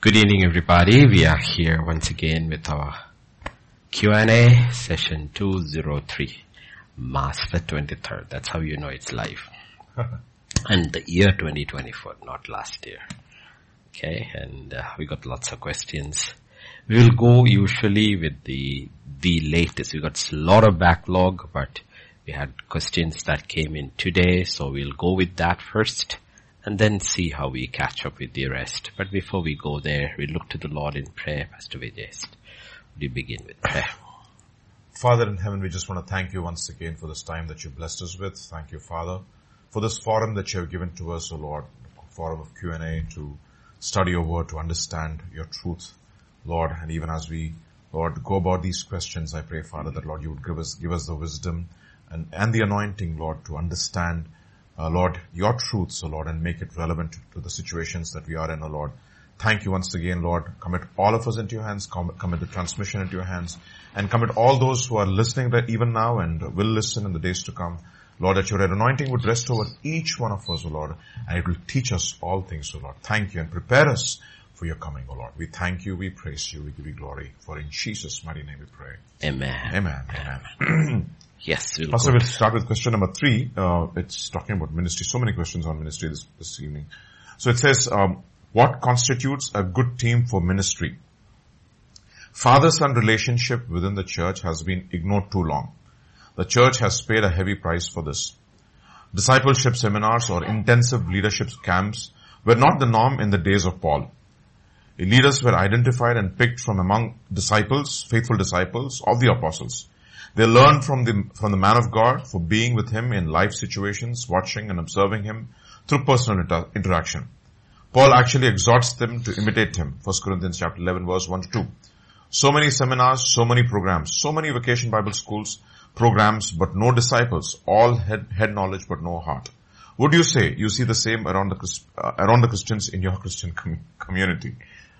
Good evening, everybody. We are here once again with our Q&A session 203, March the 23rd. That's how you know it's live. And the year 2024, not last year. Okay, and we got lots of questions. We will go usually with the latest. We got a lot of backlog, but we had questions that came in today, so we'll go with that first. And then see how we catch up with the rest. But before we go there, we look to the Lord in prayer. Pastor Vijay, would you begin with prayer? Father in heaven, we just want to thank you once again for this time that you blessed us with. Thank you, Father, for this forum that you have given to us, O Lord, forum of Q&A to study your word, to understand your truth, Lord. And even as we, Lord, go about these questions, I pray, Father, that, Lord, you would give us the wisdom and the anointing, Lord, to understand Lord, your truths, O Lord, and make it relevant to the situations that we are in, O Lord. Thank you once again, Lord. Commit all of us into your hands. Commit the transmission into your hands. And commit all those who are listening that even now and will listen in the days to come. Lord, that your anointing would rest over each one of us, O Lord. And it will teach us all things, O Lord. Thank you and prepare us for your coming, O Lord. We thank you, we praise you, we give you glory. For in Jesus' mighty name we pray. Amen. Amen. Amen. Yes, Pastor, we'll start with question number 3. It's talking about ministry. So many questions on ministry this evening. So it says, what constitutes a good team for ministry? Father-son relationship within the church has been ignored too long. The church has paid a heavy price for this. Discipleship seminars or intensive leadership camps were not the norm in the days of Paul. Leaders were identified and picked from among disciples, faithful disciples of the apostles. They learned from the man of God for being with him in life situations, watching and observing him through personal interaction. Paul actually exhorts them to imitate him. 1 Corinthians chapter 11 verse 1 to 2. So many seminars, so many programs, so many vacation Bible schools, programs, but no disciples, all head knowledge but no heart. Would you say you see the same around the Christians in your Christian community?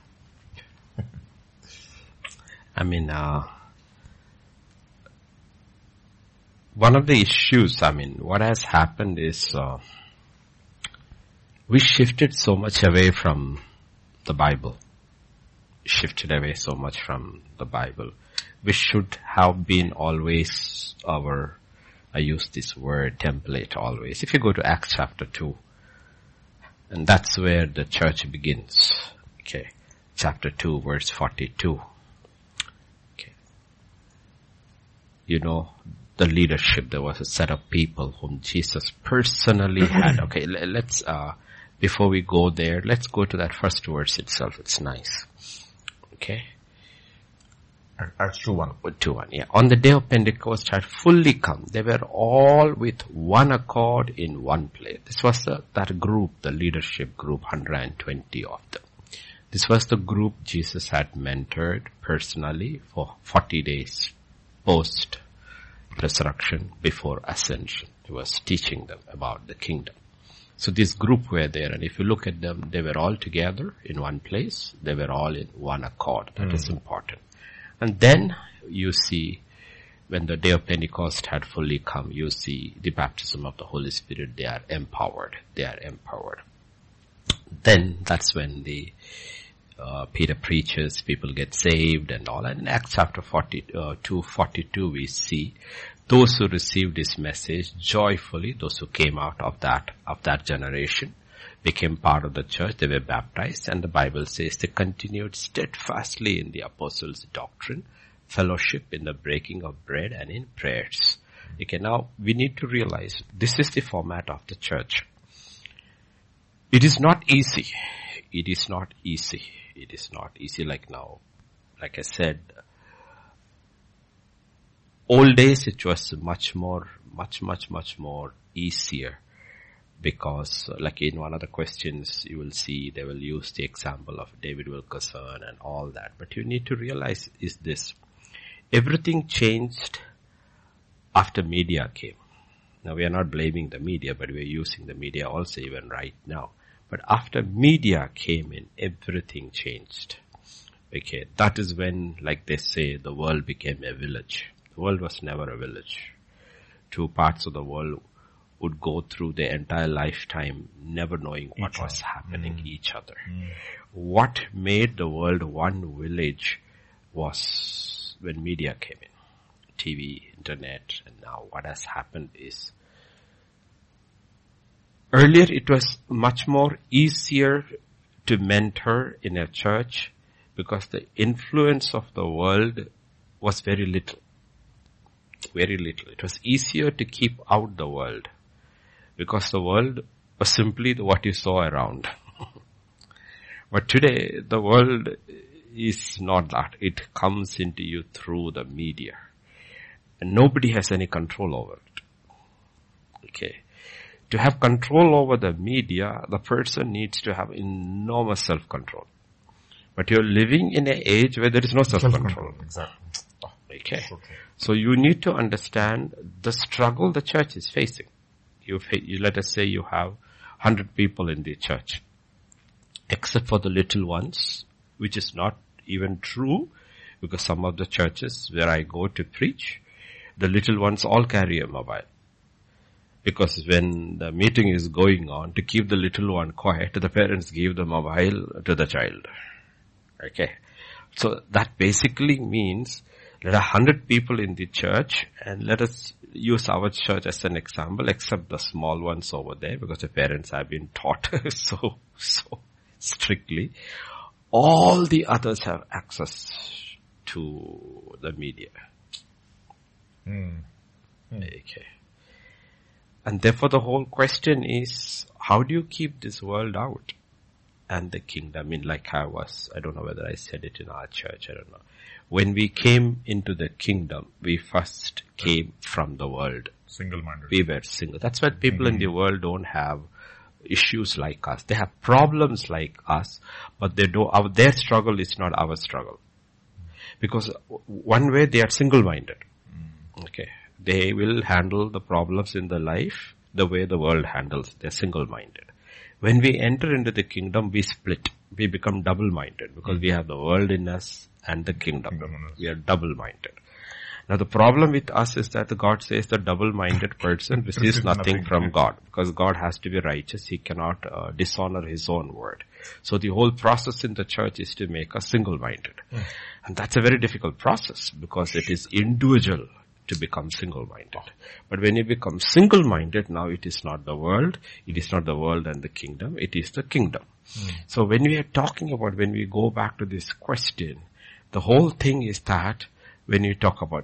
One of the issues, what has happened is we shifted so much away from the Bible. We should have been always I use this word, template always. If you go to Acts chapter 2, and that's where the church begins. Okay. Chapter 2, verse 42. Okay. The leadership, there was a set of people whom Jesus personally had. Okay, let's, before we go there, let's go to that first verse itself. It's nice. Okay. Acts 2:1. 2:1, yeah. On the day of Pentecost had fully come. They were all with one accord in one place. This was that group, the leadership group, 120 of them. This was the group Jesus had mentored personally for 40 days post resurrection, before ascension. He was teaching them about the kingdom. So this group were there, and if you look at them, they were all together in one place. They were all in one accord. That is important. And then you see, when the day of Pentecost had fully come, you see the baptism of the Holy Spirit. They are empowered. Then that's when Peter preaches, people get saved and all. And in Acts chapter 42, we see those who received this message joyfully, those who came out of that generation, became part of the church. They were baptized, and the Bible says they continued steadfastly in the apostles' doctrine, fellowship, in the breaking of bread, and in prayers. Okay, now we need to realize this is the format of the church. It is not easy. It is not easy like now. Like I said, old days it was much more easier, because like in one of the questions you will see they will use the example of David Wilkerson and all that. But you need to realize is this: everything changed after media came. Now we are not blaming the media, but we are using the media also even right now. But after media came in, everything changed. Okay, that is when, like they say, the world became a village. The world was never a village. Two parts of the world would go through their entire lifetime never knowing what was happening each other. what made the world one village was when media came in. TV, internet, and now what has happened is, earlier it was much more easier to mentor in a church because the influence of the world was very little. Very little. It was easier to keep out the world because the world was simply what you saw around. But today, the world is not that. It comes into you through the media. And nobody has any control over it. Okay. To have control over the media, the person needs to have enormous self-control. But you're living in an age where there is no self-control. Exactly. Okay. So you need to understand the struggle the church is facing. You let us say you have 100 people in the church, except for the little ones, which is not even true, because some of the churches where I go to preach, the little ones all carry a mobile. Because when the meeting is going on, to keep the little one quiet, the parents give the mobile to the child. Okay. So that basically means there are 100 people in the church, and let us use our church as an example, except the small ones over there, because the parents have been taught so strictly. All the others have access to the media. Okay. And therefore the whole question is, how do you keep this world out and the kingdom? I mean, like I don't know whether I said it in our church, I don't know. When we came into the kingdom, we first came from the world. Single-minded. We were single. That's why people in the world don't have issues like us. They have problems like us, but their struggle is not our struggle. Because one way they are single-minded. Okay. They will handle the problems in the life the way the world handles. They're single-minded. When we enter into the kingdom, we split. We become double-minded because we have the world in us and the kingdom. We are double-minded. Now the problem with us is that God says the double-minded person receives nothing from God, because God has to be righteous. He cannot dishonor his own word. So the whole process in the church is to make us single-minded. And that's a very difficult process because it is individual to become single-minded. But when you become single-minded, now it is not the world. It is not the world and the kingdom. It is the kingdom. So when we are talking about, when we go back to this question, the whole thing is that when you talk about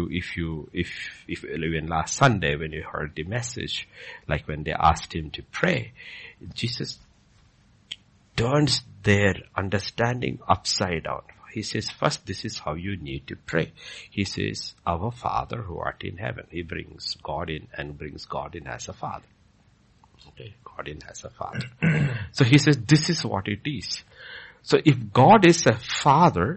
even last Sunday when you heard the message, like when they asked him to pray, Jesus turns their understanding upside down. He says, first, this is how you need to pray. He says, our Father who art in heaven. He brings God in and brings God in as a Father. Okay, God in as a Father. So he says, this is what it is. So if God is a Father,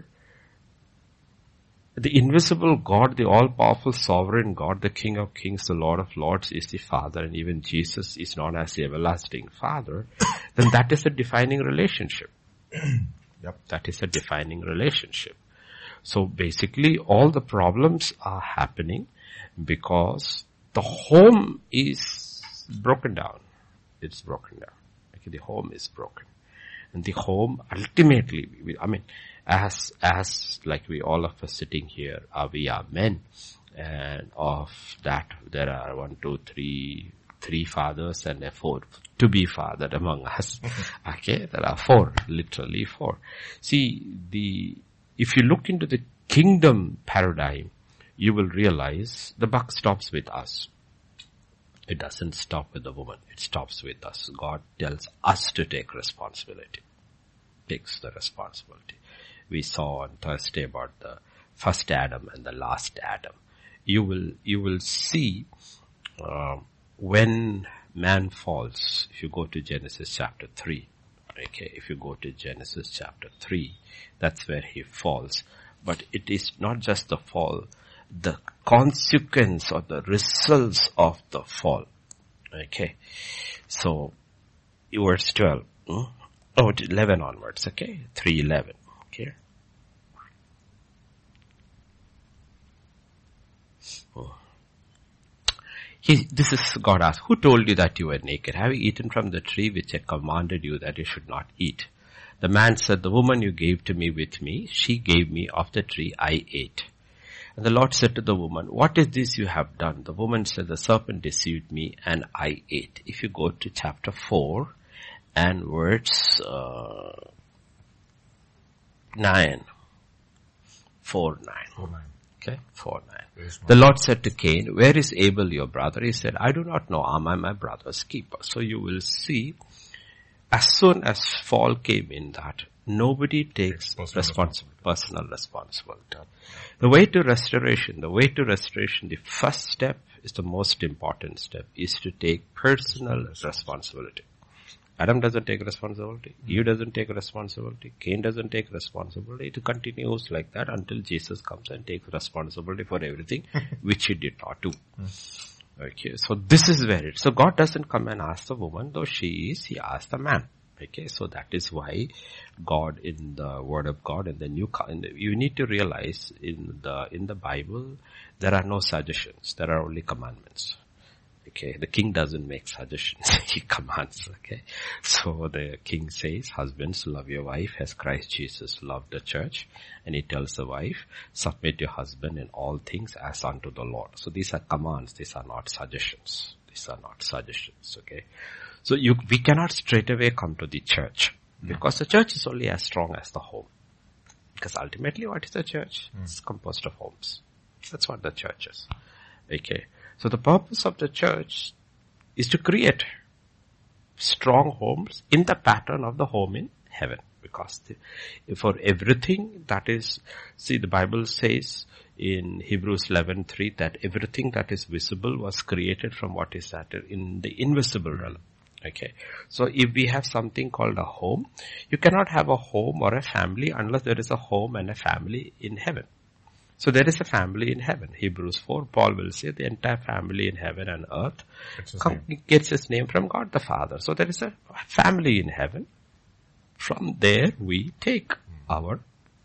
the invisible God, the all-powerful sovereign God, the King of kings, the Lord of lords is the Father, and even Jesus is known as the everlasting Father, then that is a defining relationship. Yep. That is a defining relationship. So basically all the problems are happening because the home is broken down. It's broken down. Okay, the home is broken. And the home ultimately, as like we all of us sitting here, we are men. And of that, there are 3 fathers and a 4th to be fathered among us. Okay, there are 4, literally 4. See, if you look into the kingdom paradigm, you will realize the buck stops with us. It doesn't stop with the woman. It stops with us. God tells us to take responsibility. Takes the responsibility. We saw on Thursday about the first Adam and the last Adam. You will see, when man falls, if you go to Genesis chapter 3, okay, if you go to Genesis chapter 3, that's where he falls. But it is not just the fall, the consequence or the results of the fall. Okay. So, verse 12, 11 onwards, okay, 3:11, okay. This is God asked, who told you that you were naked? Have you eaten from the tree which I commanded you that you should not eat? The man said, the woman you gave to me with me, she gave me of the tree, I ate. And the Lord said to the woman, what is this you have done? The woman said, the serpent deceived me and I ate. If you go to chapter 4 and verse 9. 4:9. 4:9. Okay, 4:9. The Lord said to Cain, where is Abel your brother? He said, I do not know. Am I my brother's keeper? So you will see, as soon as fall came in, that nobody takes personal responsibility. The way to restoration, the first step is the most important step, is to take personal responsibility. Adam doesn't take responsibility. Eve doesn't take responsibility. Cain doesn't take responsibility. It continues like that until Jesus comes and takes responsibility for everything, which he did not do. Okay, so this is where so God doesn't come and ask the woman, though she is, he asked the man. Okay, so that is why God, in the Word of God, in the you need to realize in the Bible, there are no suggestions. There are only commandments. Okay, the king doesn't make suggestions, he commands, okay. So the king says, husbands, love your wife as Christ Jesus loved the church. And he tells the wife, submit your husband in all things as unto the Lord. So these are commands, these are not suggestions. Okay. So we cannot straight away come to the church, because the church is only as strong as the home. Because ultimately what is the church? It's composed of homes. That's what the church is. Okay. So the purpose of the church is to create strong homes in the pattern of the home in heaven. Because for everything that is, the Bible says in Hebrews 11:3 that everything that is visible was created from what is that in the invisible realm. Okay. So if we have something called a home, you cannot have a home or a family unless there is a home and a family in heaven. So there is a family in heaven. Hebrews 4, Paul will say the entire family in heaven and earth gets its name from God the Father. So there is a family in heaven. From there we take our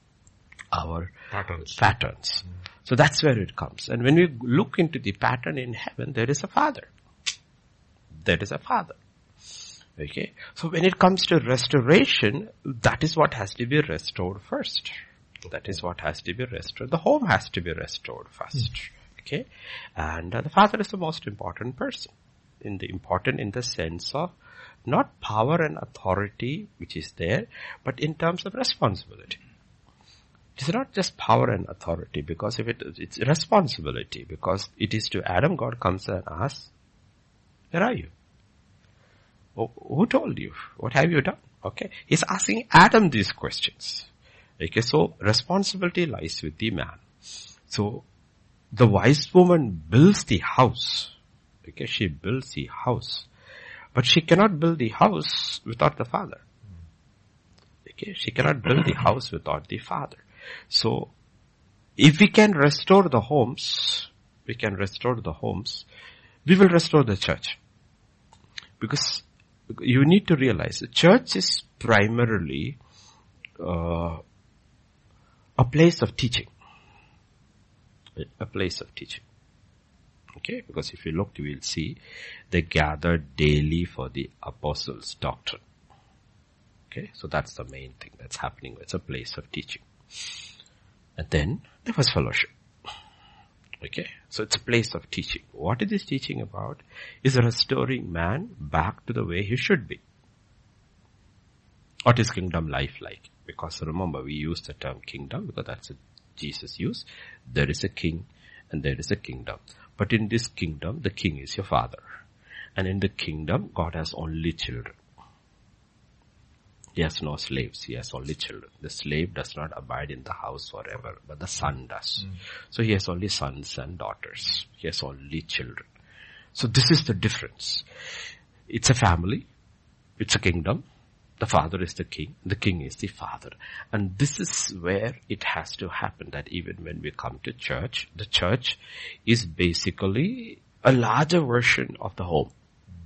patterns. So that's where it comes. And when we look into the pattern in heaven, there is a Father. Okay. So when it comes to restoration, that is what has to be restored first. The home has to be restored first. Okay. And the Father is the most important person. Important in the sense of not power and authority, which is there, but in terms of responsibility. It's not just power and authority, because it's responsibility, because it is to Adam, God comes and asks, where are you? Who told you? What have you done? Okay. He's asking Adam these questions. Okay, so responsibility lies with the man. So the wise woman builds the house. Okay, she builds the house. But she cannot build the house without the Father. Okay, she cannot build the house without the Father. So if we can restore the homes, we will restore the church. Because you need to realize the church is primarily a place of teaching. Okay, because if you look, you will see they gathered daily for the apostles' doctrine. Okay, so that's the main thing that's happening. It's a place of teaching. And then there was fellowship. Okay, so it's a place of teaching. What is this teaching about? Is restoring man back to the way he should be. What is kingdom life like? Because remember, we use the term kingdom because that's what Jesus used. There is a king and there is a kingdom. But in this kingdom, the king is your Father. And in the kingdom, God has only children. He has no slaves. He has only children. The slave does not abide in the house forever, but the son does. So he has only sons and daughters. He has only children. So this is the difference. It's a family. It's a kingdom. The Father is the king is the Father. And this is where it has to happen, that even when we come to church, the church is basically a larger version of the home.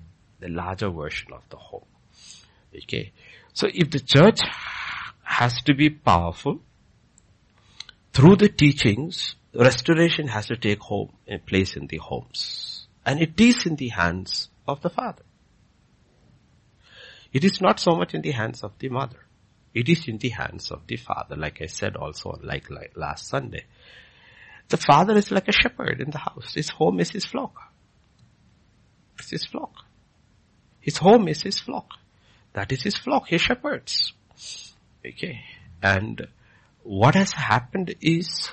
Okay. So if the church has to be powerful, through the teachings, restoration has to take place in the homes. And it is in the hands of the Father. It is not so much in the hands of the mother. It is in the hands of the Father. Like I said also, like last Sunday. The Father is like a shepherd in the house. His home is his flock. It's his flock. His home is his flock. That is his flock. He shepherds. Okay. And what has happened is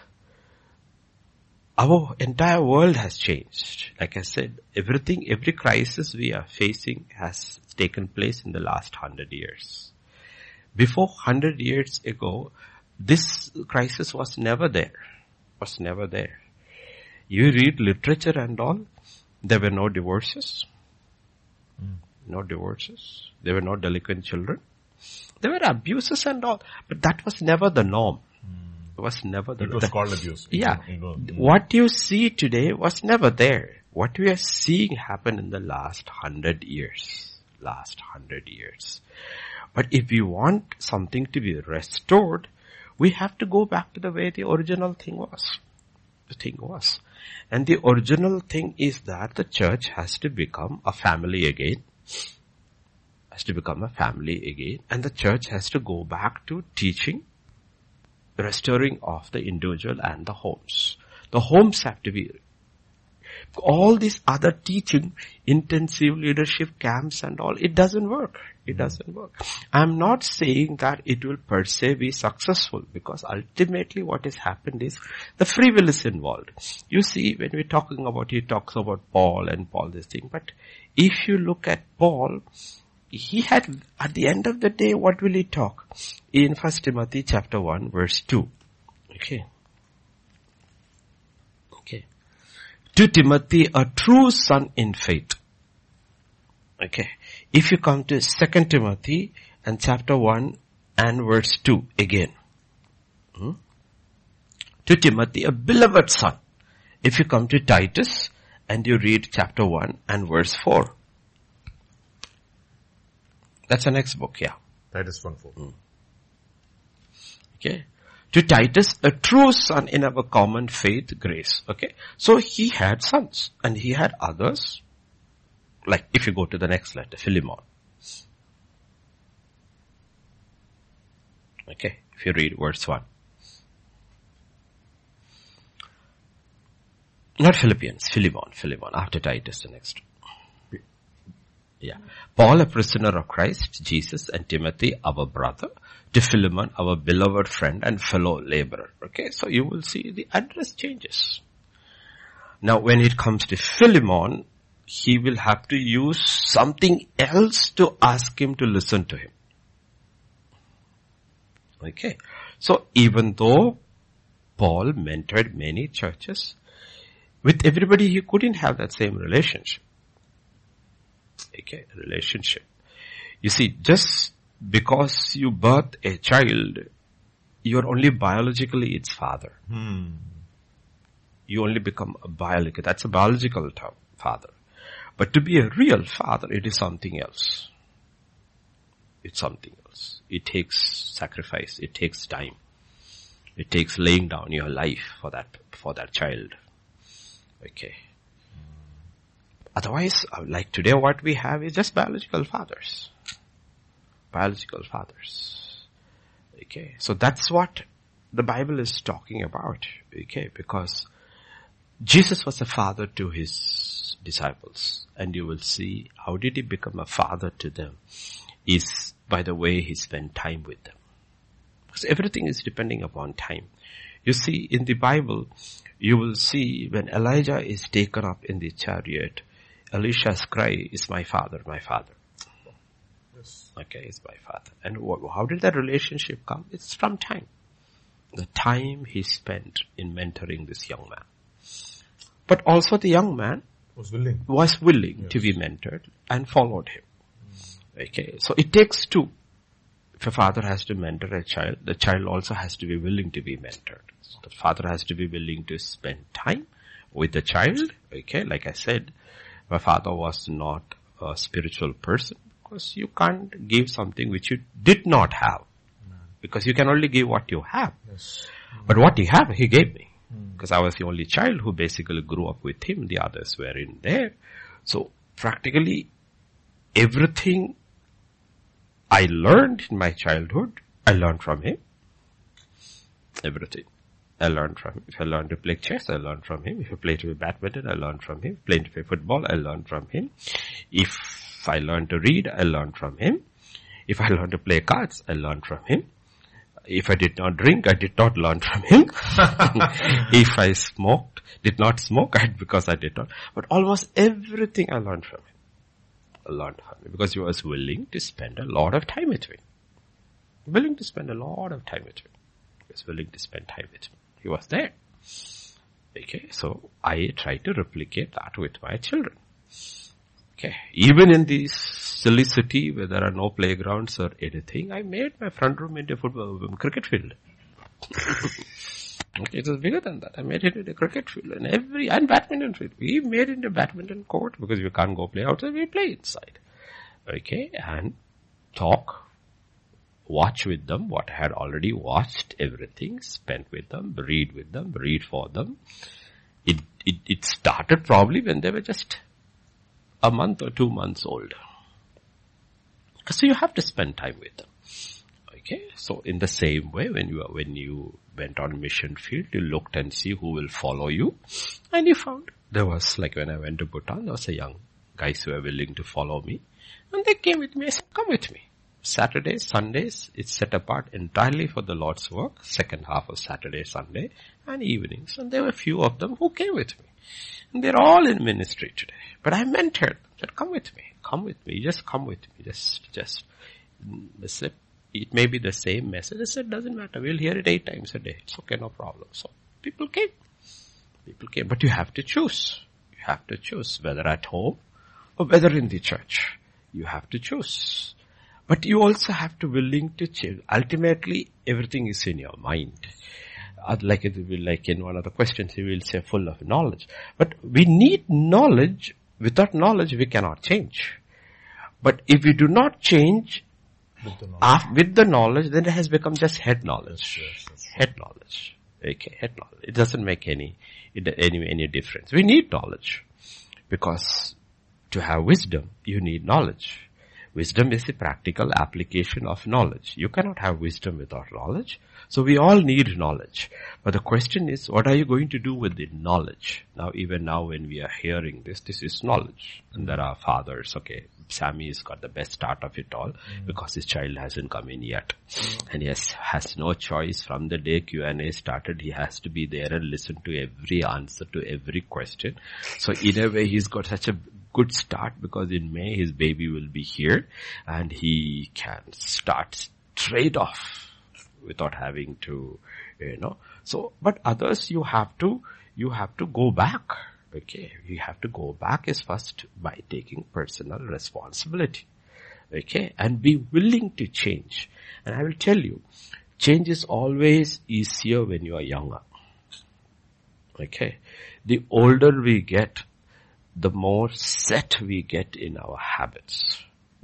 our entire world has changed. Like I said, every crisis we are facing has taken place in the last 100 years. Before 100 years ago, this crisis was never there. Was never there. You read literature and all, there were no divorces. No divorces. There were no delinquent children. There were abuses and all, but that was never the norm. It was never the norm. It was called abuse. Yeah. What you see today was never there. What we are seeing happen in the last 100 years. Last 100 years. But if we want something to be restored, we have to go back to the way the original thing was. The thing was. And the original thing is that the church has to become a family again. Has to become a family again. And the church has to go back to teaching, restoring of the individual and the homes. The homes have to be. All this other teaching, intensive leadership camps and all, it doesn't work. It doesn't work. I'm not saying that it will per se be successful, because ultimately what has happened is the free will is involved. You see, when we're talking about, he talks about Paul and Paul this thing, but if you look at Paul, he had, at the end of the day, what will he talk? In 1 Timothy chapter 1 verse 2. Okay. To Timothy, a true son in faith. Okay. If you come to 2 Timothy and chapter 1 and verse 2 again. To Timothy, a beloved son. If you come to Titus and you read chapter 1 and verse 4. That's the next book, yeah. Titus 1:4. Okay. To Titus, a true son in our common faith, grace. Okay. So he had sons and he had others. Like if you go to the next letter, Philemon. Okay. If you read verse 1. Not Philippians, Philemon. After Titus, the next. Yeah. Paul, a prisoner of Christ Jesus, and Timothy, our brother, to Philemon, our beloved friend and fellow laborer. Okay, so you will see the address changes. Now when it comes to Philemon, he will have to use something else to ask him to listen to him. Okay, so even though Paul mentored many churches, with everybody he couldn't have that same relationship. Okay, relationship. You see, just because you birth a child, you're only biologically its father. You only become a biological. That's a biological term, father. But to be a real father, it is something else. It's something else. It takes sacrifice. It takes time. It takes laying down your life for that child. Okay. Otherwise, like today, what we have is just biological fathers. Biological fathers. Okay. So that's what the Bible is talking about. Okay. Because Jesus was a father to his disciples. And you will see how did he become a father to them is by the way he spent time with them. Because everything is depending upon time. You see, in the Bible, you will see when Elijah is taken up in the chariot, Elisha's cry is, my father, my father. Yes. Okay, it's my father. And how did that relationship come? It's from time. The time he spent in mentoring this young man. But also the young man was willing yes. to be mentored and followed him. Okay, so it takes two. If a father has to mentor a child, the child also has to be willing to be mentored. So the father has to be willing to spend time with the child. Okay, like I said, my father was not a spiritual person because you can't give something which you did not have. Because you can only give what you have. Yes. But what he have, he gave me. Because I was the only child who basically grew up with him. The others were in there. So practically everything I learned in my childhood, I learned from him. Everything. I learned from him. If I learned to play chess, I learned from him. If I played to play badminton, I learned from him. Playing to play football, I learned from him. If I learned to read, I learned from him. If I learned to play cards, I learned from him. If I did not drink, I did not learn from him. If I did not smoke, because I did not. But almost everything I learned from him. I learned from him because he was willing to spend a lot of time with me. Willing to spend a lot of time with me. He was willing to spend time with me. He was there. Okay, so I try to replicate that with my children. Okay, even in this silly city where there are no playgrounds or anything, I made my front room into a cricket field. Okay, it was bigger than that. I made it into a cricket field and badminton field. We made it into a badminton court because you can't go play outside. We play inside. Okay, and talk, watch with them what I had already watched, everything, spent with them, read for them. It started probably when they were just a month or 2 months old. So you have to spend time with them. Okay, so in the same way, when you went on mission field, you looked and see who will follow you, and you found there was, like when I went to Bhutan, there was a young guys who were willing to follow me, and they came with me. I said, come with me. Saturdays, Sundays, it's set apart entirely for the Lord's work, second half of Saturday, Sunday, and evenings. And there were a few of them who came with me. And they're all in ministry today. But I mentored them. I said, come with me, just come with me, just, it may be the same message. I said, doesn't matter, we'll hear it 8 times a day. It's okay, no problem. So people came, but you have to choose. You have to choose whether at home or whether in the church. You have to choose. But you also have to willing to change. Ultimately, everything is in your mind. Like it will be like in one of the questions, he will say full of knowledge. But we need knowledge. Without knowledge, we cannot change. But if we do not change with the knowledge, then it has become just head knowledge. Yes. Head knowledge. Okay, head knowledge. It doesn't make any difference. We need knowledge. Because to have wisdom, you need knowledge. Wisdom is the practical application of knowledge. You cannot have wisdom without knowledge. So we all need knowledge. But the question is, what are you going to do with the knowledge? Now, even now when we are hearing this is knowledge. And there are fathers, okay, Sammy has got the best start of it all because his child hasn't come in yet. And he has no choice from the day Q&A started. He has to be there and listen to every answer to every question. So in a way, he's got such a good start because in May his baby will be here and he can start straight off without having to, So, but others you have to go back. Okay, you have to go back is first by taking personal responsibility. Okay, and be willing to change. And I will tell you, change is always easier when you are younger. Okay, the older we get, the more set we get in our habits.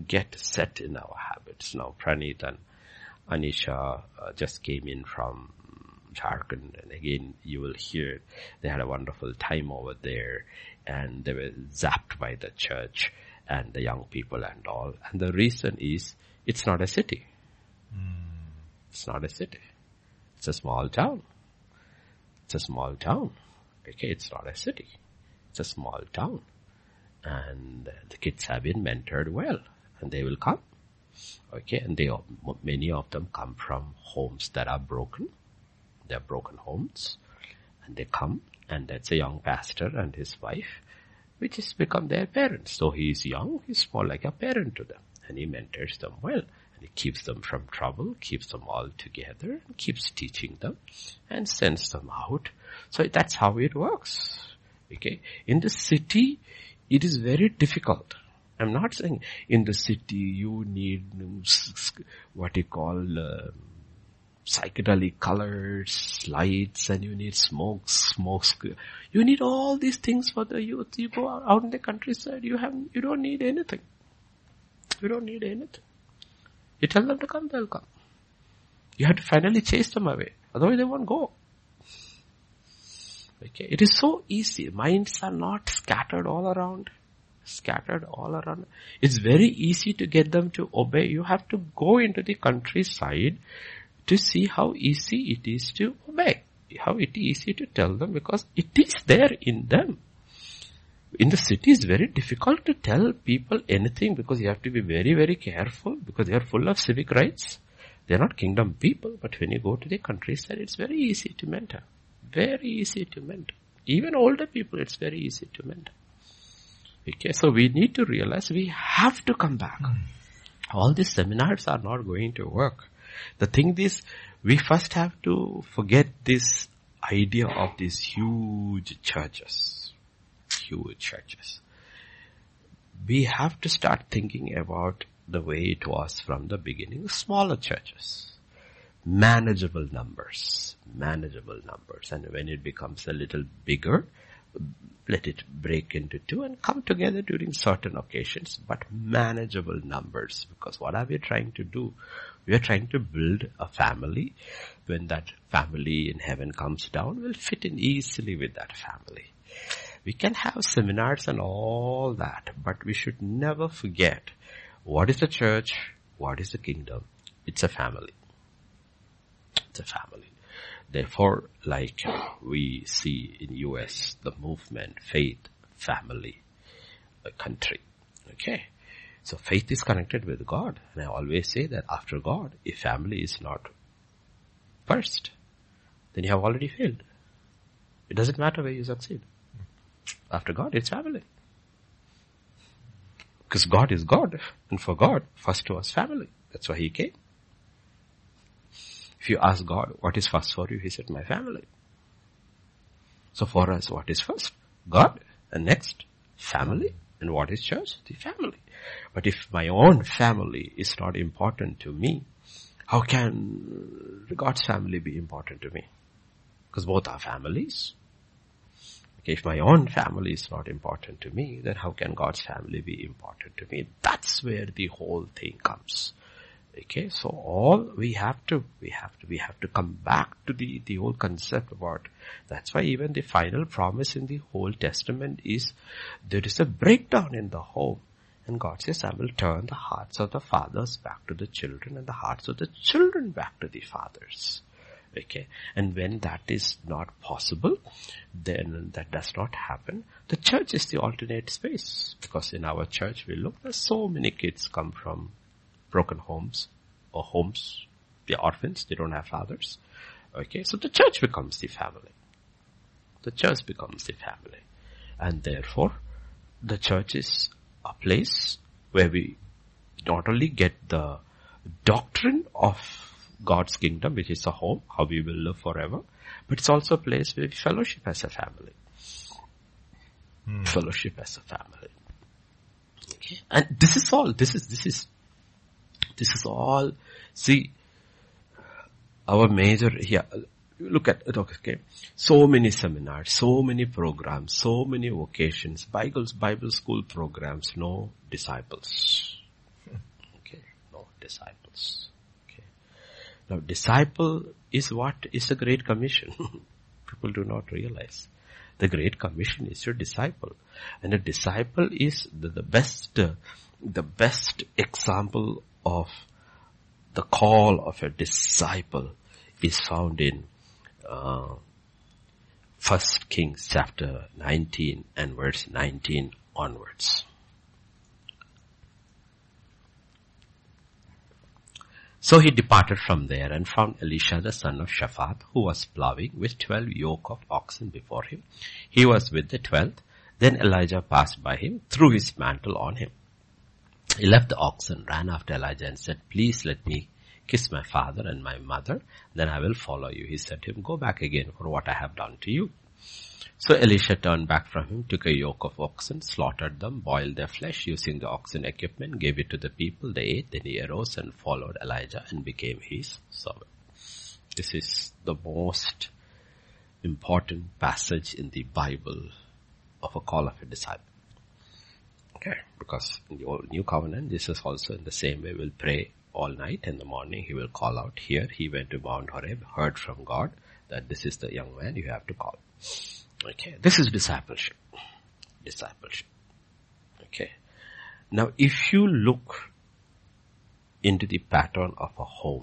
Now, Pranit and Anisha just came in from Jharkhand, and again you will hear they had a wonderful time over there, and they were zapped by the church and the young people and all. And the reason is, it's not a city. It's not a city. It's a small town. Okay, it's not a city. It's a small town. And the kids have been mentored well, and they will come. Okay, and many of them come from homes that are broken. They're broken homes. And they come, and that's a young pastor and his wife, which has become their parents. So he's young, he's more like a parent to them. And he mentors them well. And he keeps them from trouble, keeps them all together, and keeps teaching them, and sends them out. So that's how it works. Okay, in the city, it is very difficult. I'm not saying in the city you need what you call psychedelic colors, lights, and you need smoke. You need all these things for the youth. You go out in the countryside, you don't need anything. You don't need anything. You tell them to come, they'll come. You have to finally chase them away. Otherwise they won't go. Okay, it is so easy. Minds are not scattered all around. scattered all around. It's very easy to get them to obey. You have to go into the countryside to see how easy it is to obey, how it is easy to tell them, because it is there in them. In the city, it's very difficult to tell people anything because you have to be very, very careful because they are full of civic rights. They're not kingdom people, but when you go to the countryside, it's very easy to mentor. Very easy to mentor. Even older people, it's very easy to mentor. Okay, so we need to realize we have to come back. All these seminars are not going to work. The thing is, we first have to forget this idea of these huge churches. Huge churches. We have to start thinking about the way it was from the beginning. Smaller churches. Manageable numbers. And when it becomes a little bigger, let it break into two and come together during certain occasions, but manageable numbers. Because what are we trying to do? We are trying to build a family. When that family in heaven comes down, we'll fit in easily with that family. We can have seminars and all that, but we should never forget what is the church, what is the kingdom. It's a family. It's a family. Therefore, like we see in US, the movement, faith, family, a country. Okay. So faith is connected with God. And I always say that after God, if family is not first, then you have already failed. It doesn't matter where you succeed. After God, it's family. Because God is God. And for God, first was family. That's why He came. If you ask God, what is first for you? He said, my family. So for us, what is first? God. And next, family. And what is church? The family. But if my own family is not important to me, how can God's family be important to me? Because both are families. Okay, if my own family is not important to me, then how can God's family be important to me? That's where the whole thing comes. Okay, so all we have to come back to the whole concept about, that's why even the final promise in the Old Testament is, there is a breakdown in the home. And God says, I will turn the hearts of the fathers back to the children and the hearts of the children back to the fathers. Okay, and when that is not possible, then that does not happen. The church is the alternate space. Because in our church we look, there's so many kids come from broken homes or homes. They're orphans, they don't have fathers. Okay, so the church becomes the family. The church becomes the family. And therefore, the church is a place where we not only get the doctrine of God's kingdom, which is a home, how we will live forever, but it's also a place where we fellowship as a family. Fellowship as a family. Okay. And this is all, see, our major here, look at it, okay. So many seminars, so many programs, so many vocations, Bible school programs, no disciples. Okay, no disciples. Okay. Now, disciple is what is the Great Commission. People do not realize. The Great Commission is your disciple. And a disciple is the best example of the call of a disciple is found in 1 Kings chapter 19 and verse 19 onwards. So he departed from there and found Elisha the son of Shaphat, who was plowing with 12 yoke of oxen before him. He was with the 12th. Then Elijah passed by him, threw his mantle on him. He left the oxen, ran after Elijah and said, please let me kiss my father and my mother, then I will follow you. He said to him, go back again for what I have done to you. So Elisha turned back from him, took a yoke of oxen, slaughtered them, boiled their flesh using the oxen equipment, gave it to the people, they ate, then he arose and followed Elijah and became his servant. This is the most important passage in the Bible of a call of a disciple. Okay, because in the old New Covenant, this is also in the same way. We'll pray all night. In the morning, he will call out. Here, he went to Mount Horeb, heard from God that this is the young man you have to call. Okay, this is discipleship. Discipleship. Okay. Now, if you look into the pattern of a home,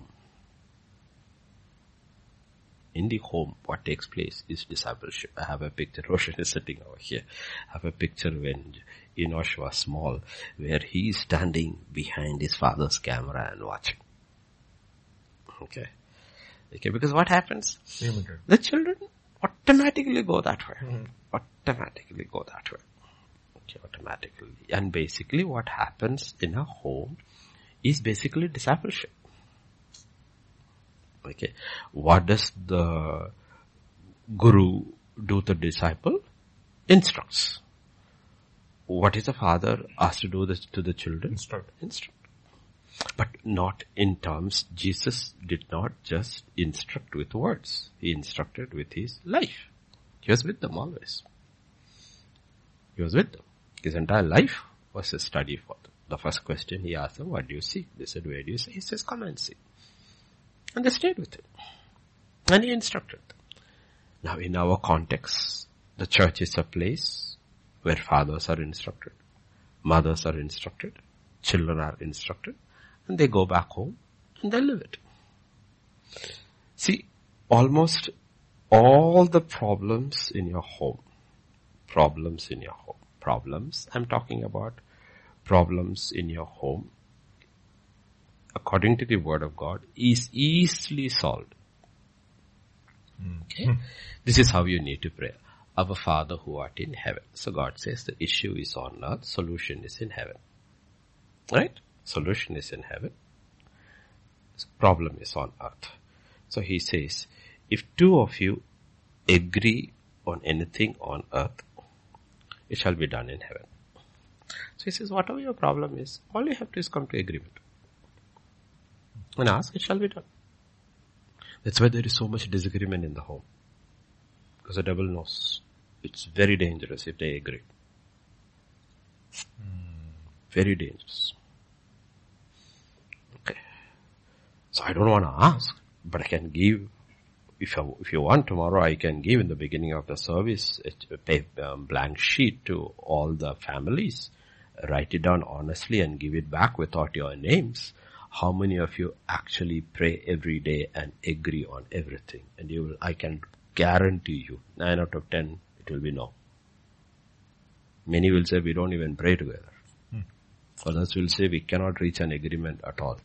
in the home, what takes place is discipleship. I have a picture. Roshan is sitting over here. I have a picture when Enosh was small, where he is standing behind his father's camera and watching. Okay. Okay, because what happens? The children automatically go that way. Automatically go that way. Okay, automatically. And basically what happens in a home is basically discipleship. Okay. What does the guru do to the disciple? Instructs. What is the father asked to do to the children? Instruct. But not in terms, Jesus did not just instruct with words. He instructed with his life. He was with them always. He was with them. His entire life was a study for them. The first question he asked them, what do you see? They said, where do you see? He says, come and see. And they stayed with him. And he instructed them. Now in our context, the church is a place where fathers are instructed, mothers are instructed, children are instructed, and they go back home and they live it. See, almost all the problems in your home, I'm talking about problems in your home, according to the word of God, is easily solved. Okay? This is how you need to pray. Our Father who art in heaven. So God says the issue is on earth, solution is in heaven. Right? Solution is in heaven. Problem is on earth. So he says, if two of you agree on anything on earth, it shall be done in heaven. So he says, whatever your problem is, all you have to is come to agreement. And ask, it shall be done. That's why there is so much disagreement in the home. Because the devil knows. It's very dangerous if they agree. Very dangerous. Okay. So I don't want to ask, but I can give, if you want tomorrow, I can give in the beginning of the service a blank sheet to all the families. Write it down honestly and give it back without your names. How many of you actually pray every day and agree on everything? And I can guarantee you, 9 out of 10, it will be no. Many will say we don't even pray together. Others will say we cannot reach an agreement at all.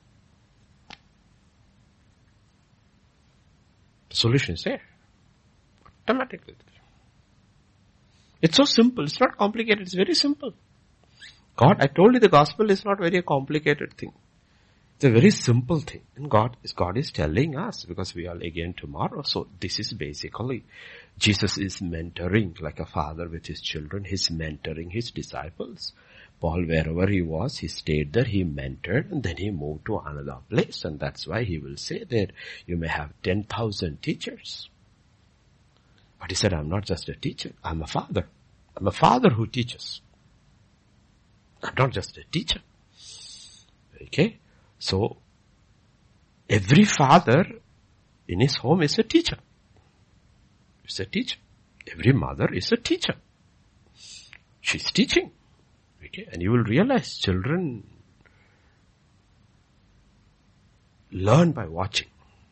The solution is there. Automatically. It's so simple. It's not complicated. It's very simple. I told you the gospel is not very complicated thing. It's a very simple thing. And God is telling us, because we are again tomorrow. So this is basically, Jesus is mentoring like a father with his children. He's mentoring his disciples. Paul, wherever he was, he stayed there, he mentored, and then he moved to another place. And that's why he will say that you may have 10,000 teachers. But he said, I'm not just a teacher, I'm a father. I'm a father who teaches. I'm not just a teacher. Okay? So, every father in his home is a teacher. Is a teacher. Every mother is a teacher. She's teaching. Okay? And you will realize children learn by watching.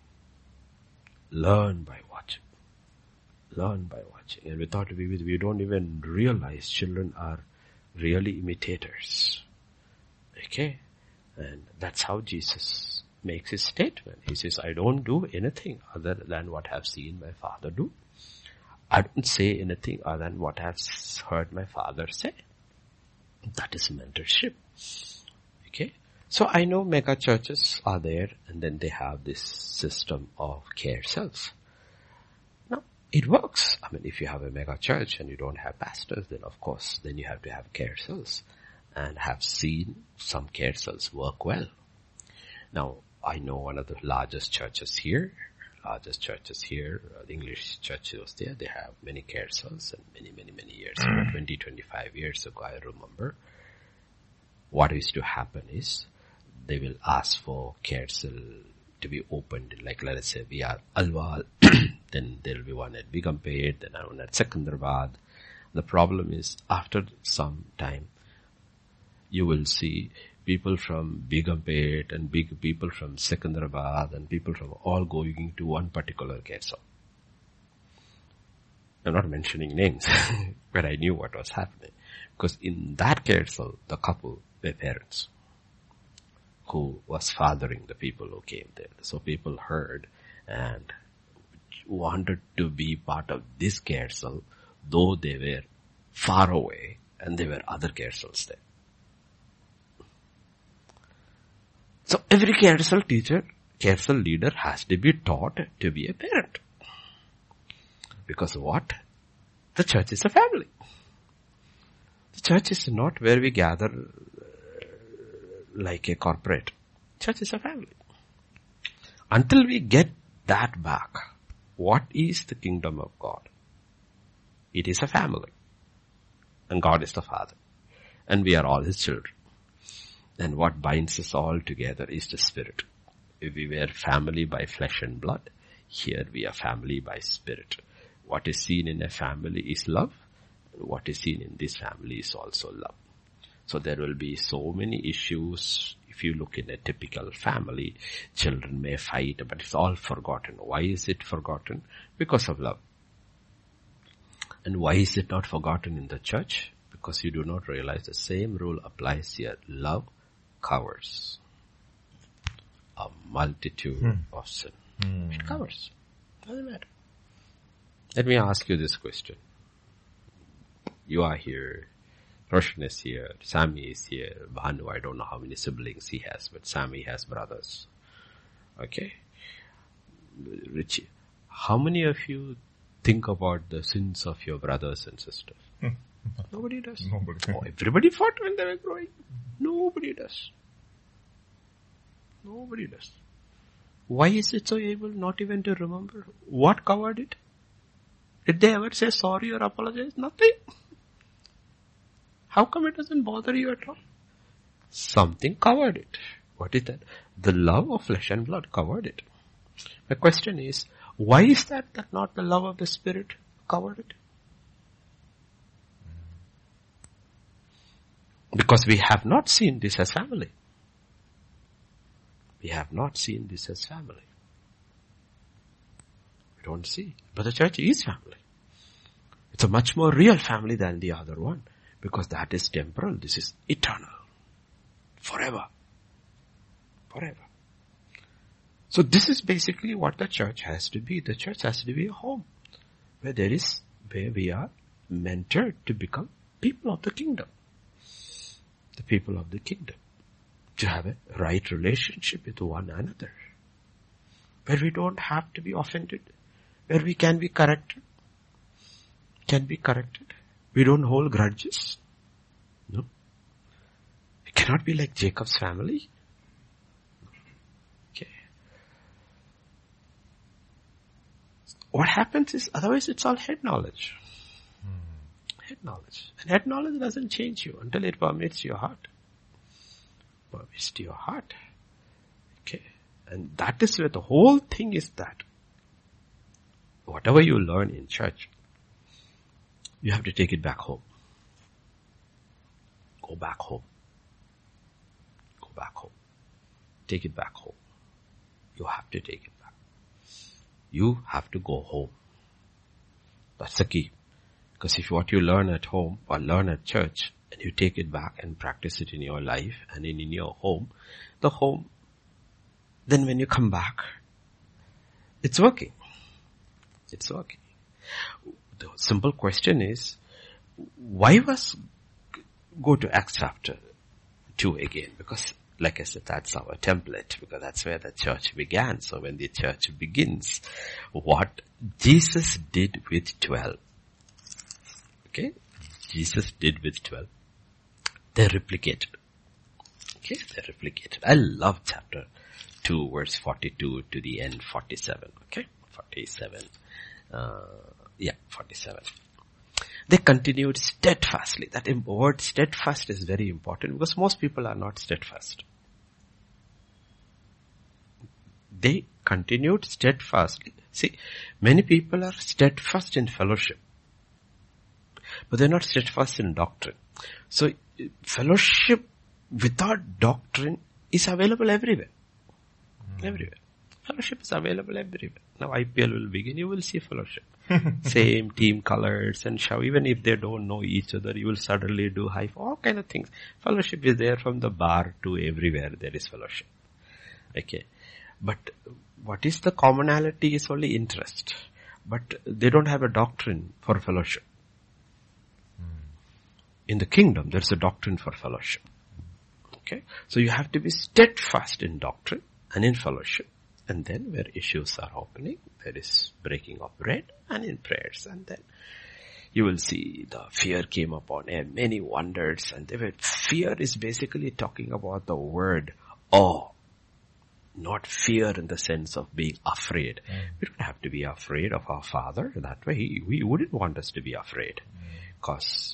Learn by watching. Learn by watching. And we don't even realize children are really imitators. Okay? And that's how Jesus makes his statement. He says, I don't do anything other than what I've seen my Father do. I don't say anything other than what I've heard my Father say. That is mentorship. Okay? So I know mega churches are there, and then they have this system of care cells. Now, it works. I mean, if you have a mega church and you don't have pastors, then of course, then you have to have care cells. And have seen some care cells work well. Now, I know one of the largest churches here, the English church was there. They have many care cells and many years ago, 20, 25 years ago, I remember. What used to happen is they will ask for care cell to be opened. Like, let us say we are Alwal, then there will be one at Bigampet, then one at Secunderabad. The problem is after some time, you will see people from Begumpet and big people from Secunderabad and people from all going to one particular Kersal. I'm not mentioning names, but I knew what was happening. Because in that Kersal, the couple were parents who was fathering the people who came there. So people heard and wanted to be part of this Kersal, though they were far away and there were other Kersals there. So every Kersal teacher, Kersal leader has to be taught to be a parent. Because what? The church is a family. The church is not where we gather like a corporate. Church is a family. Until we get that back, what is the kingdom of God? It is a family. And God is the Father. And we are all His children. And what binds us all together is the Spirit. If we were family by flesh and blood, here we are family by Spirit. What is seen in a family is love. What is seen in this family is also love. So there will be so many issues. If you look in a typical family, children may fight, but it's all forgotten. Why is it forgotten? Because of love. And why is it not forgotten in the church? Because you do not realize the same rule applies here. Love covers a multitude of sin. It covers. Doesn't matter. Let me ask you this question. You are here. Roshan is here. Sammy is here. Bhanu, I don't know how many siblings he has, but Sammy has brothers. Okay? Richie, how many of you think about the sins of your brothers and sisters? Nobody does. Nobody. Oh, everybody fought when they were growing. Nobody does. Nobody does. Why is it so able not even to remember? What covered it? Did they ever say sorry or apologize? Nothing. How come it doesn't bother you at all? Something covered it. What is that? The love of flesh and blood covered it. My question is, why is that not the love of the Spirit covered it? Because we have not seen this as family. We have not seen this as family. We don't see. But the church is family. It's a much more real family than the other one. Because that is temporal. This is eternal. Forever. Forever. So this is basically what the church has to be. The church has to be a home. Where we are mentored to become people of the kingdom. The people of the kingdom. To have a right relationship with one another. Where we don't have to be offended. Where we can be corrected. Can be corrected. We don't hold grudges. No. We cannot be like Jacob's family. Okay. What happens is, otherwise it's all head knowledge. Head knowledge. And head knowledge doesn't change you until it permeates your heart. Permeates to your heart. Okay. And that is where the whole thing is that. Whatever you learn in church, you have to take it back home. Go back home. Go back home. Take it back home. You have to take it back. You have to go home. That's the key. Because if what you learn at home or learn at church and you take it back and practice it in your life and in your home, then when you come back, it's working. It's working. The simple question is, why was go to Acts chapter 2 again? Because, like I said, that's our template, because that's where the church began. So when the church begins, what Jesus did with 12, okay, Jesus did with 12, they replicated. Okay, they replicated. I love chapter 2, verse 42 to the end, 47. Okay, 47. 47. They continued steadfastly. That word steadfast is very important because most people are not steadfast. They continued steadfastly. See, many people are steadfast in fellowship, but they're not steadfast in doctrine. So fellowship without doctrine is available everywhere. Everywhere. Fellowship is available everywhere. Now IPL will begin, you will see fellowship. Same team colors and show. Even if they don't know each other, you will suddenly do high, all kind of things. Fellowship is there from the bar to everywhere there is fellowship. Okay. But what is the commonality is only interest. But they don't have a doctrine for fellowship. In the kingdom, there's a doctrine for fellowship. Okay. So you have to be steadfast in doctrine and in fellowship. And then where issues are opening, there is breaking of bread and in prayers. And then you will see the fear came upon him, many wonders. And fear is basically talking about the word awe. Not fear in the sense of being afraid. We don't have to be afraid of our Father. That way, He wouldn't want us to be afraid. Because,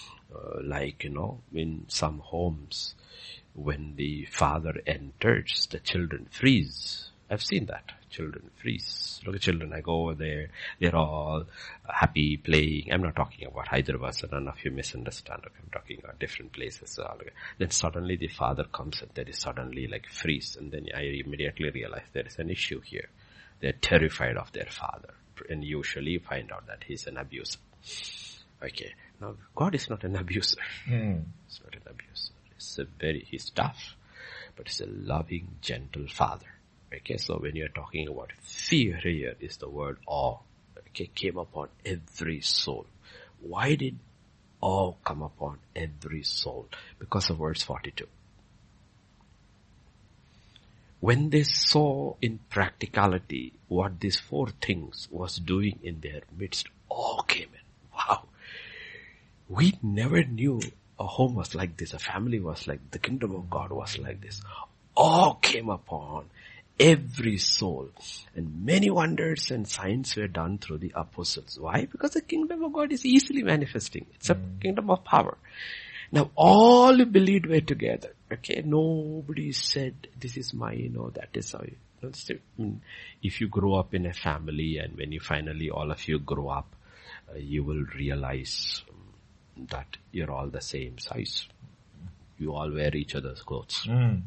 in some homes, when the father enters, the children freeze. I've seen that. Children freeze. Look at children, I go over there, they're all happy playing. I'm not talking about Hyderabad, so none of you misunderstand. Okay, I'm talking about different places. Then suddenly the father comes and there is suddenly like freeze. And then I immediately realize there is an issue here. They're terrified of their father. And usually you find out that he's an abuser. Okay. Now, God is not an abuser. He's not an abuser. He's tough, but he's a loving, gentle father. Okay, so when you're talking about fear here is the word awe. Okay, came upon every soul. Why did awe come upon every soul? Because of verse 42. When they saw in practicality what these four things was doing in their midst, awe came in. Wow. We never knew a home was like this, a family was like, the kingdom of God was like this. Awe came upon every soul. And many wonders and signs were done through the apostles. Why? Because the kingdom of God is easily manifesting. It's a kingdom of power. Now all who believed were together. Okay, nobody said, this is mine or that is how you. If you grow up in a family and when you finally all of you grow up, you will realize that you're all the same size. You all wear each other's clothes.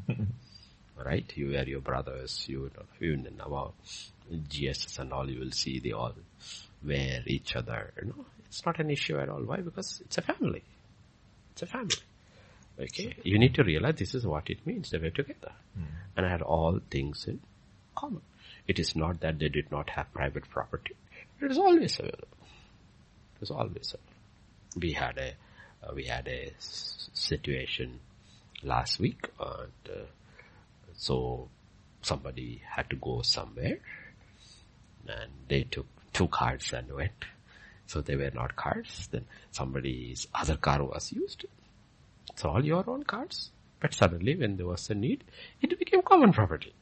Right? You wear your brothers, even in our GSS and all, you will see they all wear each other. It's not an issue at all. Why? Because it's a family. It's a family. Okay? You need to realize this is what it means. They were together. And had all things in common. It is not that they did not have private property. It is always available. It was always available. We had a situation last week, and so somebody had to go somewhere, and they took 2 cars and went. So they were not cars. Then somebody's other car was used. It's all your own cars. But suddenly when there was a need, it became common property.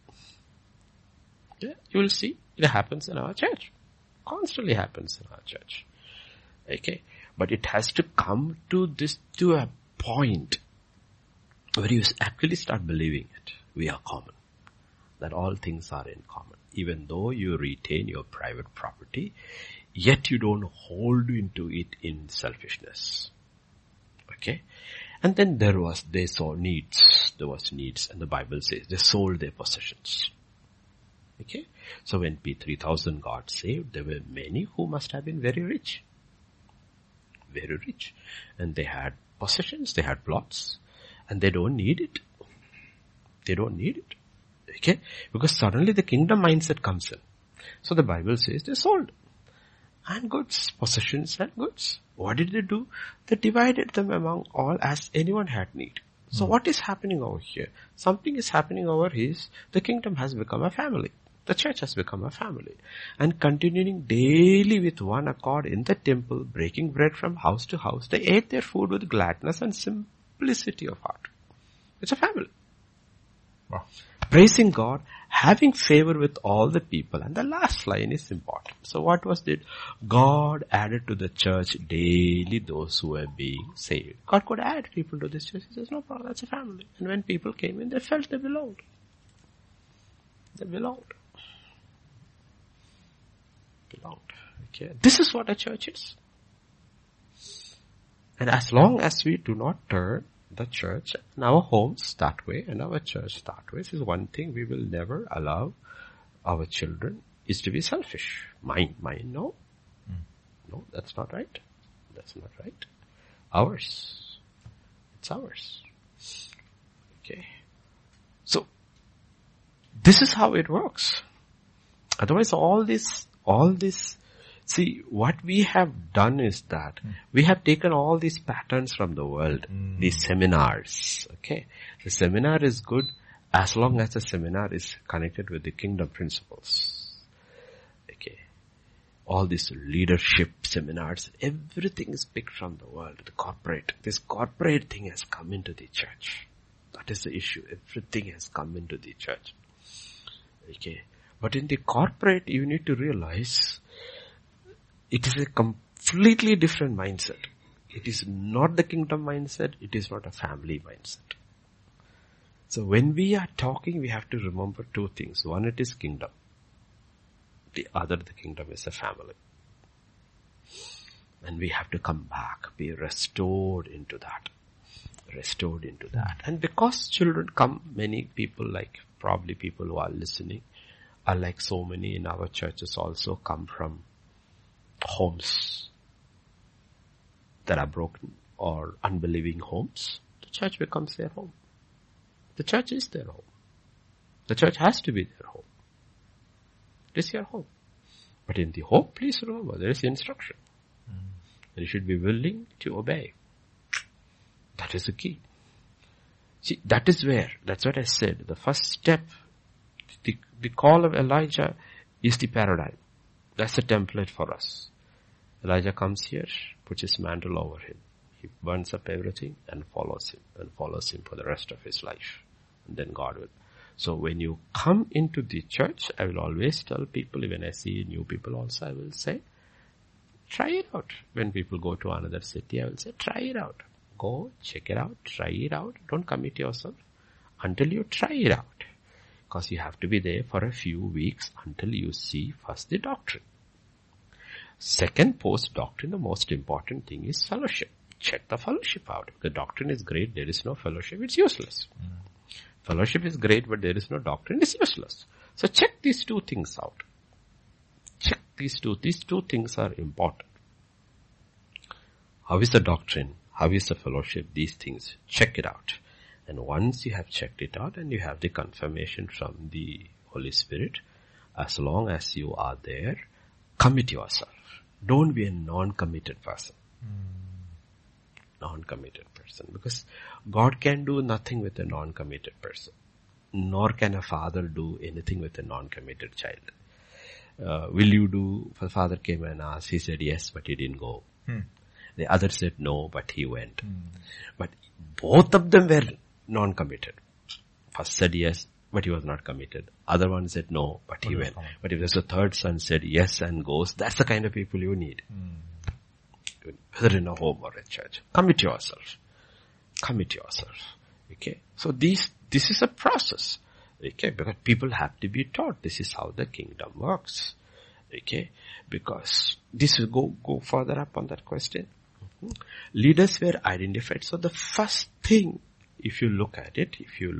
Yeah, you will see it happens in our church. Constantly happens in our church. Okay. But it has to come to a point where you actually start believing it. We are common. That all things are in common. Even though you retain your private property, yet you don't hold into it in selfishness. Okay? And then they saw needs. There was needs. And the Bible says they sold their possessions. Okay? So when 3,000 got saved, there were many who must have been very rich. Very rich. And they had possessions, they had plots, and they don't need it. They don't need it. Okay? Because suddenly the kingdom mindset comes in. So the Bible says they sold. And goods, possessions and goods. What did they do? They divided them among all as anyone had need. So what is happening over here? Something is happening over here. The kingdom has become a family. The church has become a family. And continuing daily with one accord in the temple, breaking bread from house to house, they ate their food with gladness and simplicity of heart. It's a family. Wow. Praising God, having favor with all the people. And the last line is important. So what was it? God added to the church daily those who were being saved. God could add people to this church. He says, no problem, that's a family. And when people came in, they felt they belonged. They belonged. Okay. This is what a church is. And as long as we do not turn, the church and our homes that way and our church that way. This is one thing we will never allow our children is to be selfish. Mine, no. No, that's not right. That's not right. Ours. It's ours. Okay. So, this is how it works. Otherwise all this, see, what we have done is that we have taken all these patterns from the world, these seminars, okay. The seminar is good as long as the seminar is connected with the kingdom principles, okay. All these leadership seminars, everything is picked from the world, the corporate. This corporate thing has come into the church. That is the issue. Everything has come into the church, okay. But in the corporate, you need to realize it is a completely different mindset. It is not the kingdom mindset. It is not a family mindset. So when we are talking, we have to remember two things. One, it is kingdom. The other, the kingdom is a family. And we have to come back, be restored into that. Restored into that. And because children come, many people like, probably people who are listening, are like so many in our churches also come from homes that are broken or unbelieving homes. The church becomes their home. The church is their home. The church has to be their home. It is your home. But in the home, please remember, there is instruction. And you should be willing to obey. That is the key. See, that is where, that's what I said, the first step, the call of Elijah is the paradigm. That's the template for us. Elijah comes here, puts his mantle over him. He burns up everything and follows him for the rest of his life. And then God will. So when you come into the church, I will always tell people, when I see new people also, I will say, try it out. When people go to another city, I will say, try it out. Go, check it out, try it out. Don't commit yourself until you try it out. Because you have to be there for a few weeks until you see first the doctrine. Second, post-doctrine, the most important thing is fellowship. Check the fellowship out. If the doctrine is great, there is no fellowship, it's useless. Fellowship is great, but there is no doctrine, it's useless. So check these two things out. Check these two things are important. How is the doctrine? How is the fellowship? These things, check it out. And once you have checked it out and you have the confirmation from the Holy Spirit, as long as you are there, commit yourself. Don't be a non-committed person. Non-committed person. Because God can do nothing with a non-committed person. Nor can a father do anything with a non-committed child. Will you do? The father came and asked. He said yes, but he didn't go. The other said no, but he went. But both of them were non-committed. First said yes, but he was not committed. Other one said no, but he went. But if there's a third son said yes and goes, that's the kind of people you need. Whether in a home or a church. Commit yourself. Commit yourself. Okay. So this is a process. Okay. Because people have to be taught. This is how the kingdom works. Okay. Because this will go further up on that question. Leaders were identified. So the first thing, if you look at it,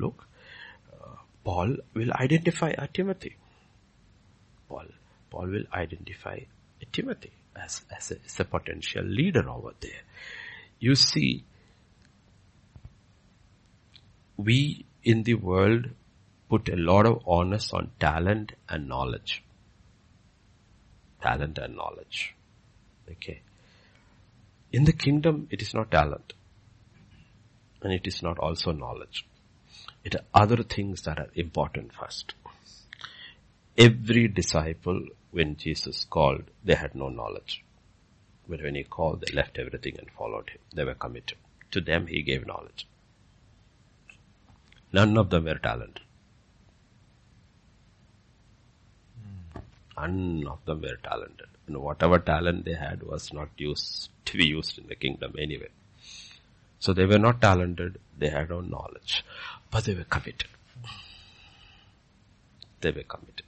Paul will identify Timothy. Paul will identify Timothy as a potential leader over there. You see, we in the world put a lot of onus on talent and knowledge. Talent and knowledge. Okay. In the kingdom, it is not talent. And it is not also knowledge. It are other things that are important first. Every disciple, when Jesus called, they had no knowledge. But when he called, they left everything and followed him. They were committed. To them, he gave knowledge. None of them were talented. None of them were talented. And whatever talent they had was not used to be used in the kingdom anyway. So they were not talented, they had no knowledge, but they were committed. They were committed.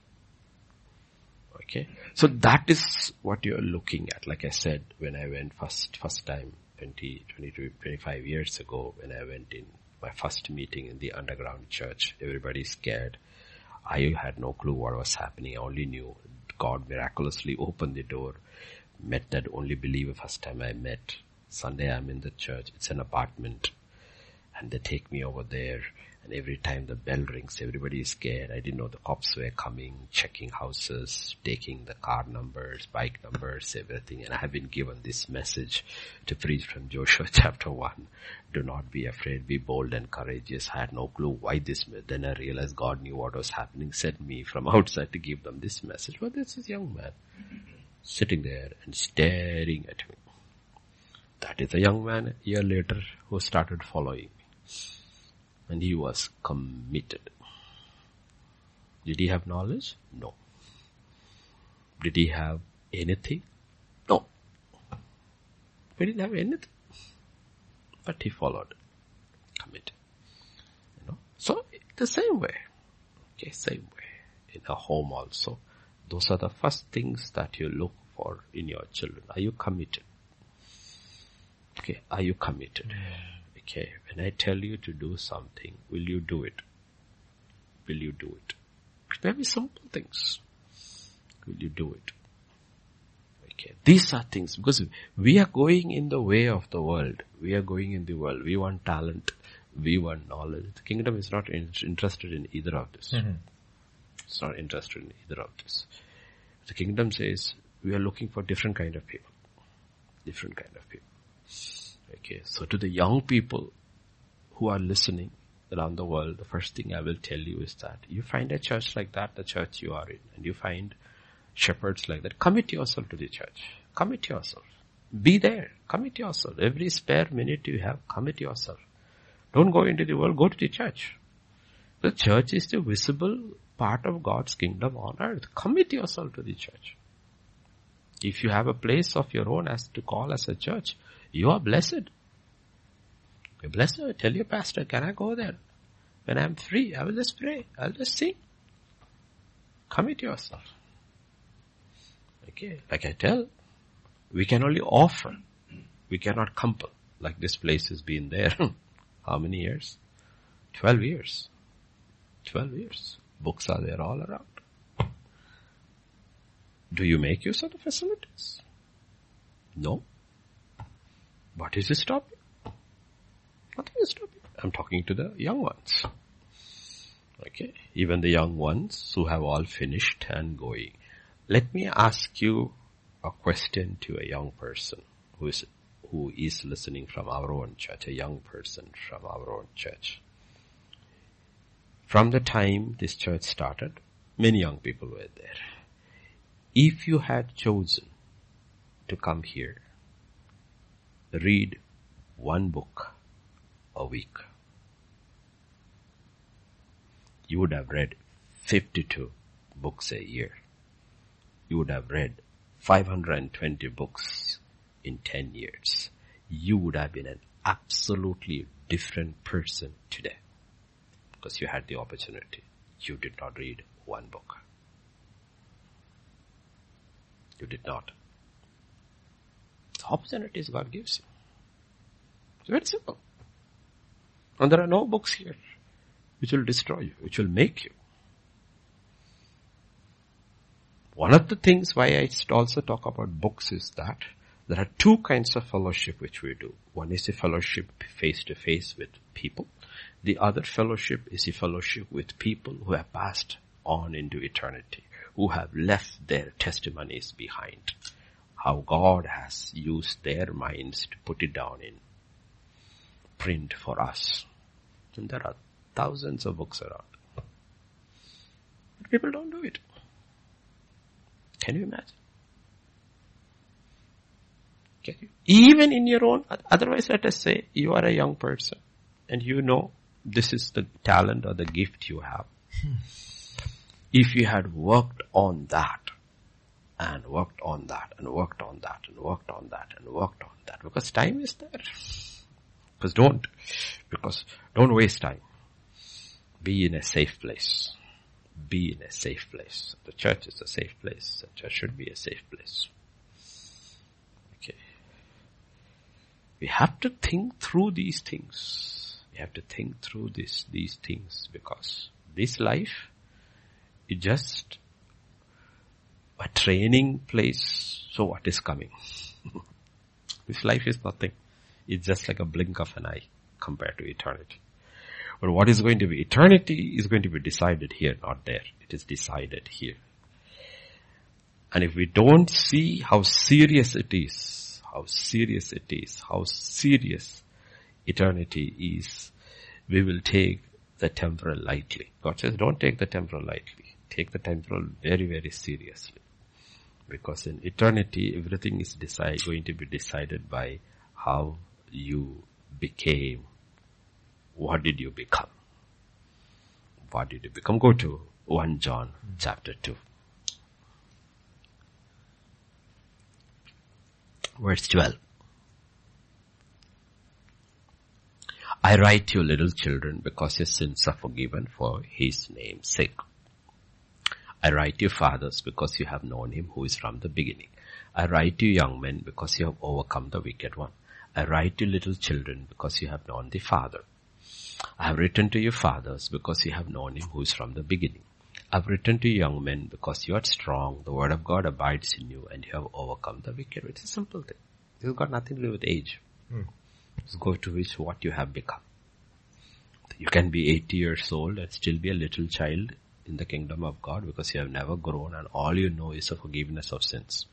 Okay. So that is what you are looking at. Like I said, when I went first time 25 years ago when I went in my first meeting in the underground church. Everybody scared. I had no clue what was happening. I only knew God miraculously opened the door. Met that only believer first time I met. Sunday I'm in the church. It's an apartment. And they take me over there. And every time the bell rings, everybody is scared. I didn't know the cops were coming, checking houses, taking the car numbers, bike numbers, everything. And I have been given this message to preach from Joshua chapter 1. Do not be afraid, be bold and courageous. I had no clue why this. Then I realized God knew what was happening, sent me from outside to give them this message. But this is young man sitting there and staring at me. That is a young man a year later who started following me. And he was committed. Did he have knowledge? No. Did he have anything? No. He didn't have anything. But he followed. Committed. So, the same way. Okay, same way. In a home also. Those are the first things that you look for in your children. Are you committed? Okay, are you committed? Okay, when I tell you to do something, will you do it? Will you do it? It may be simple things. Will you do it? Okay, these are things, because we are going in the way of the world. We are going in the world. We want talent. We want knowledge. The kingdom is not interested in either of this. Mm-hmm. It's not interested in either of this. The kingdom says we are looking for different kind of people. Different kind of people. Okay, so to the young people who are listening around the world, the first thing I will tell you is that you find a church like that, the church you are in, and you find shepherds like that. Commit yourself to the church. Commit yourself. Be there. Commit yourself. Every spare minute you have, commit yourself. Don't go into the world, go to the church. The church is the visible part of God's kingdom on earth. Commit yourself to the church. If you have a place of your own as to call as a church, you are blessed. You're blessed. Tell your pastor, can I go there? When I'm free, I will just pray. I'll just sing. Commit yourself. Okay, like I tell, we can only offer. We cannot compel. Like this place has been there. How many years? 12 years. 12 years. Books are there all around. Do you make use of the facilities? No. What is stopping? Nothing is stopping. I'm talking to the young ones. Okay. Even the young ones who have all finished and going. Let me ask you a question to a young person who is listening from our own church, a young person from our own church. From the time this church started, many young people were there. If you had chosen to come here, read one book a week, you would have read 52 books a year. You would have read 520 books in 10 years. You would have been an absolutely different person today because you had the opportunity. You did not read one book. You did not. The opportunities God gives you. It's very simple. And there are no books here which will destroy you, which will make you. One of the things why I also talk about books is that there are two kinds of fellowship which we do. One is a fellowship face to face with people. The other fellowship is a fellowship with people who have passed on into eternity, who have left their testimonies behind. How God has used their minds to put it down in print for us. And there are thousands of books around. But people don't do it. Can you imagine? Can you? Even in your own, otherwise let us say you are a young person and you know this is the talent or the gift you have. If you had worked on that and worked on that and worked on that and worked on that and worked on that, because time is there. Because don't waste time. Be in a safe place. Be in a safe place. The church is a safe place. The church should be a safe place. Okay. We have to think through these things. We have to think through these things, because this life is just a training place. So what is coming? This life is nothing. It's just like a blink of an eye compared to eternity. But what is going to be eternity is going to be decided here, not there. It is decided here. And if we don't see how serious it is, how serious eternity is, we will take the temporal lightly. God says, don't take the temporal lightly. Take the temporal very, very seriously. Because in eternity, everything is going to be decided by how you became. What did you become? What did you become? Go to 1 John chapter 2. Verse 12. I write to you, little children, because your sins are forgiven for his name's sake. I write to you, fathers, because you have known him who is from the beginning. I write to you, young men, because you have overcome the wicked one. I write to you, little children, because you have known the Father. I have written to you, fathers, because you have known him who is from the beginning. I have written to you, young men, because you are strong. The word of God abides in you, and you have overcome the wicked. It's a simple thing. This has got nothing to do with age. Just go to what you have become. You can be 80 years old and still be a little child in the kingdom of God, because you have never grown and all you know is the forgiveness of sins.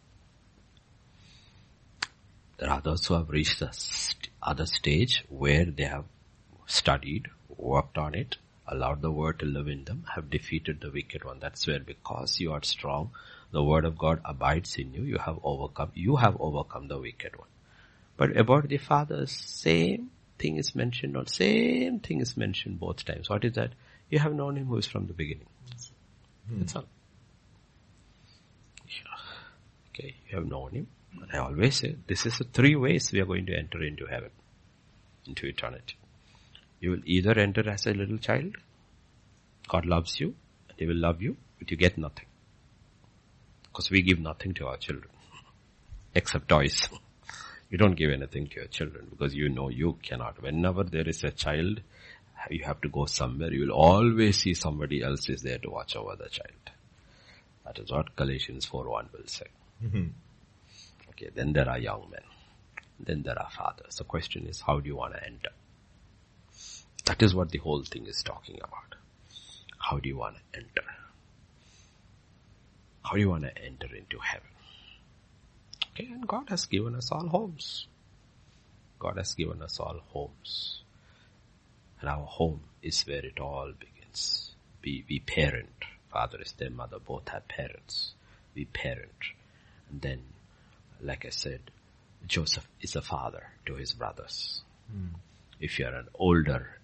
There are others who have reached the other stage where they have studied, worked on it, allowed the word to live in them, have defeated the wicked one. That's where, because you are strong, the word of God abides in you, you have overcome the wicked one. But about the fathers, same thing is mentioned both times. What is that? You have known him who is from the beginning. That's all. Okay, you have known him. And I always say, this is the 3 ways we are going to enter into heaven, into eternity. You will either enter as a little child. God loves you, and he will love you, but you get nothing. Because we give nothing to our children, except toys. You don't give anything to your children, because you know you cannot. Whenever there is a child, you have to go somewhere. You will always see somebody else is there to watch over the child. That is what Galatians 4:1 will say. Okay, then there are young men. Then there are fathers. The question is, how do you want to enter? That is what the whole thing is talking about. How do you want to enter? How do you want to enter into heaven? Okay, and God has given us all homes. God has given us all homes. And our home is where it all begins. We parent. Father is their mother. Both have parents. We parent. And then, like I said, Joseph is a father to his brothers. If you're an older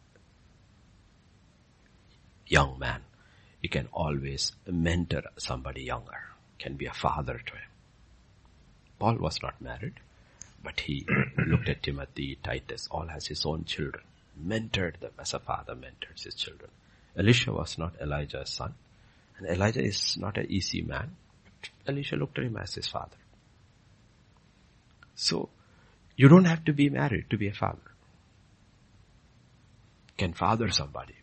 young man, you can always mentor somebody younger. Can be a father to him. Paul was not married, but he looked at Timothy, Titus, all has his own children. Mentored them as a father mentors his children. Elisha was not Elijah's son. And Elijah is not an easy man. But Elisha looked at him as his father. So, you don't have to be married to be a father. Can father somebody.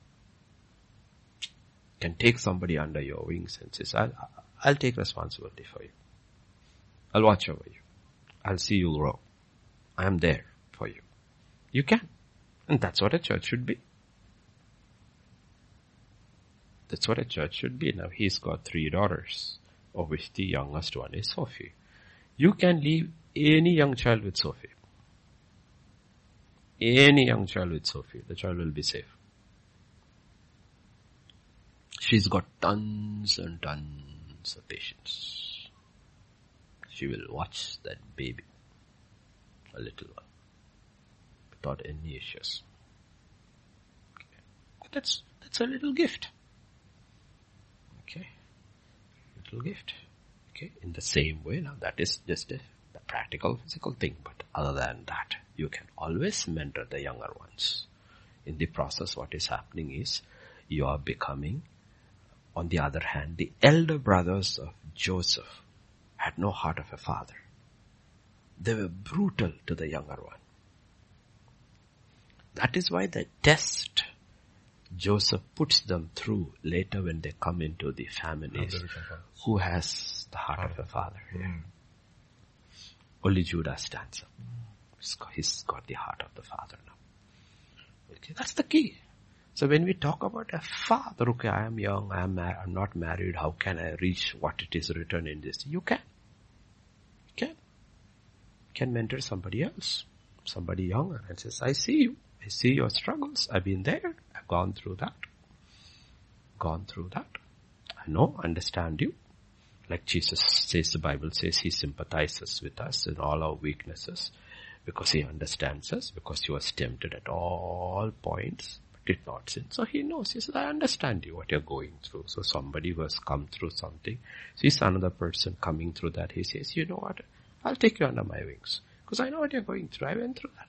Can take somebody under your wings and says, I'll take responsibility for you. I'll watch over you. I'll see you grow. I am there for you. You can. And that's what a church should be. That's what a church should be. Now he's got 3 daughters, of which the youngest one is Sophie. You can leave any young child with Sophie. Any young child with Sophie. The child will be safe. She's got tons and tons of patience. She will watch that baby, a little one, without any issues. Okay. That's a little gift. Okay. Little gift. Okay. In the same way, now that is just the practical, physical thing. But other than that, you can always mentor the younger ones. In the process, what is happening is, you are becoming, on the other hand, the elder brothers of Joseph had no heart of a father. They were brutal to the younger one. That is why the test Joseph puts them through later when they come into the family is who has the heart of a father. Only Judah stands up. He's got the heart of the father now. Okay, that's the key. So when we talk about a father, okay, I am young, I'm not married, how can I reach what it is written in this? You can. You can mentor somebody else, somebody younger, and says, I see you. I see your struggles. I've been there. I've gone through that. I know, understand you. Like Jesus says, the Bible says he sympathizes with us in all our weaknesses because he understands us, because he was tempted at all points, but did not sin. So he knows. He says, I understand you, what you're going through. So somebody who has come through something, sees another person coming through that. He says, you know what? I'll take you under my wings because I know what you're going through. I went through that.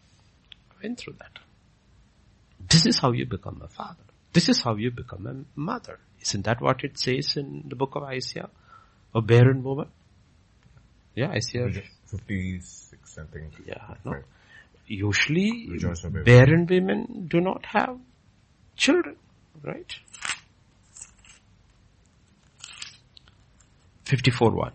This is how you become a father. This is how you become a mother. Isn't that what it says in the book of Isaiah? A barren woman? Yeah, Isaiah 56, I think. Yeah, no. Usually, barren women do not have children, right? 54:1.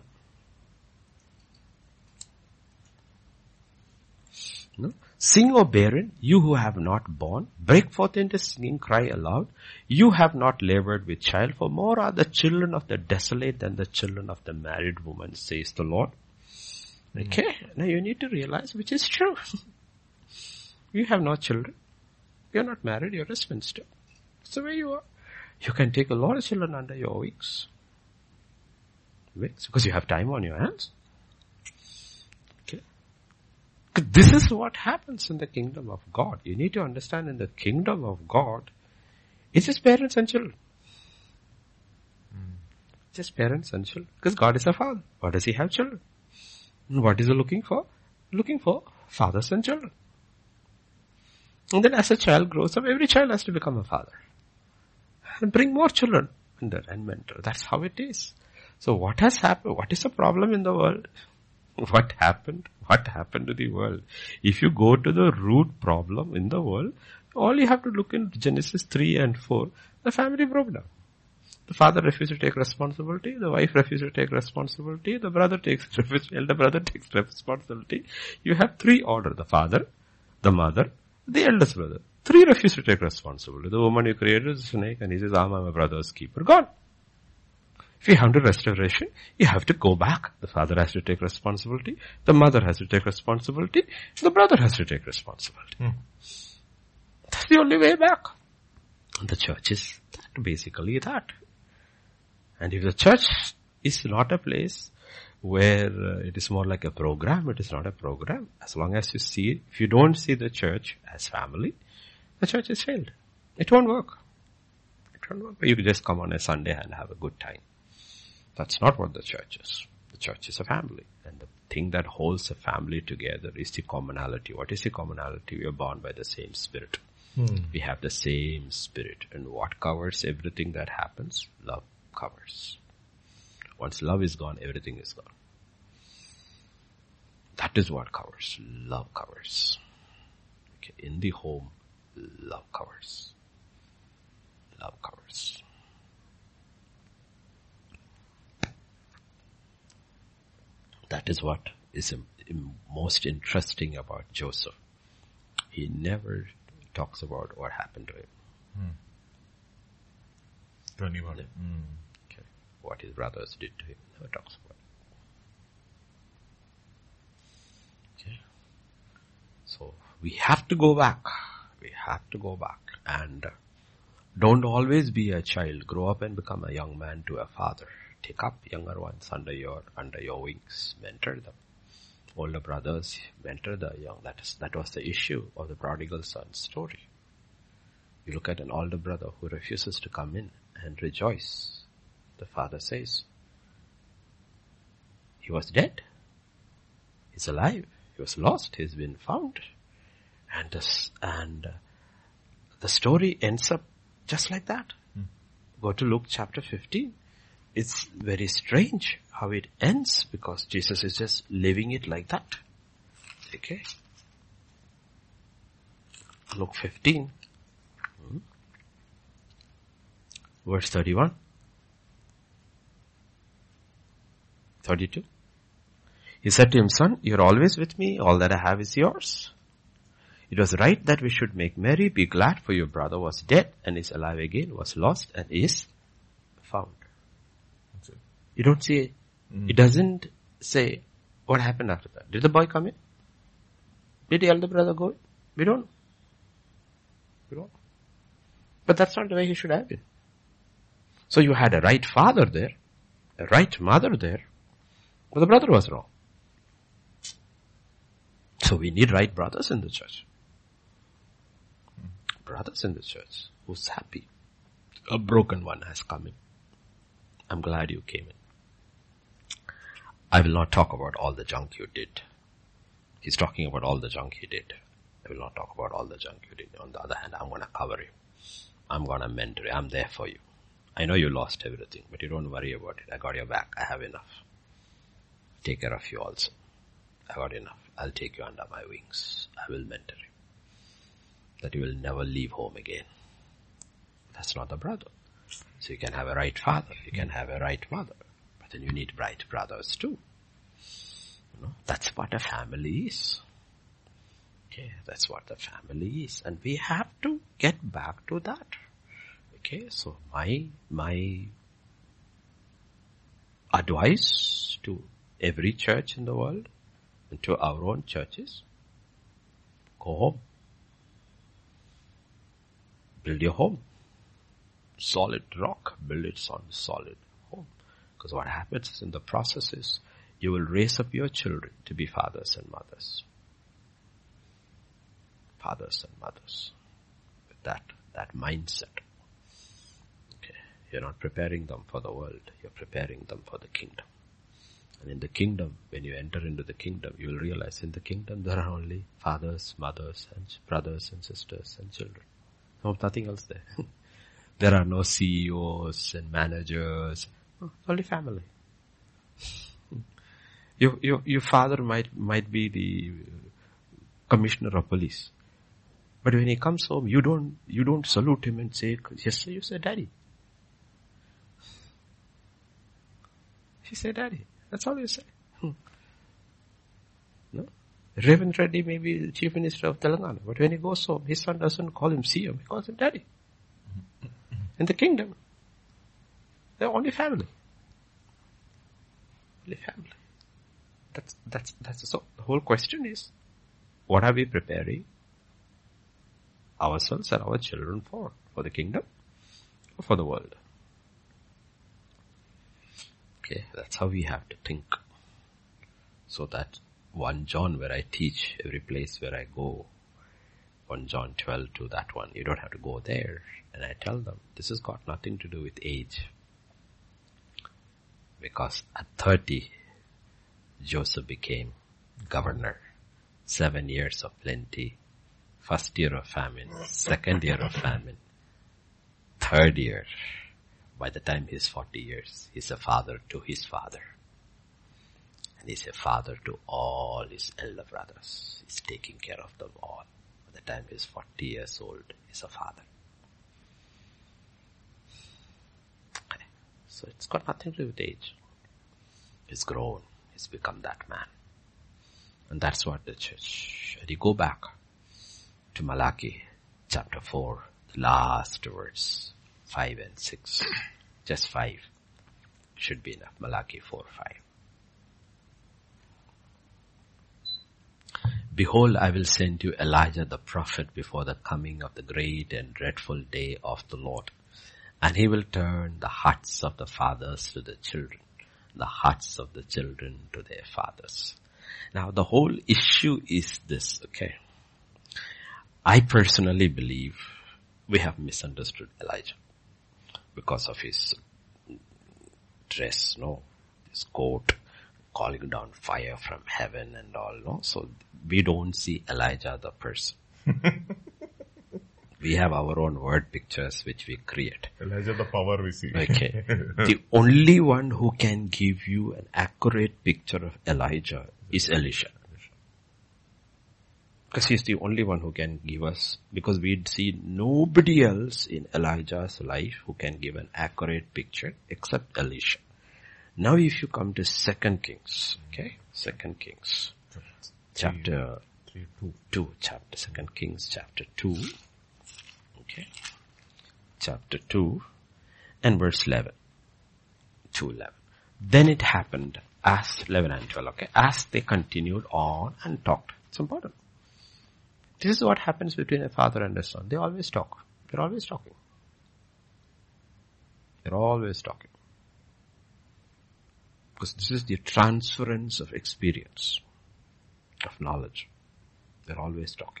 No? Sing, O barren, you who have not borne, break forth into singing, cry aloud. You have not labored with child, for more are the children of the desolate than the children of the married woman, says the Lord. Okay, now you need to realize which is true. You have no children. You're not married, you're a spinster. That's the way you are. You can take a lot of children under your wings. Because you have time on your hands. This is what happens in the kingdom of God. You need to understand, in the kingdom of God, it's just parents and children. Just parents and children. Because God is a father. Why does he have children? And what is he looking for? Looking for fathers and children. And then as a child grows up, every child has to become a father. And bring more children and mentor. That's how it is. So what has happened? What is the problem in the world? What happened? What happened to the world? If you go to the root problem in the world, all you have to look in Genesis 3 and 4, the family broke down. The father refused to take responsibility, the wife refused to take responsibility, the elder brother takes responsibility. You have three order, the father, the mother, the eldest brother. Three refuse to take responsibility. The woman you created is a snake and he says, I'm my brother's keeper. Gone. If you have to restoration, you have to go back. The father has to take responsibility. The mother has to take responsibility. The brother has to take responsibility. That's the only way back. And the church is basically that. And if the church is not a place where it is more like a program, it is not a program. As long as you see it, if you don't see the church as family, the church is failed. It won't work. You can just come on a Sunday and have a good time. That's not what the church is. The church is a family. And the thing that holds a family together is the commonality. What is the commonality? We are born by the same spirit. We have the same spirit. And what covers everything that happens? Love covers. Once love is gone, everything is gone. That is what covers. Love covers. Okay. In the home, love covers. Love covers. That is what is most interesting about Joseph. He never talks about what happened to him. To anyone. Okay. What his brothers did to him. Never talks about it. Okay. So we have to go back. We have to go back. And don't always be a child. Grow up and become a young man to a father. Take up younger ones under your wings. Mentor them. Older brothers, mentor the young. That was the issue of the prodigal son story. You look at an older brother who refuses to come in and rejoice. The father says, he was dead. He's alive. He was lost. He's been found. And the story ends up just like that. Go to Luke chapter 15. It's very strange how it ends because Jesus is just living it like that. Okay. Luke 15. Verse 31. 32. He said to him, son, you're always with me. All that I have is yours. It was right that we should make merry, be glad, for your brother was dead and is alive again, was lost and is found. That's it. You don't see, it doesn't say what happened after that. Did the boy come in? Did the elder brother go in? We don't know. We don't know. But that's not the way he should have been. So you had a right father there, a right mother there, but the brother was wrong. So we need right brothers in the church. Brothers in the church who's happy. A broken one has come in. I'm glad you came in. I will not talk about all the junk you did. He's talking about all the junk he did. I will not talk about all the junk you did. On the other hand, I'm going to cover you. I'm going to mentor you. I'm there for you. I know you lost everything, but you don't worry about it. I got your back. I have enough. Take care of you also. I got enough. I'll take you under my wings. I will mentor you. That you will never leave home again. That's not the brother. So you can have a right father. You can have a right mother. But then you need right brothers too. You know, that's what a family is. Okay, that's what the family is. And we have to get back to that. Okay, so my advice to every church in the world and to our own churches, go home. Build your home. Solid rock. Build it on solid home. Because what happens in the process is you will raise up your children to be fathers and mothers. Fathers and mothers. With that mindset. Okay. You're not preparing them for the world. You're preparing them for the kingdom. And in the kingdom, when you enter into the kingdom, you will realize in the kingdom there are only fathers, mothers, and brothers and sisters and children. No, nothing else there. There are no CEOs and managers. No, only family. Your father might be the commissioner of police. But when he comes home, you don't salute him and say, yes sir, you say daddy. You say daddy. That's all you say. No? Revan Reddy may be the Chief Minister of Telangana, but when he goes home, his son doesn't call him CM, he calls him daddy. In the kingdom, they're only family. Only family. That's so. The whole question is, what are we preparing ourselves and our children for? For the kingdom or for the world? Okay, that's how we have to think. So that 1 John where I teach, every place where I go, 1 John 12 to that one, you don't have to go there. And I tell them, this has got nothing to do with age. Because at 30, Joseph became governor. 7 years of plenty. First year of famine. Second year of famine. Third year. By the time he's 40 years, he's a father to his father. And he's a father to all his elder brothers. He's taking care of them all. By the time he's 40 years old, he's a father. Okay. So it's got nothing to do with age. He's grown. He's become that man. And that's what the church. And you go back to Malachi chapter 4, the last verse, 5 and 6. Just 5 should be enough. Malachi 4:5. Behold, I will send you Elijah the prophet before the coming of the great and dreadful day of the Lord. And he will turn the hearts of the fathers to the children, the hearts of the children to their fathers. Now the whole issue is this, okay? I personally believe we have misunderstood Elijah because of his dress, his coat, calling down fire from heaven and all, no? So we don't see Elijah the person. We have our own word pictures which we create. Elijah the power we see. Okay. The only one who can give you an accurate picture of Elijah is Elisha. Because he's the only one who can give us, because we'd see nobody else in Elijah's life who can give an accurate picture except Elisha. Now if you come to 2 Kings, okay, 2 Kings, chapter 2, 2 Kings chapter 2, okay, chapter 2 and verse 11, 2:11. Then it happened as 11 and 12, okay, as they continued on and talked. It's important. This is what happens between a father and a son. They always talk. They're always talking. They're always talking. Because this is the transference of experience, of knowledge. They're always talking.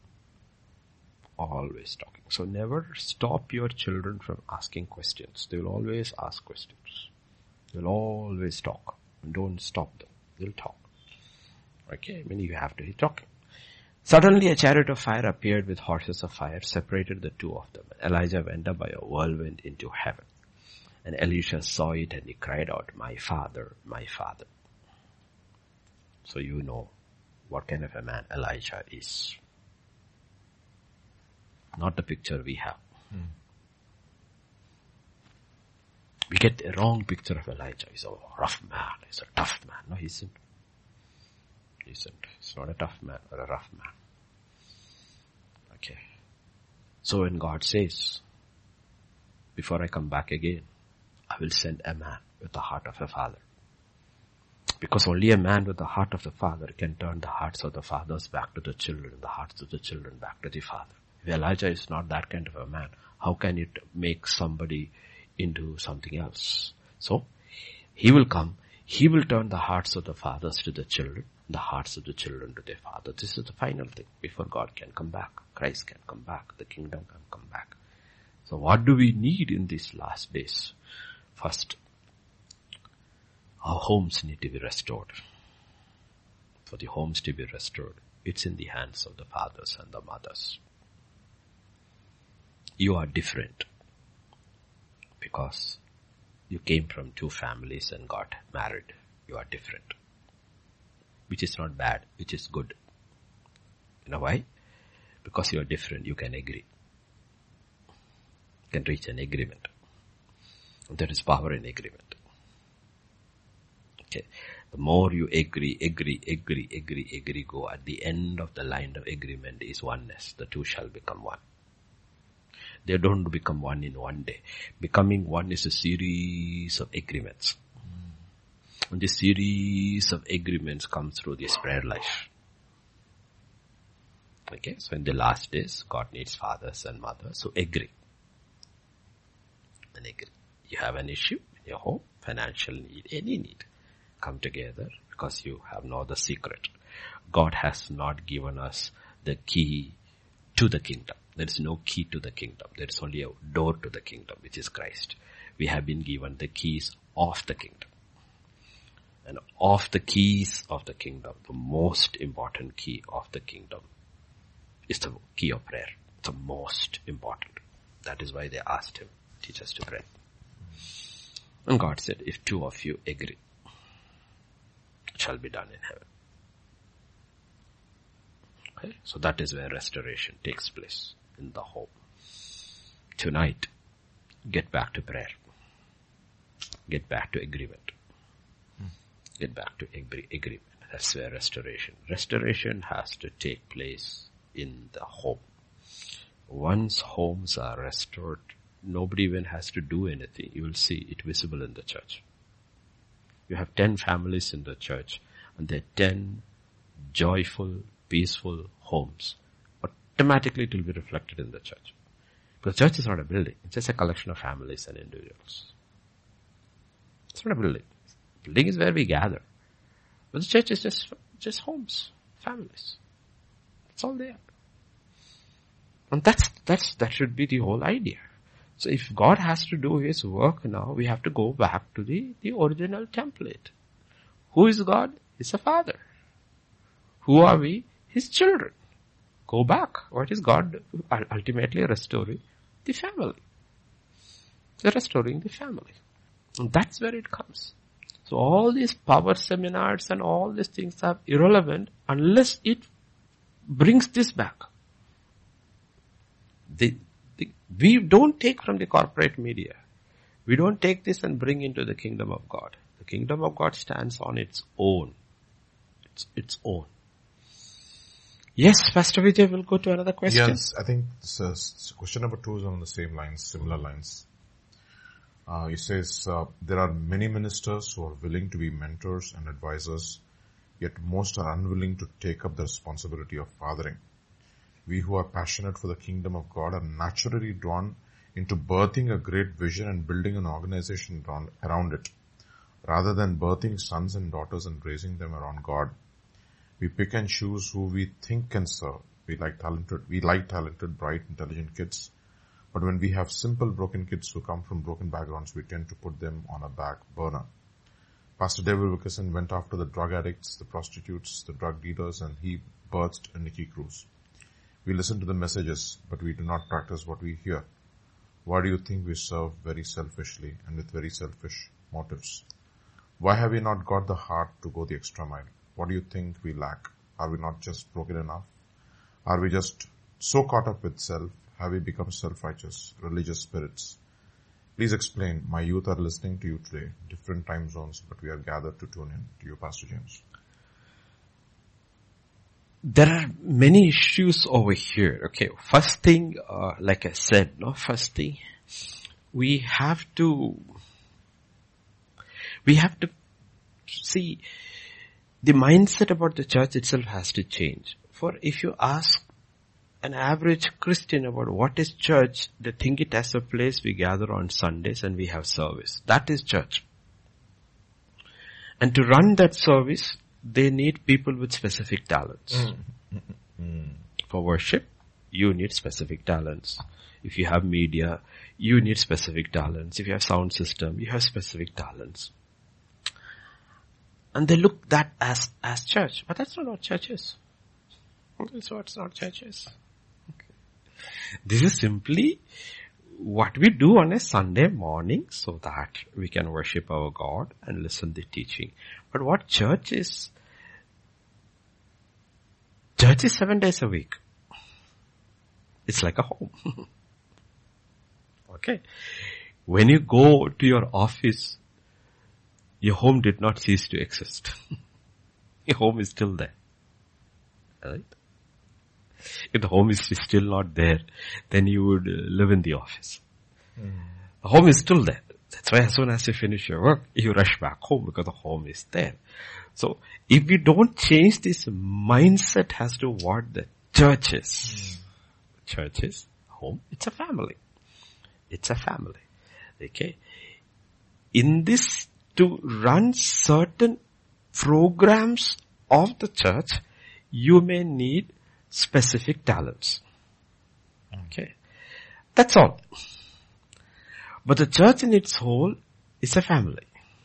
Always talking. So never stop your children from asking questions. They will always ask questions. They'll always talk. And don't stop them. They'll talk. Okay, I mean you have to be talking. Suddenly a chariot of fire appeared with horses of fire, separated the two of them. Elijah went up by a whirlwind into heaven. And Elisha saw it and he cried out, "My father, my father." So you know what kind of a man Elijah is. Not the picture we have. We get a wrong picture of Elijah. He's a rough man. He's a tough man. No, he isn't. He isn't. He's not a tough man or a rough man. Okay. So when God says, before I come back again, I will send a man with the heart of a father. Because only a man with the heart of the father can turn the hearts of the fathers back to the children, the hearts of the children back to the father. If Elijah is not that kind of a man, how can it make somebody into something else? So, he will come, he will turn the hearts of the fathers to the children, the hearts of the children to their father. This is the final thing before God can come back. Christ can come back. The kingdom can come back. So what do we need in these last days? First, our homes need to be restored. For the homes to be restored, it's in the hands of the fathers and the mothers. You are different because you came from two families and got married. You are different. Which is not bad, which is good. You know why? Because you are different, you can agree. You can reach an agreement. And there is power in agreement. Okay. The more you agree, go, at the end of the line of agreement is oneness. The two shall become one. They don't become one in one day. Becoming one is a series of agreements. And this series of agreements comes through this prayer life. Okay, so in the last days, God needs fathers and mothers, so agree. And agree. You have an issue in your home, financial need, any need. Come together because you have know the secret. God has not given us the key to the kingdom. There is no key to the kingdom. There is only a door to the kingdom, which is Christ. We have been given the keys of the kingdom. And of the keys of the kingdom, the most important key of the kingdom is the key of prayer. It's the most important. That is why they asked him, teach us to pray. And God said, if two of you agree, it shall be done in heaven. Okay? So that is where restoration takes place, in the home. Tonight, get back to prayer. Get back to agreement. Get back to agreement. That's where restoration has to take place in the home. Once homes are restored, nobody even has to do anything. You will see it visible in the church. You have 10 families in the church, and there are 10 joyful, peaceful homes. Automatically it will be reflected in the church. Because the church is not a building. It's just a collection of families and individuals. It's not a building. Building is where we gather. But the church is just homes, families. That's all they are. And that should be the whole idea. So if God has to do his work now, we have to go back to the original template. Who is God? He's a father. Who are we? His children. Go back. What is God ultimately restoring? The family. They're restoring the family. And that's where it comes. So all these power seminars and all these things are irrelevant unless it brings this back. We don't take from the corporate media. We don't take this and bring into the kingdom of God. The kingdom of God stands on its own. Its own. Yes, Pastor Vijay will go to another question. Yes, I think question number 2 is on the same lines, similar lines. He says, there are many ministers who are willing to be mentors and advisors, yet most are unwilling to take up the responsibility of fathering. We who are passionate for the kingdom of God are naturally drawn into birthing a great vision and building an organization around it, rather than birthing sons and daughters and raising them around God. We pick and choose who we think can serve. We like talented, bright, intelligent kids. But when we have simple, broken kids who come from broken backgrounds, we tend to put them on a back burner. Pastor David Wilkerson went after the drug addicts, the prostitutes, the drug dealers, and he birthed a Nicky Cruz. We listen to the messages, but we do not practice what we hear. Why do you think we serve very selfishly and with very selfish motives? Why have we not got the heart to go the extra mile? What do you think we lack? Are we not just broken enough? Are we just so caught up with self? Have we become self-righteous, religious spirits? Please explain. My youth are listening to you today. Different time zones, but we are gathered to tune in to you, Pastor James. There are many issues over here. Okay, first thing, like I said, first thing, we have to see the mindset about the church itself has to change. For if you ask an average Christian about what is church, they think it as a place we gather on Sundays and we have service. That is church. And to run that service, they need people with specific talents. For worship, you need specific talents. If you have media, you need specific talents. If you have sound system, you have specific talents. And they look that as church. But that's not what church is. That's what's not church is. Okay. This is simply what we do on a Sunday morning so that we can worship our God and listen to the teaching. But what church is 7 days a week. It's like a home. Okay. When you go to your office, your home did not cease to exist. Your home is still there. Right? If the home is still not there, then you would live in the office. The home is still there. That's why as soon as you finish your work, you rush back home because the home is there. So if we don't change this mindset as to what the church is, church is home, it's a family. It's a family. Okay. In this, to run certain programs of the church, you may need specific talents. Okay. That's all. But the church in its whole is a family.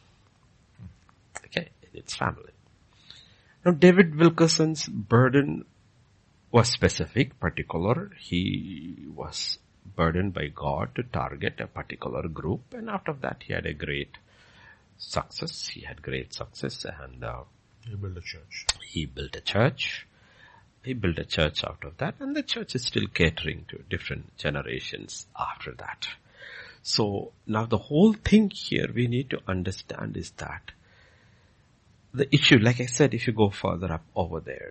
Okay. It's family. Now David Wilkerson's burden was specific, particular. He was burdened by God to target a particular group, and out of that he had a great success. He had great success, and he built a church. He built a church. He built a church out of that, and the church is still catering to different generations after that. So now the whole thing here we need to understand is that the issue, like I said, if you go further up over there,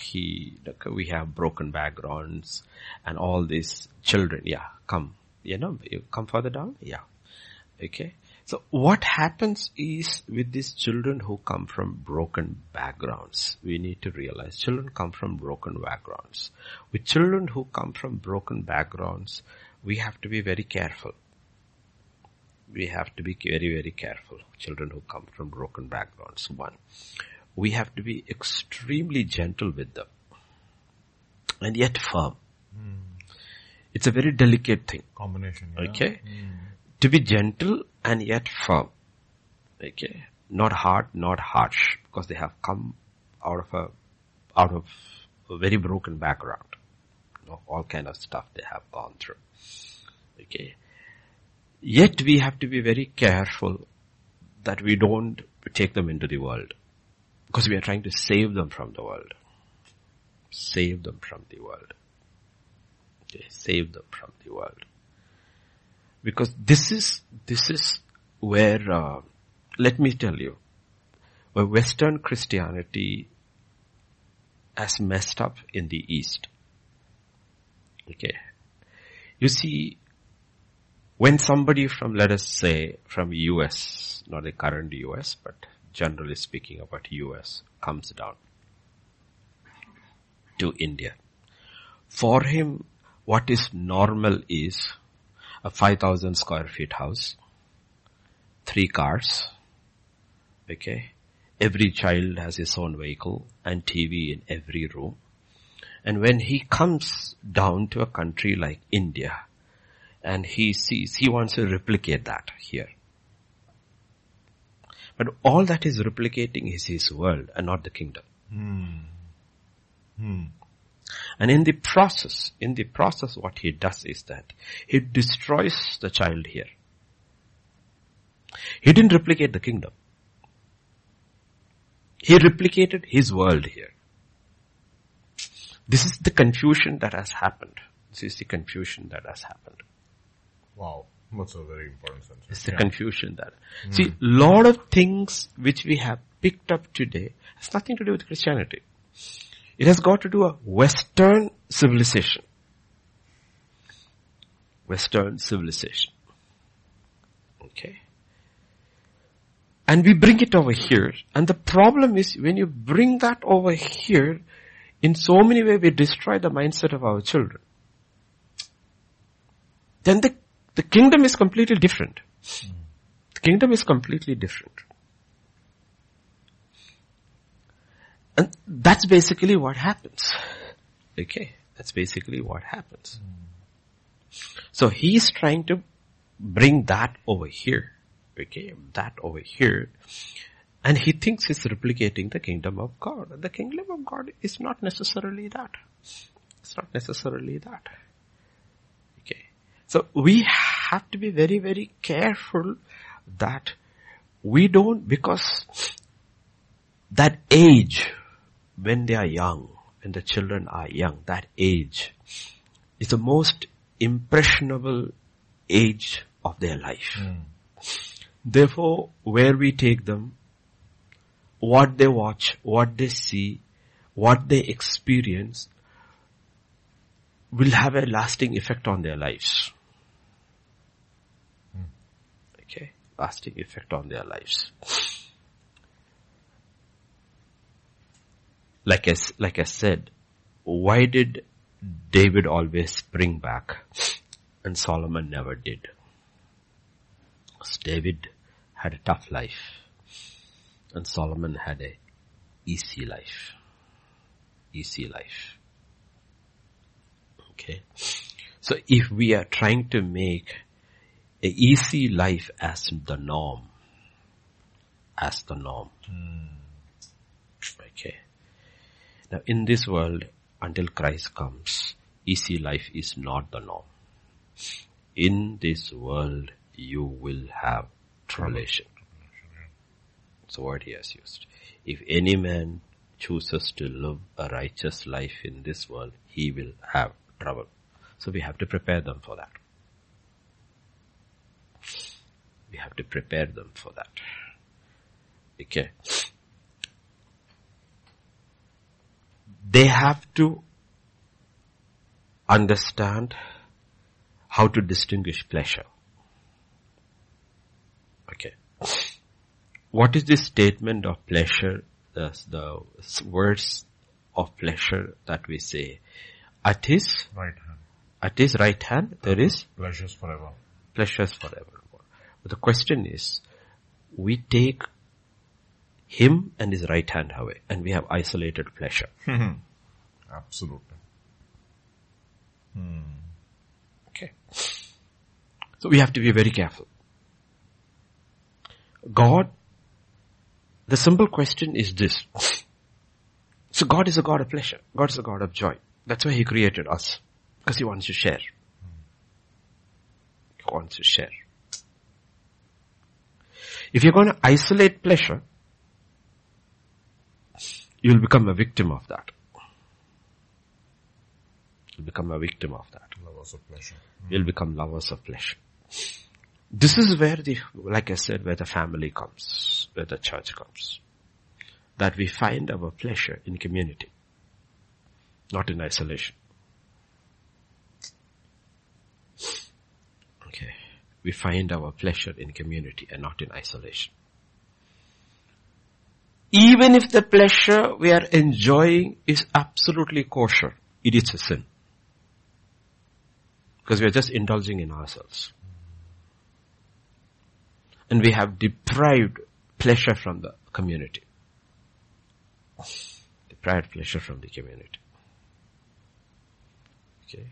we have broken backgrounds and all these children. Yeah, come. You come further down. Yeah. Okay. So what happens is with these children who come from broken backgrounds, we need to realize children come from broken backgrounds. With children who come from broken backgrounds, we have to be very careful. We have to be very, very careful. Children who come from broken backgrounds. One, we have to be extremely gentle with them. And yet firm. It's a very delicate thing. Combination. Yeah. Okay. To be gentle and yet firm. Okay. Not hard, not harsh. Because they have come out of a very broken background. All kind of stuff they have gone through. Okay. Yet we have to be very careful that we don't take them into the world. Because we are trying to save them from the world. Save them from the world. Okay, save them from the world. Because this is where, let me tell you, where Western Christianity has messed up in the East. Okay. You see, when somebody from, let us say, from US, not the current US, but generally speaking about US, comes down to India. For him, what is normal is a 5,000 square feet house, 3 cars, okay? Every child has his own vehicle and TV in every room. And when he comes down to a country like India, and he sees, he wants to replicate that here. But all that is replicating is his world and not the kingdom. And in the process, what he does is that he destroys the child here. He didn't replicate the kingdom. He replicated his world here. This is the confusion that has happened. Wow. That's a very important sentence. It's the confusion that. See, lot of things which we have picked up today has nothing to do with Christianity. It has got to do with Western civilization. Western civilization. Okay. And we bring it over here. And the problem is when you bring that over here, in so many ways we destroy the mindset of our children. Then the kingdom is completely different. The kingdom is completely different. And that's basically what happens. Okay. That's basically what happens. So he's trying to bring that over here. Okay. That over here. And he thinks he's replicating the kingdom of God. And the kingdom of God is not necessarily that. It's not necessarily that. Okay. So we have to be very, very careful that we don't, because that age, when they are young, when the children are young, that age is the most impressionable age of their life. Therefore, where we take them, what they watch, what they see, what they experience will have a lasting effect on their lives. Okay, lasting effect on their lives. Like I said, why did David always spring back and Solomon never did? Because David had a tough life and Solomon had a easy life. Easy life. Okay. So if we are trying to make a easy life as the norm, okay. Now in this world, until Christ comes, easy life is not the norm. In this world, you will have tribulation. That's the word he has used. If any man chooses to live a righteous life in this world, he will have trouble. So we have to prepare them for that. We have to prepare them for that. Okay. They have to understand how to distinguish pleasure. Okay. What is this statement of pleasure? The words of pleasure that we say. At his right hand. At his right hand, there is pleasures forever. Pleasures forever. But the question is, we take him and his right hand away, and we have isolated pleasure. Absolutely. Okay. So we have to be very careful. God, the simple question is this. So God is a God of pleasure. God is a God of joy. That's why he created us. Because he wants to share. He wants to share. If you're going to isolate pleasure, you'll become a victim of that. You'll become a victim of that. Lovers of pleasure. You'll become lovers of pleasure. This is where like I said, where the family comes, where the church comes. That we find our pleasure in community, not in isolation. Okay. We find our pleasure in community and not in isolation. Even if the pleasure we are enjoying is absolutely kosher, it is a sin. Because we are just indulging in ourselves. And we have deprived pleasure from the community. Deprived pleasure from the community. Okay.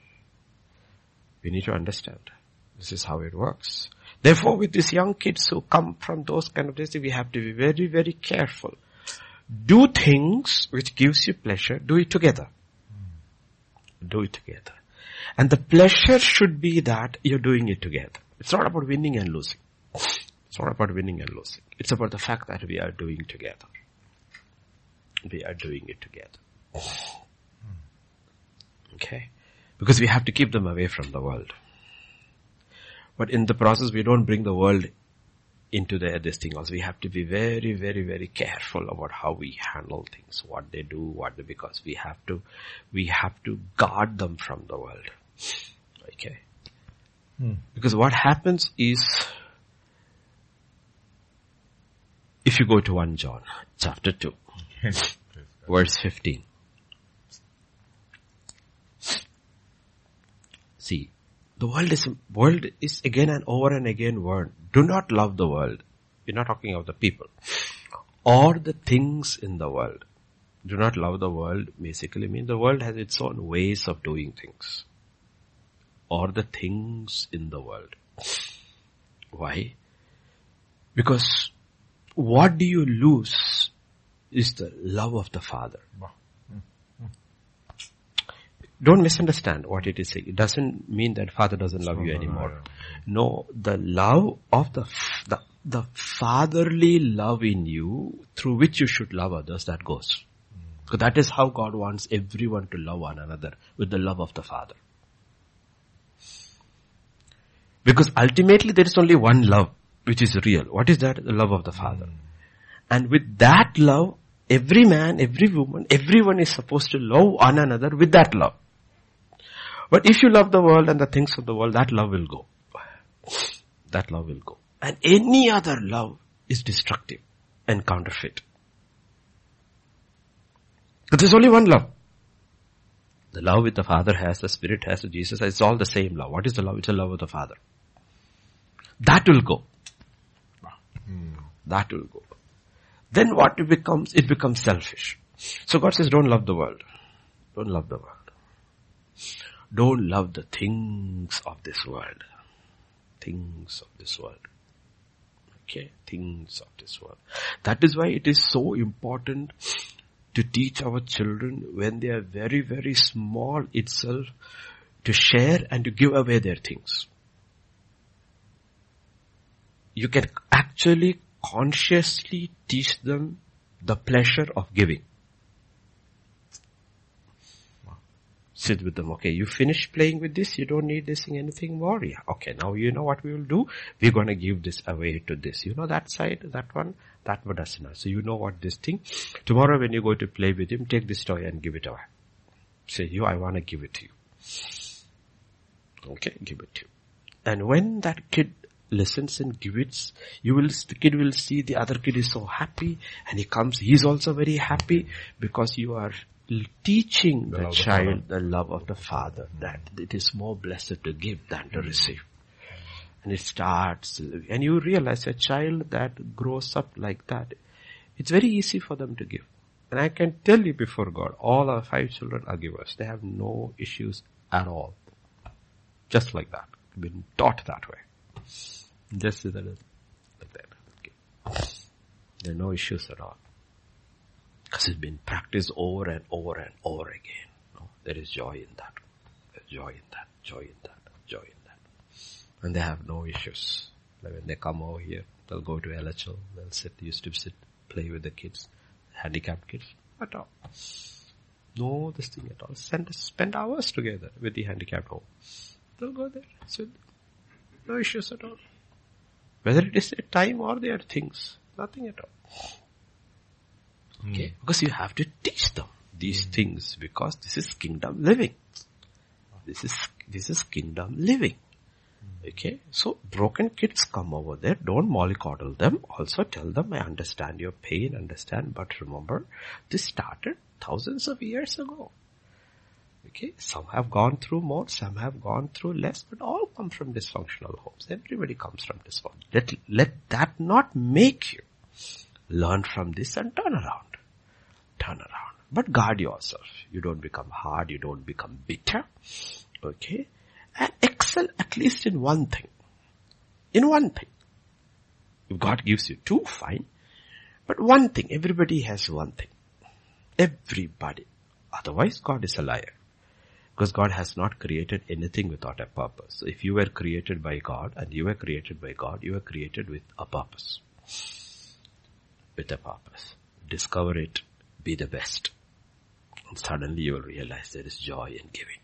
We need to understand. This is how it works. Therefore, with these young kids who come from those kind of days, we have to be very, very careful. Do things which gives you pleasure, do it together. Do it together. And the pleasure should be that you're doing it together. It's not about winning and losing. It's not about winning and losing. It's about the fact that we are doing together. We are doing it together. Okay? Because we have to keep them away from the world. But in the process, we don't bring the world into this thing also. We have to be very, very, very careful about how we handle things, what they do, because we have to guard them from the world. Okay? Because what happens is, if you go to 1 John chapter 2, verse 15. See, the world is again and over and again warned. Do not love the world. We're not talking of the people. Or the things in the world. Do not love the world basically means the world has its own ways of doing things. Or the things in the world. Why? Because what do you lose is the love of the Father. Don't misunderstand what it is saying. It doesn't mean that Father doesn't love you anymore. No, the love of the fatherly love in you through which you should love others, that goes. Because that is how God wants everyone to love one another, with the love of the Father. Because ultimately there is only one love which is real. What is that? The love of the Father. And with that love, every man, every woman, everyone is supposed to love one another with that love. But if you love the world and the things of the world, that love will go. That love will go. And any other love is destructive and counterfeit. But there's only one love. The love which the Father has, the Spirit has, the Jesus has, it's all the same love. What is the love? It's the love of the Father. That will go. That will go. Then what it becomes? It becomes selfish. So God says, don't love the world. Don't love the world. Don't love the things of this world. Things of this world. Okay? Things of this world. That is why it is so important to teach our children when they are very, very small itself to share and to give away their things. You can actually consciously teach them the pleasure of giving. Sit with them. Okay, you finish playing with this. You don't need this in anything more. Yeah. Okay, now you know what we will do. We're going to give this away to this. You know that side, that one doesn't know. So you know what this thing. Tomorrow when you go to play with him, take this toy and give it away. Say, I want to give it to you. Okay, give it to you. And when that kid listens and gives it, the kid will see the other kid is so happy, and he's also very happy because you are teaching the child the love of the Father, that it is more blessed to give than to receive. And it starts, and you realize a child that grows up like that, it's very easy for them to give. And I can tell you before God, all our 5 children are givers. They have no issues at all. Just like that. Been taught that way. Just like that. Okay. There are no issues at all. Because it's been practiced over and over and over again. No, there is joy in that. There's joy in that. Joy in that. Joy in that. And they have no issues. Like when they come over here, they'll go to LHL. They'll used to sit, play with the kids, handicapped kids. At all. no this thing at all. Spend hours together with the handicapped home. They'll go there. So no issues at all. Whether it is a time or their things, nothing at all. Okay, because you have to teach them these things, because this is kingdom living. This is kingdom living. Okay, so broken kids come over there, don't mollycoddle them. Also tell them, I understand your pain, but remember, this started thousands of years ago. Okay, some have gone through more, some have gone through less, but all come from dysfunctional homes. Everybody comes from dysfunction. Let that not make you. Learn from this and turn around. But guard yourself. You don't become hard, you don't become bitter. Okay, and excel at least in one thing. In one thing. If God gives you two, fine. But one thing, everybody has one thing. Everybody. Otherwise, God is a liar. Because God has not created anything without a purpose. So if you were created by God and you were created by God, you were created with a purpose. With a purpose. Discover it. Be the best. And suddenly you will realize there is joy in giving.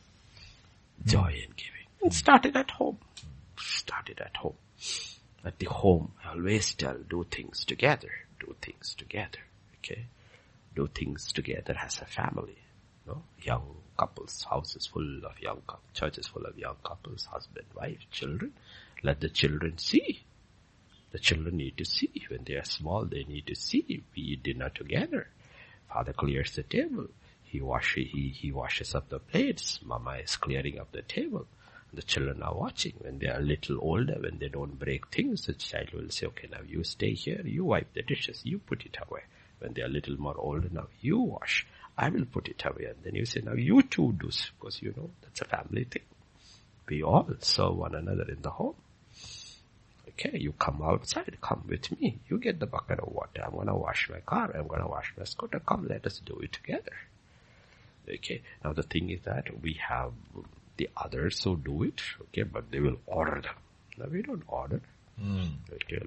Joy in giving. And start it at home. Start it at home. At the home, I always tell, do things together. Do things together. Okay? Do things together as a family. No? Young couples, houses full of young couples, churches full of young couples, husband, wife, children. Let the children see. The children need to see. When they are small, they need to see. We eat dinner together. Father clears the table. He washes up the plates. Mama is clearing up the table. The children are watching. When they are a little older, when they don't break things, the child will say, okay, now you stay here, you wipe the dishes, you put it away. When they are a little more older, now you wash, I will put it away. And then you say, now you two do, because you know, that's a family thing. We all serve one another in the home. Okay, you come outside, come with me. You get the bucket of water. I'm going to wash my car. I'm going to wash my scooter. Come, let us do it together. Okay, now the thing is that we have the others who do it, okay, but they will order them. Now we don't order. Okay,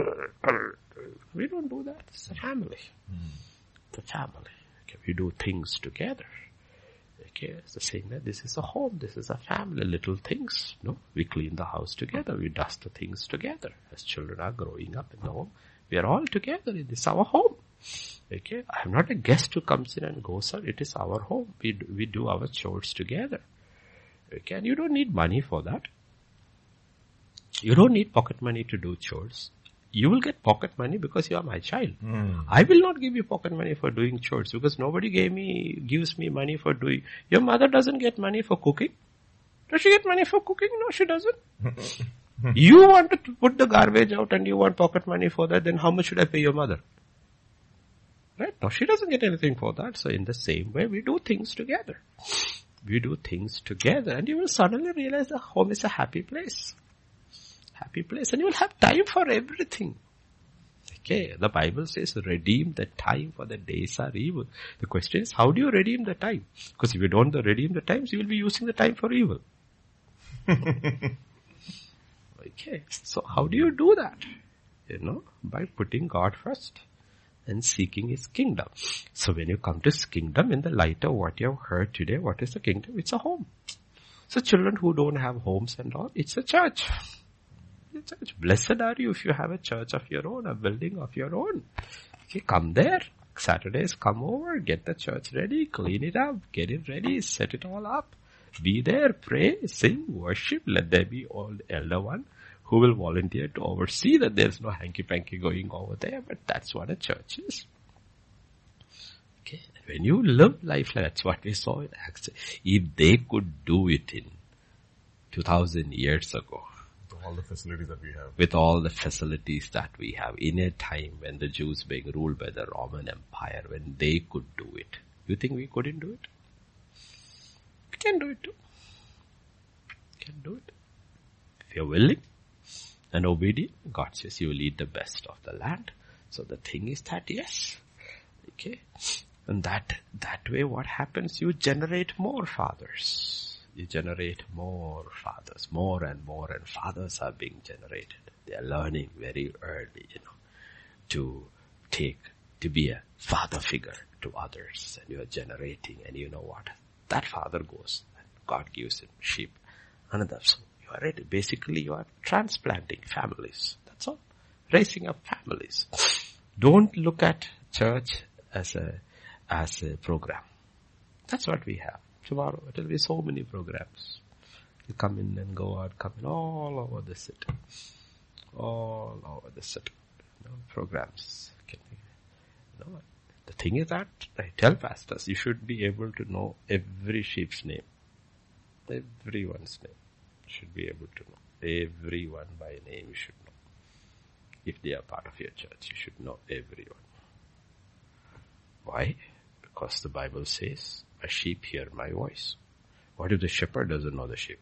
we don't do that. It's a family. It's a family. Okay, we do things together. Okay, it's the same way. This is a home. This is a family. Little things. No, we clean the house together. We dust the things together. As children are growing up in the home, we are all together. It is our home. Okay, I am not a guest who comes in and goes out. It is our home. We do our chores together. Okay, and you don't need money for that. You don't need pocket money to do chores. You will get pocket money because you are my child. I will not give you pocket money for doing chores because nobody gives me money for doing. Your mother doesn't get money for cooking. Does she get money for cooking? No, she doesn't. You want to put the garbage out and you want pocket money for that, then how much should I pay your mother? Right? No, she doesn't get anything for that. So in the same way, we do things together. We do things together and you will suddenly realize the home is a happy place. Happy place. And you will have time for everything. Okay, the Bible says redeem the time for the days are evil. The question is, how do you redeem the time? Because if you don't redeem the times, you will be using the time for evil. Okay, so how do you do that? You know, by putting God first and seeking His kingdom. So when you come to His kingdom, in the light of what you have heard today, what is the kingdom? It's a home. So children who don't have homes and all, it's a church. It's a church. Blessed are you if you have a church of your own, a building of your own. Okay, come there. Saturdays, come over, get the church ready, clean it up, get it ready, set it all up. Be there, pray, sing, worship. Let there be old elder one who will volunteer to oversee that there's no hanky-panky going over there, but that's what a church is. Okay, when you live life, that's what we saw in Acts. If they could do it in 2000 years ago, all the facilities that we have. With all the facilities that we have, in a time when the Jews being ruled by the Roman Empire, when they could do it, you think we couldn't do it? We can do it too. We can do it. If you're willing and obedient, God says you will eat the best of the land. So the thing is that, yes. Okay. And that way what happens? You generate more fathers. You generate more fathers, more and fathers are being generated. They are learning very early, to be a father figure to others, and you are generating, and you know what? That father goes, and God gives him sheep. Another. So you are ready. Basically, you are transplanting families. That's all. Raising up families. Don't look at church as a program. That's what we have. Tomorrow, it will be so many programs. You come in and go out, come in all over the city. All over the city. Programs. The thing is that, I tell pastors, you should be able to know every sheep's name. Everyone's name. You should be able to know. Everyone by name you should know. If they are part of your church, you should know everyone. Why? Because the Bible says, my sheep hear my voice. What if the shepherd doesn't know the sheep?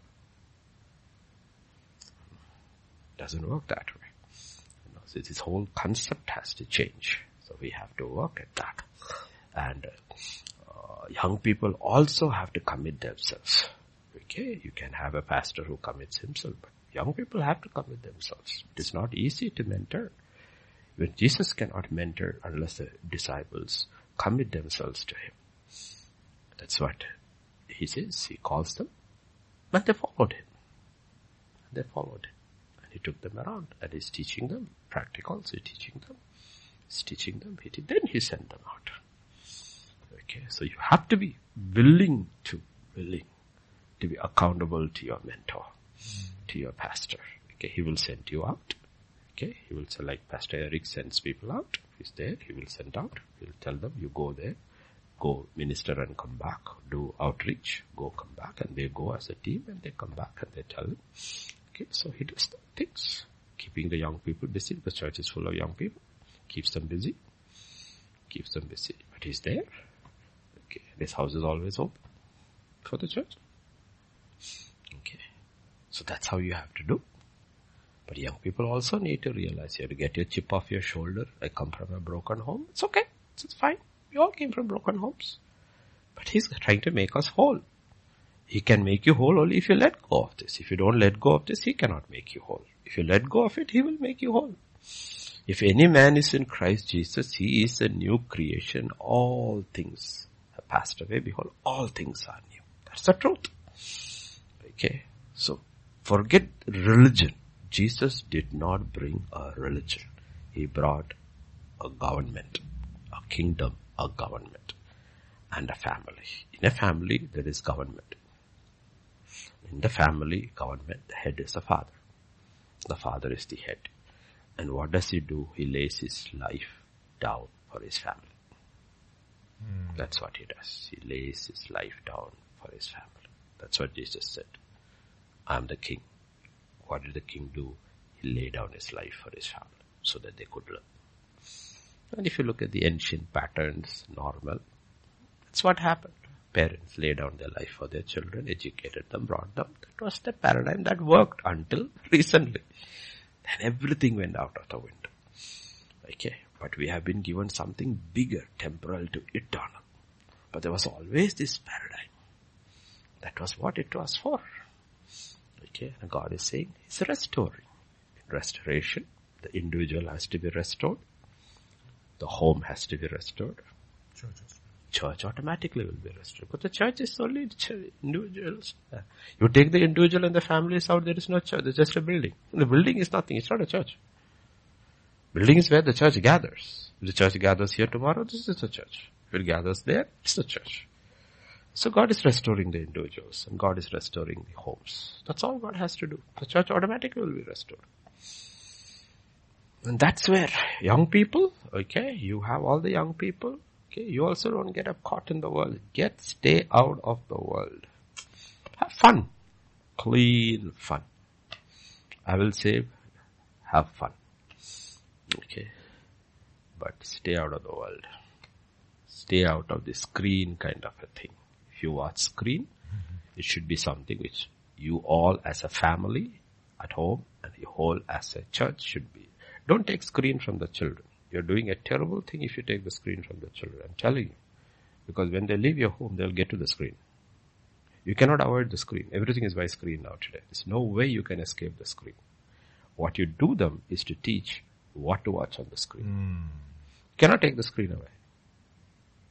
Doesn't work that way. So this whole concept has to change. So we have to work at that. And young people also have to commit themselves. Okay, you can have a pastor who commits himself, but young people have to commit themselves. It is not easy to mentor. Even Jesus cannot mentor unless the disciples commit themselves to him. That's what he says. He calls them, and they followed him. They followed him. And he took them around, and he's teaching them. Practicals, he's teaching them. He's teaching them. Then he sent them out. Okay, so you have to be willing to be accountable to your mentor, to your pastor. Okay, he will send you out. Okay, he will say, like Pastor Eric sends people out. He's there, he will send out. He'll tell them, you go there, go minister and come back, do outreach, go come back, and they go as a team and they come back and they tell him. Okay, so he does the things, keeping the young people busy. The church is full of young people. Keeps them busy. But he's there. Okay, this house is always open for the church. Okay, so that's how you have to do. But young people also need to realize you have to get your chip off your shoulder. I come from a broken home. It's okay. It's fine. We all came from broken homes. But he's trying to make us whole. He can make you whole only if you let go of this. If you don't let go of this, he cannot make you whole. If you let go of it, he will make you whole. If any man is in Christ Jesus, he is a new creation. All things have passed away. Behold, all things are new. That's the truth. Okay. So, forget religion. Jesus did not bring a religion. He brought a government, a kingdom, a government, and a family. In a family, there is government. In the family government, the head is the father. The father is the head. And what does he do? He lays his life down for his family. That's what he does. He lays his life down for his family. That's what Jesus said. I am the king. What did the king do? He laid down his life for his family so that they could live. And if you look at the ancient patterns, normal, that's what happened. Parents laid down their life for their children, educated them, brought them. That was the paradigm that worked until recently. Then everything went out of the window. Okay, but we have been given something bigger, temporal to eternal. But there was always this paradigm. That was what it was for. Okay, and God is saying He's restoring. In restoration, the individual has to be restored. The home has to be restored. Church automatically will be restored. But the church is only individuals. You take the individual and the families out, there is no church. There's just a building. And the building is nothing. It's not a church. Building is where the church gathers. If the church gathers here tomorrow, this is the church. If it gathers there, it's the church. So God is restoring the individuals and God is restoring the homes. That's all God has to do. The church automatically will be restored. And that's where young people, okay, you have all the young people. Okay, you also don't get up caught in the world. Stay out of the world. Have fun. Clean fun. I will say, have fun. Okay. But stay out of the world. Stay out of the screen kind of a thing. If you watch screen, it should be something which you all as a family at home and you all as a church should be. Don't take screen from the children. You're doing a terrible thing if you take the screen from the children. I'm telling you. Because when they leave your home, they'll get to the screen. You cannot avoid the screen. Everything is by screen now today. There's no way you can escape the screen. What you do them is to teach what to watch on the screen. You cannot take the screen away.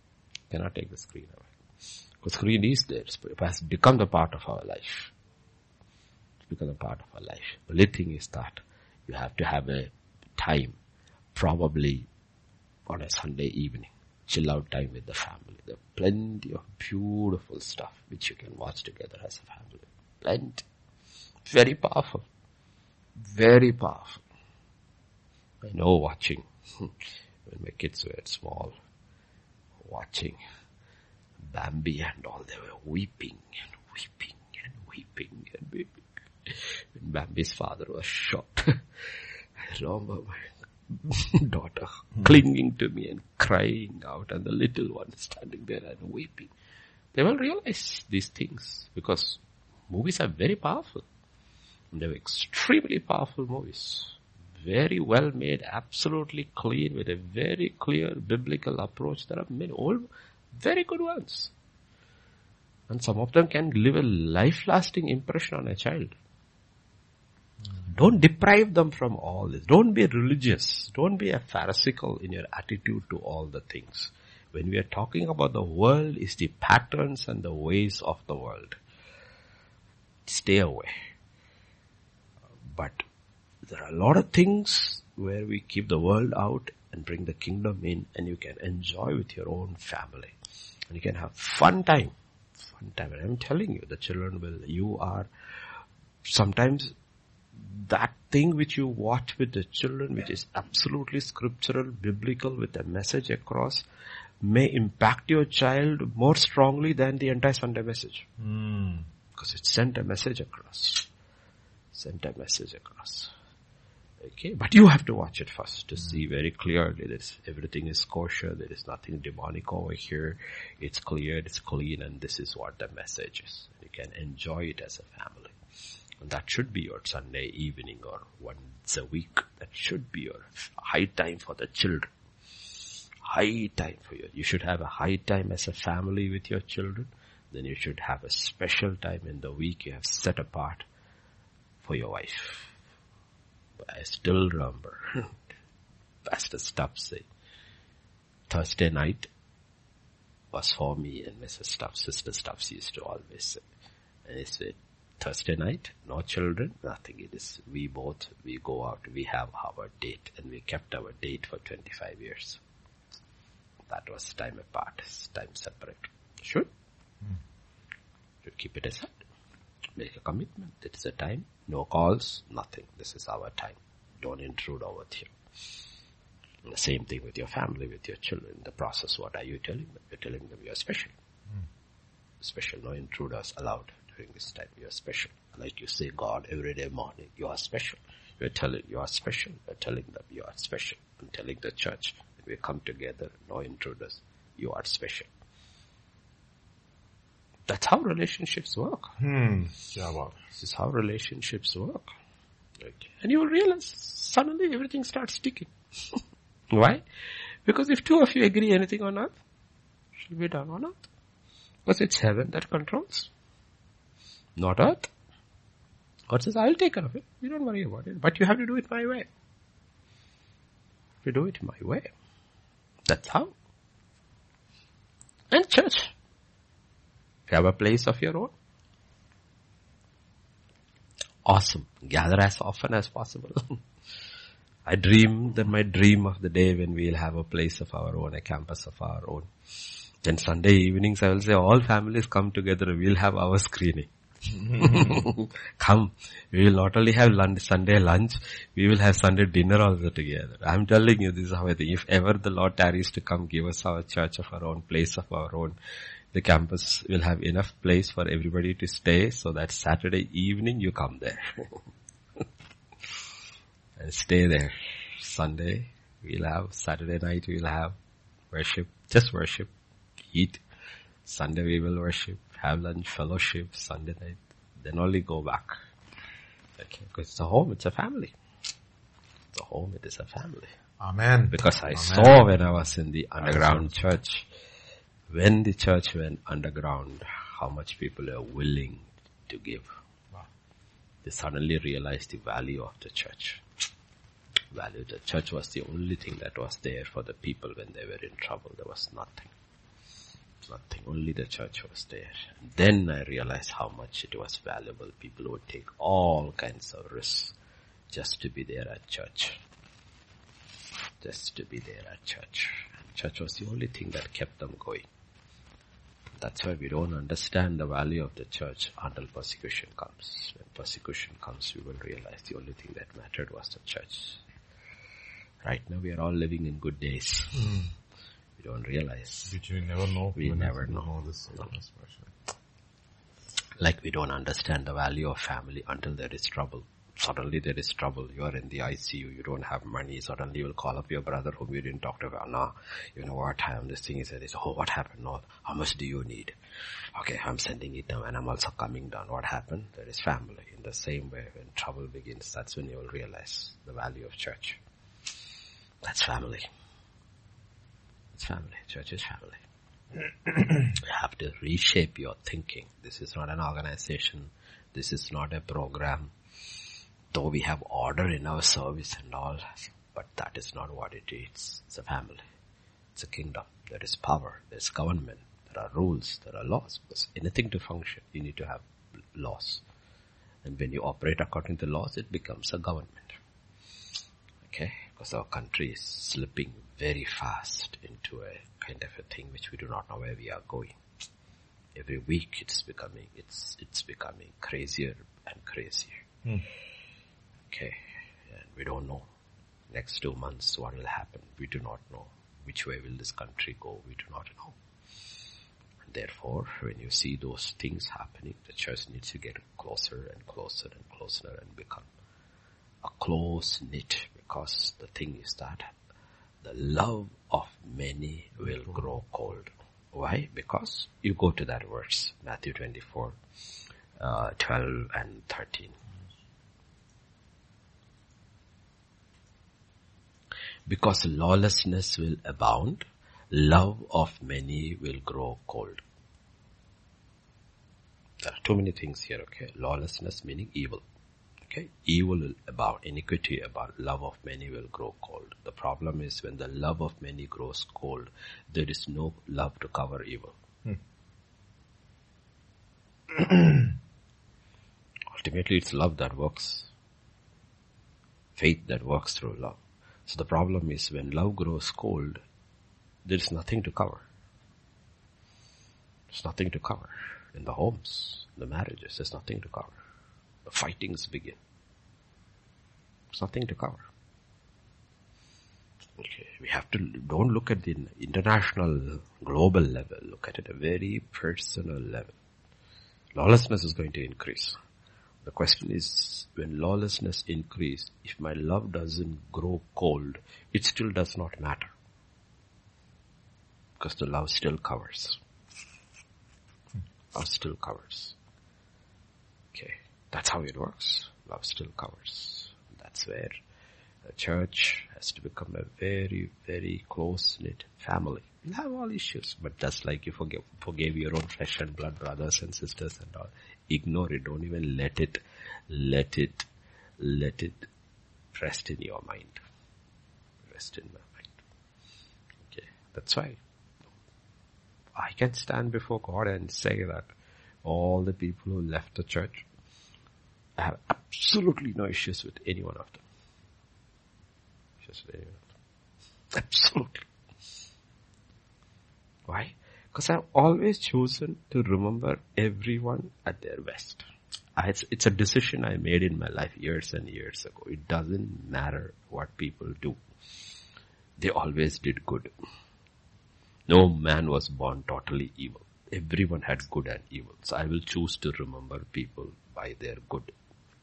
Cannot take the screen away. Because screen is there. It has become the part of our life. It's become a part of our life. The only thing is that you have to have a time, probably on a Sunday evening, chill out time with the family. There are plenty of beautiful stuff which you can watch together as a family. Plenty. Very powerful. Very powerful. I know watching, when my kids were small, watching Bambi and all, they were weeping and weeping and weeping and weeping. When Bambi's father was shot, I remember my daughter clinging to me and crying out, and the little one standing there and weeping. They will realize these things because movies are very powerful. They were extremely powerful movies. Very well made, absolutely clean, with a very clear biblical approach. There are many old, very good ones. And some of them can leave a life-lasting impression on a child. Don't deprive them from all this. Don't be religious. Don't be a pharisaical in your attitude to all the things. When we are talking about the world, it's the patterns and the ways of the world. Stay away. But there are a lot of things where we keep the world out and bring the kingdom in, and you can enjoy with your own family. And you can have fun time. Fun time. And I'm telling you, the children will, you are sometimes that thing which you watch with the children, which is absolutely scriptural, biblical, with a message across, may impact your child more strongly than the entire Sunday message. Because it sent a message across. Sent a message across. Okay, but you have to watch it first to see very clearly that everything is kosher, there is nothing demonic over here, it's clear, it's clean, and this is what the message is. You can enjoy it as a family. And that should be your Sunday evening or once a week. That should be your high time for the children. High time for you. You should have a high time as a family with your children. Then you should have a special time in the week you have set apart for your wife. I still remember Pastor Stubbs saying, Thursday night was for me, and Mrs. Stubbs, Sister Stubbs used to always say. And he said, Thursday night, no children, nothing. It is we go out, we have our date, and we kept our date for 25 years. That was time apart, time separate. Should keep it aside. Make a commitment. It is a time. No calls, nothing. This is our time. Don't intrude over here. And the same thing with your family, with your children. In the process, what are you telling them? You're telling them you're special. Special. No intruders allowed during this time. You're special. Like you say God every day morning. You are special. You're telling you are special. You're telling them you are special. I'm telling the church when we come together, no intruders. You are special. That's how relationships work. This is how relationships work. Okay. And you will realize suddenly everything starts sticking. Why? Because if two of you agree anything on earth, it shall be done on earth. Because it's heaven that controls, not earth. God says, I'll take care of it. You don't worry about it. But you have to do it my way. You do it my way. That's how. And church. You have a place of your own. Awesome. Gather as often as possible. I dream that my dream of the day when we'll have a place of our own, a campus of our own. Then Sunday evenings I will say all families come together, we'll have our screening. Come. We will not only have Sunday lunch, we will have Sunday dinner also together. I'm telling you, this is how I think. If ever the Lord tarries to come give us our church of our own, place of our own, the campus will have enough place for everybody to stay so that Saturday evening you come there. And stay there. Sunday we'll have, Saturday night we'll have worship, just worship, eat. Sunday we will worship, have lunch, fellowship, Sunday night, then only go back. Okay, because it's a home, it's a family. It's a home, it is a family. Amen. Because I saw when I was in the underground church, when the church went underground, how much people are willing to give. Wow. They suddenly realized the value of the church. Value. The church was the only thing that was there for the people when they were in trouble. There was nothing. Nothing. Only the church was there. And then I realized how much it was valuable. People would take all kinds of risks just to be there at church. Just to be there at church. And church was the only thing that kept them going. That's why we don't understand the value of the church until persecution comes. When persecution comes, we will realize the only thing that mattered was the church. Right now we are all living in good days. We don't realize. Which we never know. We never know. This no. Like we don't understand the value of family until there is trouble. Suddenly there is trouble. You are in the ICU. You don't have money. Suddenly you will call up your brother whom you didn't talk to. No, you know what? I am this thing. He said, oh, what happened? No, how much do you need? Okay, I'm sending it down and I'm also coming down. What happened? There is family. In the same way, when trouble begins, that's when you will realize the value of church. That's family. It's family. Church is family. You have to reshape your thinking. This is not an organization. This is not a program. Though we have order in our service and all, but that is not what it is. It's a family. It's a kingdom. There is power. There's government. There are rules. There are laws. Because anything to function, you need to have laws. And when you operate according to laws, it becomes a government. Okay? Because our country is slipping very fast into a kind of a thing which we do not know where we are going. Every week it's becoming crazier and crazier. Okay, and we don't know. Next 2 months what will happen. We do not know. Which way will this country go? We do not know. And therefore, when you see those things happening, the church needs to get closer and closer and closer and become a close knit, because the thing is that the love of many will grow cold. Why? Because you go to that verse, Matthew 24, 12 and 13. Because lawlessness will abound, love of many will grow cold. There are too many things here, okay? Lawlessness meaning evil. Okay? Evil will abound, iniquity abound, love of many will grow cold. The problem is when the love of many grows cold, there is no love to cover evil. Ultimately, it's love that works. Faith that works through love. So the problem is when love grows cold, there is nothing to cover. There's nothing to cover. In the homes, the marriages, there's nothing to cover. The fightings begin. There's nothing to cover. Okay, we have to, don't look at the international, global level. Look at it at a very personal level. Lawlessness is going to increase. The question is, when lawlessness increases, if my love doesn't grow cold, it still does not matter. Because the love still covers. Love still covers. Okay, that's how it works. Love still covers. That's where the church has to become a very, very close-knit family. You have all issues, but just like you forgave your own flesh and blood brothers and sisters and all, ignore it. Don't even let it rest in your mind. Rest in my mind. Okay, that's why I can stand before God and say that all the people who left the church, I have absolutely no issues with any one of them. Absolutely. Why? Because I've always chosen to remember everyone at their best. It's a decision I made in my life years and years ago. It doesn't matter what people do. They always did good. No man was born totally evil. Everyone had good and evil. So I will choose to remember people by their good.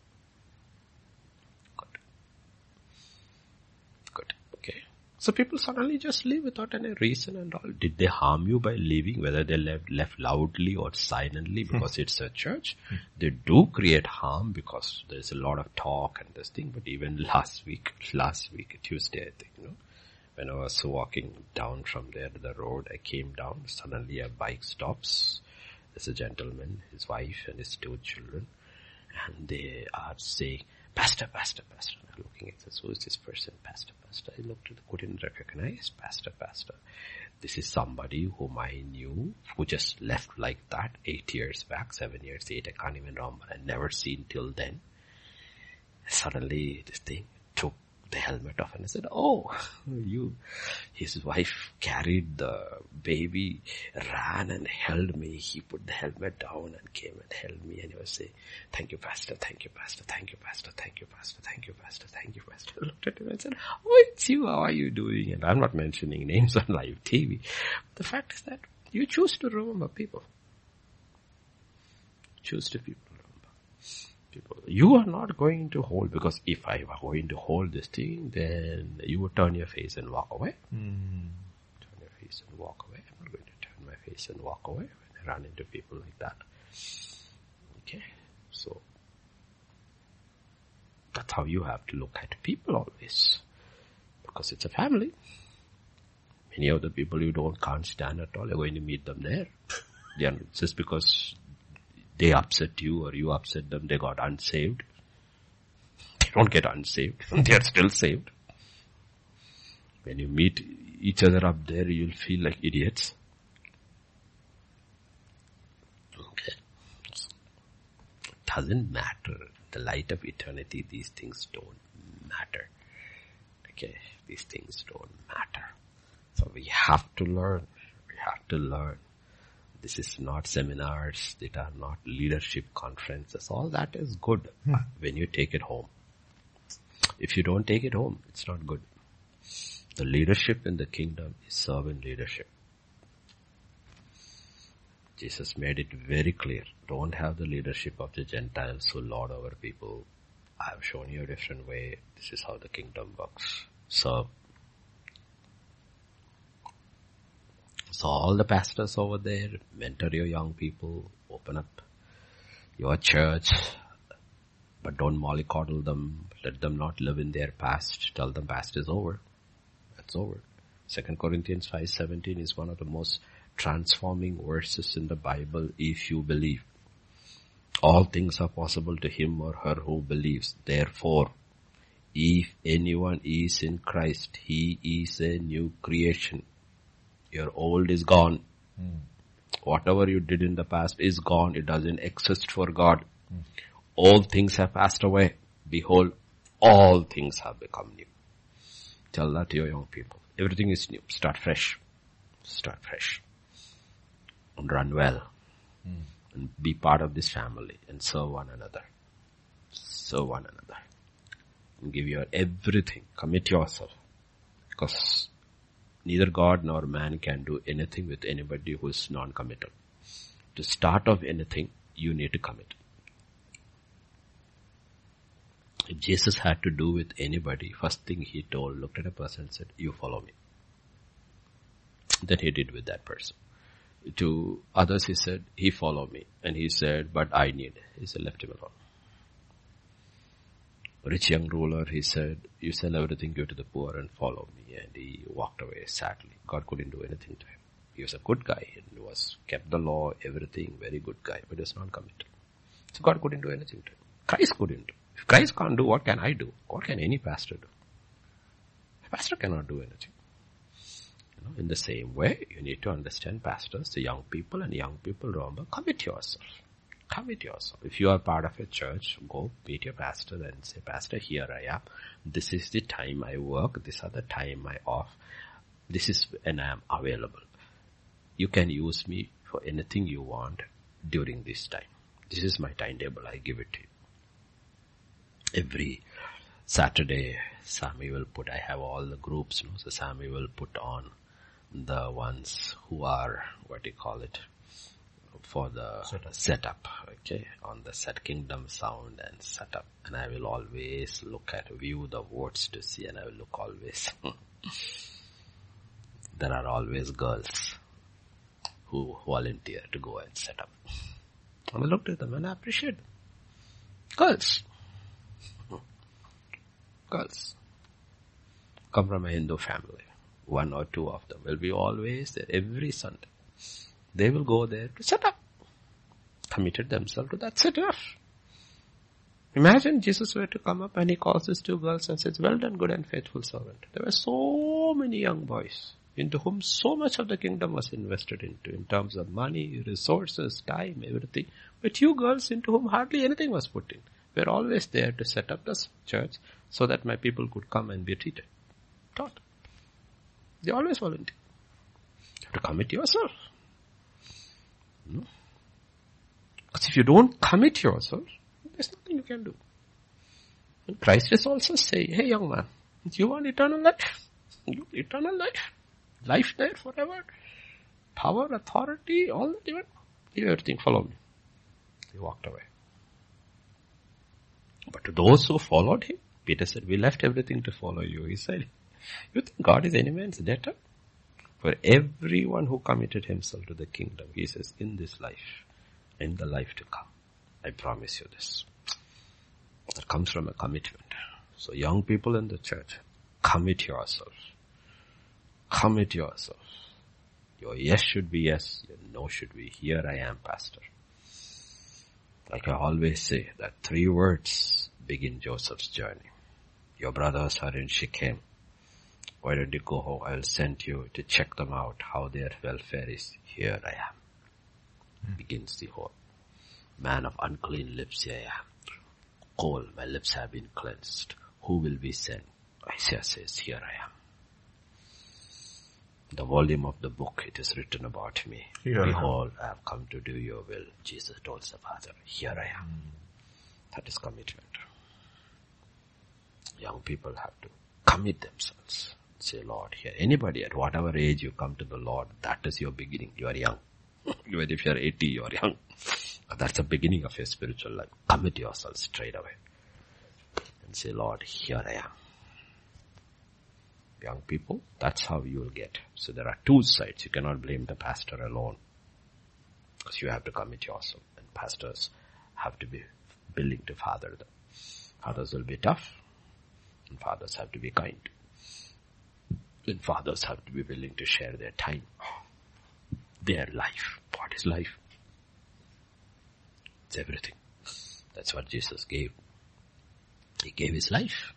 Good. Okay. So people suddenly just leave without any reason and all. Did they harm you by leaving? Whether they left loudly or silently because it's a church. They do create harm because there's a lot of talk and this thing. But even last week, Tuesday, I think, when I was walking down from there to the road, I came down. Suddenly a bike stops. There's a gentleman, his wife and his 2 children. And they are saying, Pastor. And I'm looking at this, who is this person? Pastor. I looked at couldn't recognize Pastor. This is somebody whom I knew, who just left like that 8 years back, 7 years, 8, I can't even remember. I never seen till then. Suddenly this thing took the helmet off and I said, oh, his wife carried the baby, ran and held me. He put the helmet down and came and held me and he was saying, thank you, Pastor, thank you, Pastor, thank you, Pastor, thank you, Pastor, thank you, Pastor, thank you, Pastor. I looked at him and said, oh, it's you, how are you doing? And I'm not mentioning names on live TV. The fact is that you choose to remember people. Choose to people. You are not going to hold, because if I were going to hold this thing, then you would turn your face and walk away. Turn your face and walk away. I'm not going to turn my face and walk away when I run into people like that. Okay, so that's how you have to look at people always, because it's a family. Many of the people you can't stand at all, you're going to meet them there. Just because they upset you or you upset them, they got unsaved. They don't get unsaved. They are still saved. When you meet each other up there, you'll feel like idiots. Okay. It doesn't matter. The light of eternity, these things don't matter. Okay. These things don't matter. So we have to learn. We have to learn. This is not seminars, that are not leadership conferences. All that is good when you take it home. If you don't take it home, it's not good. The leadership in the kingdom is servant leadership. Jesus made it very clear. Don't have the leadership of the Gentiles who lord over people. I have shown you a different way. This is how the kingdom works. Serve. So all the pastors over there, mentor your young people, open up your church, but don't mollycoddle them. Let them not live in their past. Tell them past is over. That's over. 2 Corinthians 5:17 is one of the most transforming verses in the Bible if you believe. All things are possible to him or her who believes. Therefore, if anyone is in Christ, he is a new creation. Your old is gone. Whatever you did in the past is gone. It doesn't exist for God. All things have passed away. Behold, all things have become new. Tell that to your young people. Everything is new. Start fresh. Start fresh. And run well. And be part of this family. And serve one another. Serve one another. And give your everything. Commit yourself. Because neither God nor man can do anything with anybody who is non-committal. To start off anything, you need to commit. If Jesus had to do with anybody, first thing he looked at a person and said, you follow me. Then he did with that person. To others he said, he follow me. And he said, but I need. He said, left him alone. Rich young ruler, he said, you sell everything, give to the poor and follow me. And he walked away sadly. God couldn't do anything to him. He was a good guy and kept the law, everything, very good guy, but he was not committed. So God couldn't do anything to him. Christ couldn't do. If Christ can't do, what can I do? What can any pastor do? A pastor cannot do anything. In the same way, you need to understand pastors, the young people, remember, commit yourself. Commit yourself. If you are part of a church, go meet your pastor and say, Pastor, here I am. This is the time I work. These are the time I off. This is when I am available. You can use me for anything you want during this time. This is my timetable. I give it to you. Every Saturday, Sammy will I have all the groups, so Sammy will put on the ones who are, for the setup, okay, on the set kingdom sound and setup. And I will always view the votes to see, and I will look always. There are always girls who volunteer to go and set up. And I looked at them and I appreciate them. Girls. Girls. Come from a Hindu family. One or two of them will be always there every Sunday. They will go there to set up. Committed themselves to that setup. Imagine Jesus were to come up and he calls these two girls and says, well done, good and faithful servant. There were so many young boys into whom so much of the kingdom was invested into in terms of money, resources, time, everything. But you girls into whom hardly anything was put in were always there to set up this church so that my people could come and be treated. Taught. They always volunteer. You have to commit yourself. No? Because if you don't commit yourself, there's nothing you can do. And Christ is also saying, hey young man, you want eternal life? You want eternal life? Life there forever? Power, authority, all that you want? Leave everything, follow me. He walked away. But to those who followed him, Peter said, we left everything to follow you. He said, you think God is any man's debtor? For everyone who committed himself to the kingdom, he says, in this life, in the life to come, I promise you this. That comes from a commitment. So young people in the church, commit yourself. Commit yourself. Your yes should be yes, your no should be, here I am, pastor. Like I always say, that 3 words begin Joseph's journey. Your brothers are in Shechem. Why don't you go home? I will send you to check them out, how their welfare is. Here I am. Begins the whole. Man of unclean lips, here I am. Coal, my lips have been cleansed. Who will be sent? Isaiah says, here I am. The volume of the book, it is written about me. Here Behold, I have come to do your will. Jesus told the Father, here I am. That is commitment. Young people have to commit themselves. Say, Lord, here, anybody at whatever age you come to the Lord, that is your beginning. You are young. Even if you are 80, you are young. That's the beginning of your spiritual life. Commit yourself straight away. And say, Lord, here I am. Young people, that's how you will get. So there are 2 sides. You cannot blame the pastor alone. Because you have to commit yourself. And pastors have to be willing to father them. Fathers will be tough. And fathers have to be kind. And fathers have to be willing to share their time. Their life. What is life? It's everything. That's what Jesus gave. He gave his life.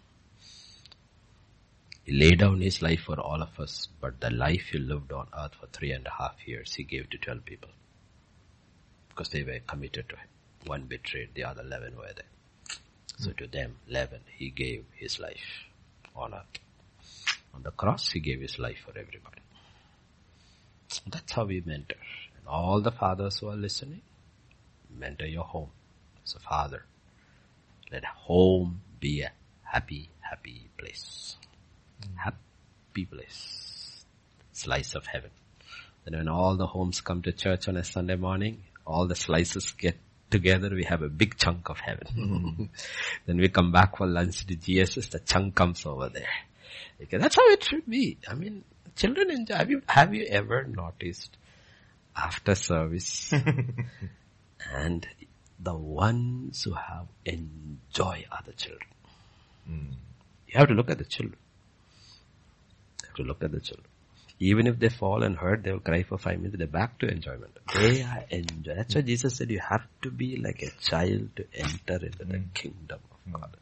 He laid down his life for all of us, but the life he lived on earth for 3.5 years, he gave to 12 people. Because they were committed to him. 1 betrayed, the other 11 were there. So to them, 11, he gave his life on earth. On the cross, he gave his life for everybody. That's how we mentor. And all the fathers who are listening, mentor your home as a father. Let home be a happy, happy place. Happy place. Slice of heaven. Then when all the homes come to church on a Sunday morning, all the slices get together, we have a big chunk of heaven. Then we come back for lunch to GSS, the chunk comes over there. Okay, that's how it should be. I mean, children enjoy. Have you ever noticed after service and the ones who have enjoy are the children? You have to look at the children. To look at the children. Even if they fall and hurt, they will cry for 5 minutes. They're back to enjoyment. They are enjoy. That's why Jesus said you have to be like a child to enter into the kingdom of God.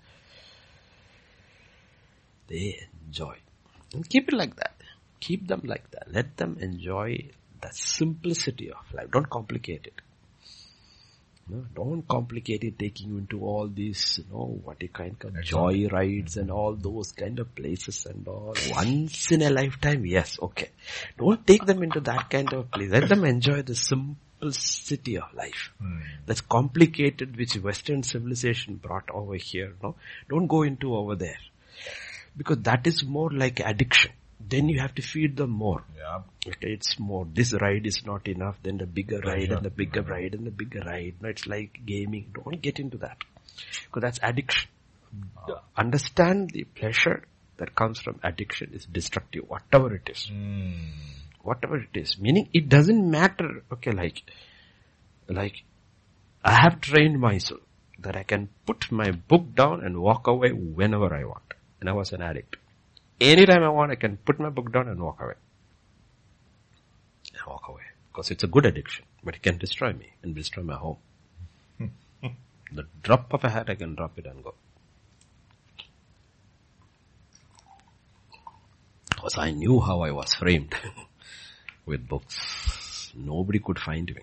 They enjoy. And keep it like that. Keep them like that. Let them enjoy the simplicity of life. Don't complicate it. No, don't complicate it, taking you into all these, what you kind of joy rides and all those kind of places and all. Once in a lifetime, yes, okay. Don't take them into that kind of place. Let them enjoy the simplicity of life. That's complicated, which Western civilization brought over here. No, don't go into over there. Because that is more like addiction. Then you have to feed them more. Yeah. Okay, it's more. This ride is not enough. Then the bigger ride and the bigger ride and the bigger ride. No, it's like gaming. Don't get into that. Because that's addiction. Understand the pleasure that comes from addiction is destructive. Whatever it is. Whatever it is. Meaning it doesn't matter. Okay, like I have trained myself that I can put my book down and walk away whenever I want. And I was an addict. Anytime I want, I can put my book down and walk away. Because it's a good addiction, but it can destroy me and destroy my home. The drop of a hat, I can drop it and go. Because I knew how I was framed with books. Nobody could find me.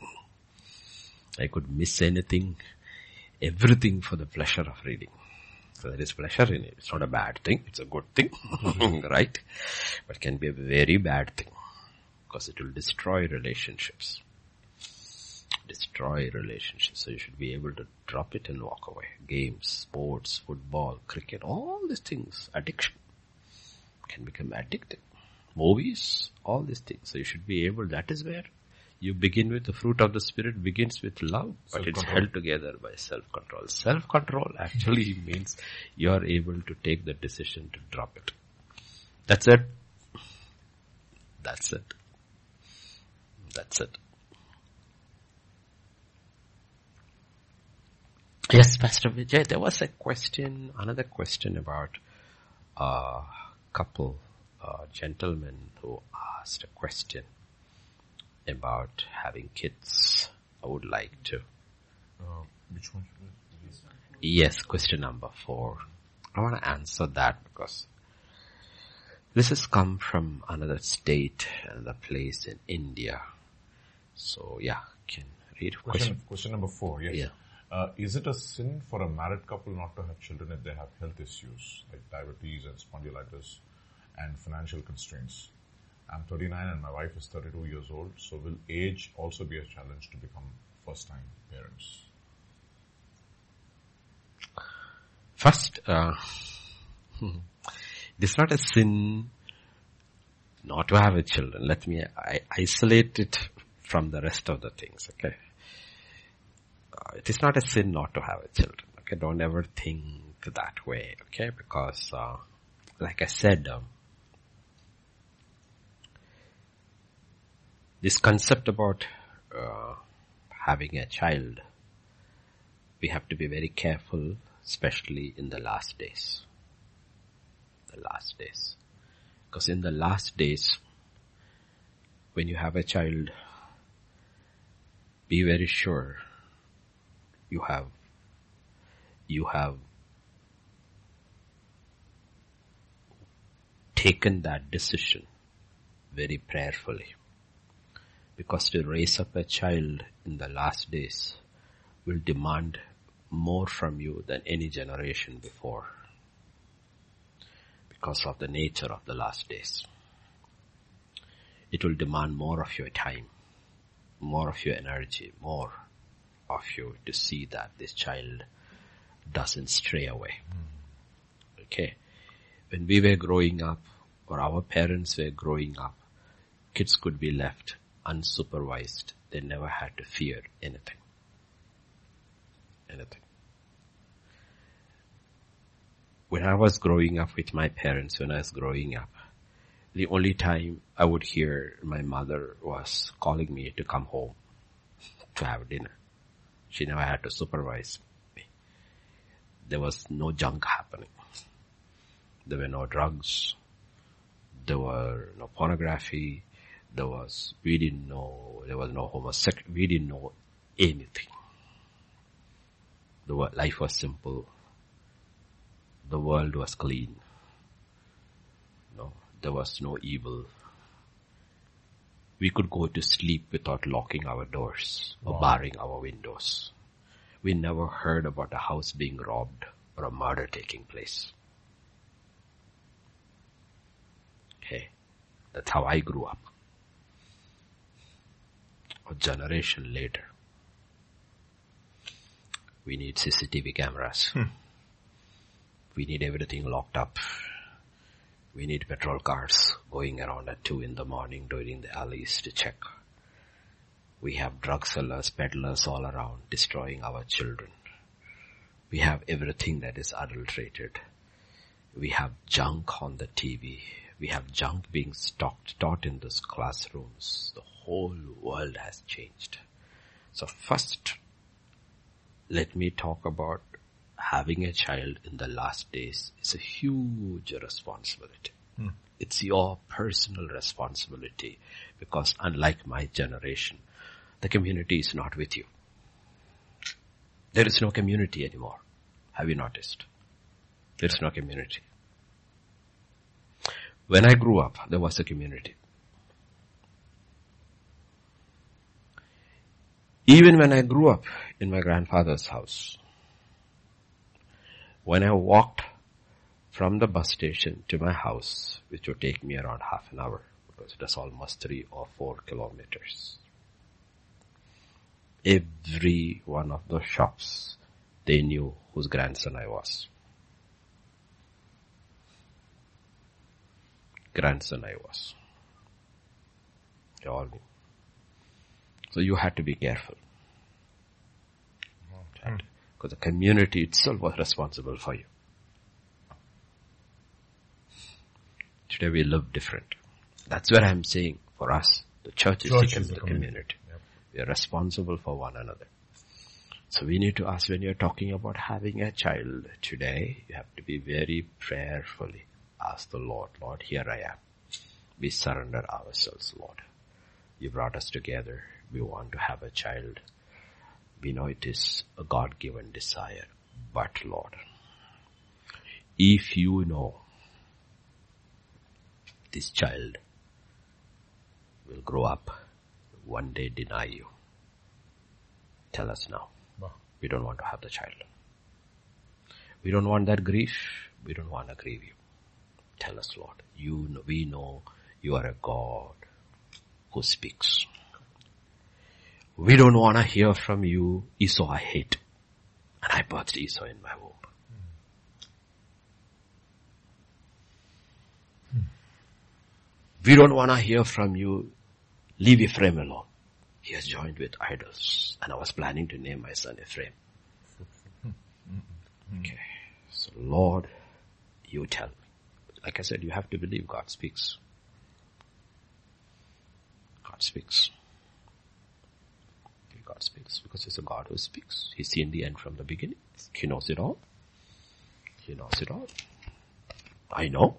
I could miss anything, everything for the pleasure of reading. So there is pleasure in it. It's not a bad thing. It's a good thing, right? But it can be a very bad thing because it will destroy relationships. Destroy relationships. So you should be able to drop it and walk away. Games, sports, football, cricket, all these things, addiction can become addictive. Movies, all these things. So you should be able, that is where you begin with the fruit of the Spirit begins with love, but it's held together by self-control. Self-control actually means you are able to take the decision to drop it. That's it. That's it. That's it. Yes, Pastor Vijay, there was a question, another question about a couple gentlemen who asked a question about having kids. I would like to. Which one? Yes, question number 4. I want to answer that because this has come from another state, another place in India. So yeah, can read Question number 4, yes. Yeah. Is it a sin for a married couple not to have children if they have health issues like diabetes and spondylitis and financial constraints? I'm 39 and my wife is 32 years old, so will age also be a challenge to become first-time parents? First, it's not a sin not to have a children. Let me isolate it from the rest of the things, okay? It is not a sin not to have a children, okay? Don't ever think that way, okay? Because, like I said, this concept about having a child, we have to be very careful, especially in the last days. The last days. Because in the last days, when you have a child, be very sure you have taken that decision very prayerfully. Because to raise up a child in the last days will demand more from you than any generation before. Because of the nature of the last days. It will demand more of your time, more of your energy, more of you to see that this child doesn't stray away. Okay. When we were growing up, or our parents were growing up, kids could be left unsupervised. They never had to fear anything. Anything. When I was growing up with my parents, when I was growing up, the only time I would hear my mother was calling me to come home to have dinner. She never had to supervise me. There was no junk happening. There were no drugs. There were no pornography. There was no homosexuality. We didn't know anything. Life was simple. The world was clean. No, there was no evil. We could go to sleep without locking our doors or barring our windows. We never heard about a house being robbed or a murder taking place. Okay, that's how I grew up. A generation later, we need CCTV cameras. We need everything locked up. We need patrol cars going around at 2 a.m. during the alleys to check. We have drug sellers, peddlers all around destroying our children. We have everything that is adulterated. We have junk on the TV. We have junk being taught in those classrooms. The whole world has changed. So first, let me talk about having a child in the last days is a huge responsibility. It's your personal responsibility because unlike my generation, the community is not with you. There is no community anymore. Have you noticed? There is no community. When I grew up, there was a community. Even when I grew up in my grandfather's house, when I walked from the bus station to my house, which would take me around half an hour, because it was almost 3 or 4 kilometers. Every one of those shops, they knew whose grandson I was. Grandson I was. They all knew. So you had to be careful. Because the community itself was responsible for you. Today we live different. That's where I'm saying, for us, the church is the community. Yep. We are responsible for one another. So we need to ask, when you're talking about having a child today, you have to be very prayerfully ask the Lord, Lord, here I am. We surrender ourselves, Lord. You brought us together. We want to have a child. We know it is a God-given desire. But Lord, if you know this child will grow up, one day deny you, tell us now. Wow. We don't want to have the child. We don't want that grief. We don't want to grieve you. Tell us, Lord. We know you are a God who speaks. We don't want to hear from you, Esau I hate. And I birthed Esau in my womb. We don't want to hear from you, leave Ephraim alone. He has joined with idols. And I was planning to name my son Ephraim. Okay. So Lord, you tell me. Like I said, you have to believe God speaks. God speaks. God speaks because He's a God who speaks. He's seen the end from the beginning. He knows it all. He knows it all. I know.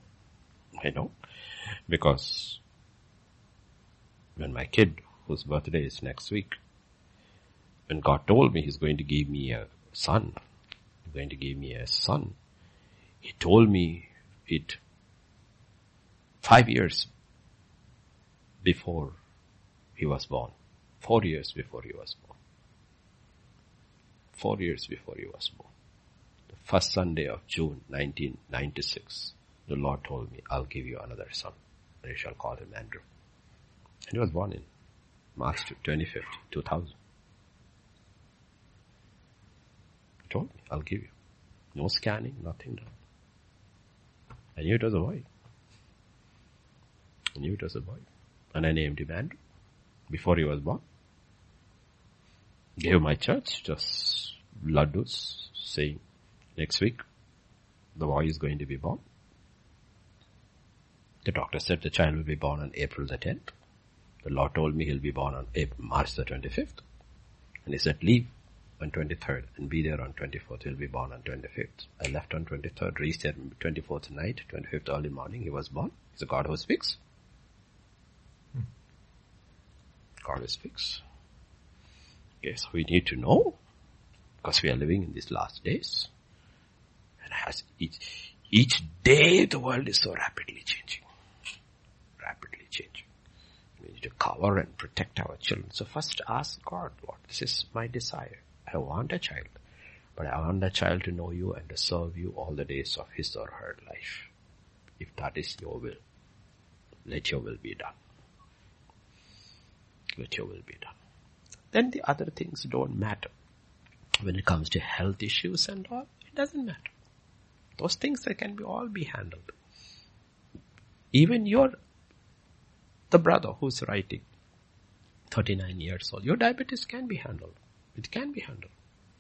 Because when my kid, whose birthday is next week, when God told me He's going to give me a son, He told me it 5 years before he was born. 4 years before he was born. 4 years before he was born. The first Sunday of June 1996, the Lord told me, I'll give you another son. And you shall call him Andrew. And he was born in March 25th, 2000. He told me, I'll give you. No scanning, nothing done. I knew it was a boy. And I named him Andrew before he was born. Gave my church just laddus saying, next week the boy is going to be born. The doctor said the child will be born on April the 10th. The Lord told me he'll be born on March the 25th. And He said, leave on 23rd and be there on 24th. He'll be born on 25th. I left on 23rd, reached there 24th night, 25th early morning. He was born. He's a God who speaks. God who speaks. Okay, so we need to know, because we are living in these last days. And as each day the world is so rapidly changing. We need to cover and protect our children. So first ask God, Lord, this is my desire. I want a child. But I want a child to know you and to serve you all the days of his or her life. If that is your will, let your will be done. Let your will be done. Then the other things don't matter. When it comes to health issues and all, it doesn't matter. Those things that can all be handled. Even the brother who's writing, 39 years old, your diabetes can be handled. It can be handled.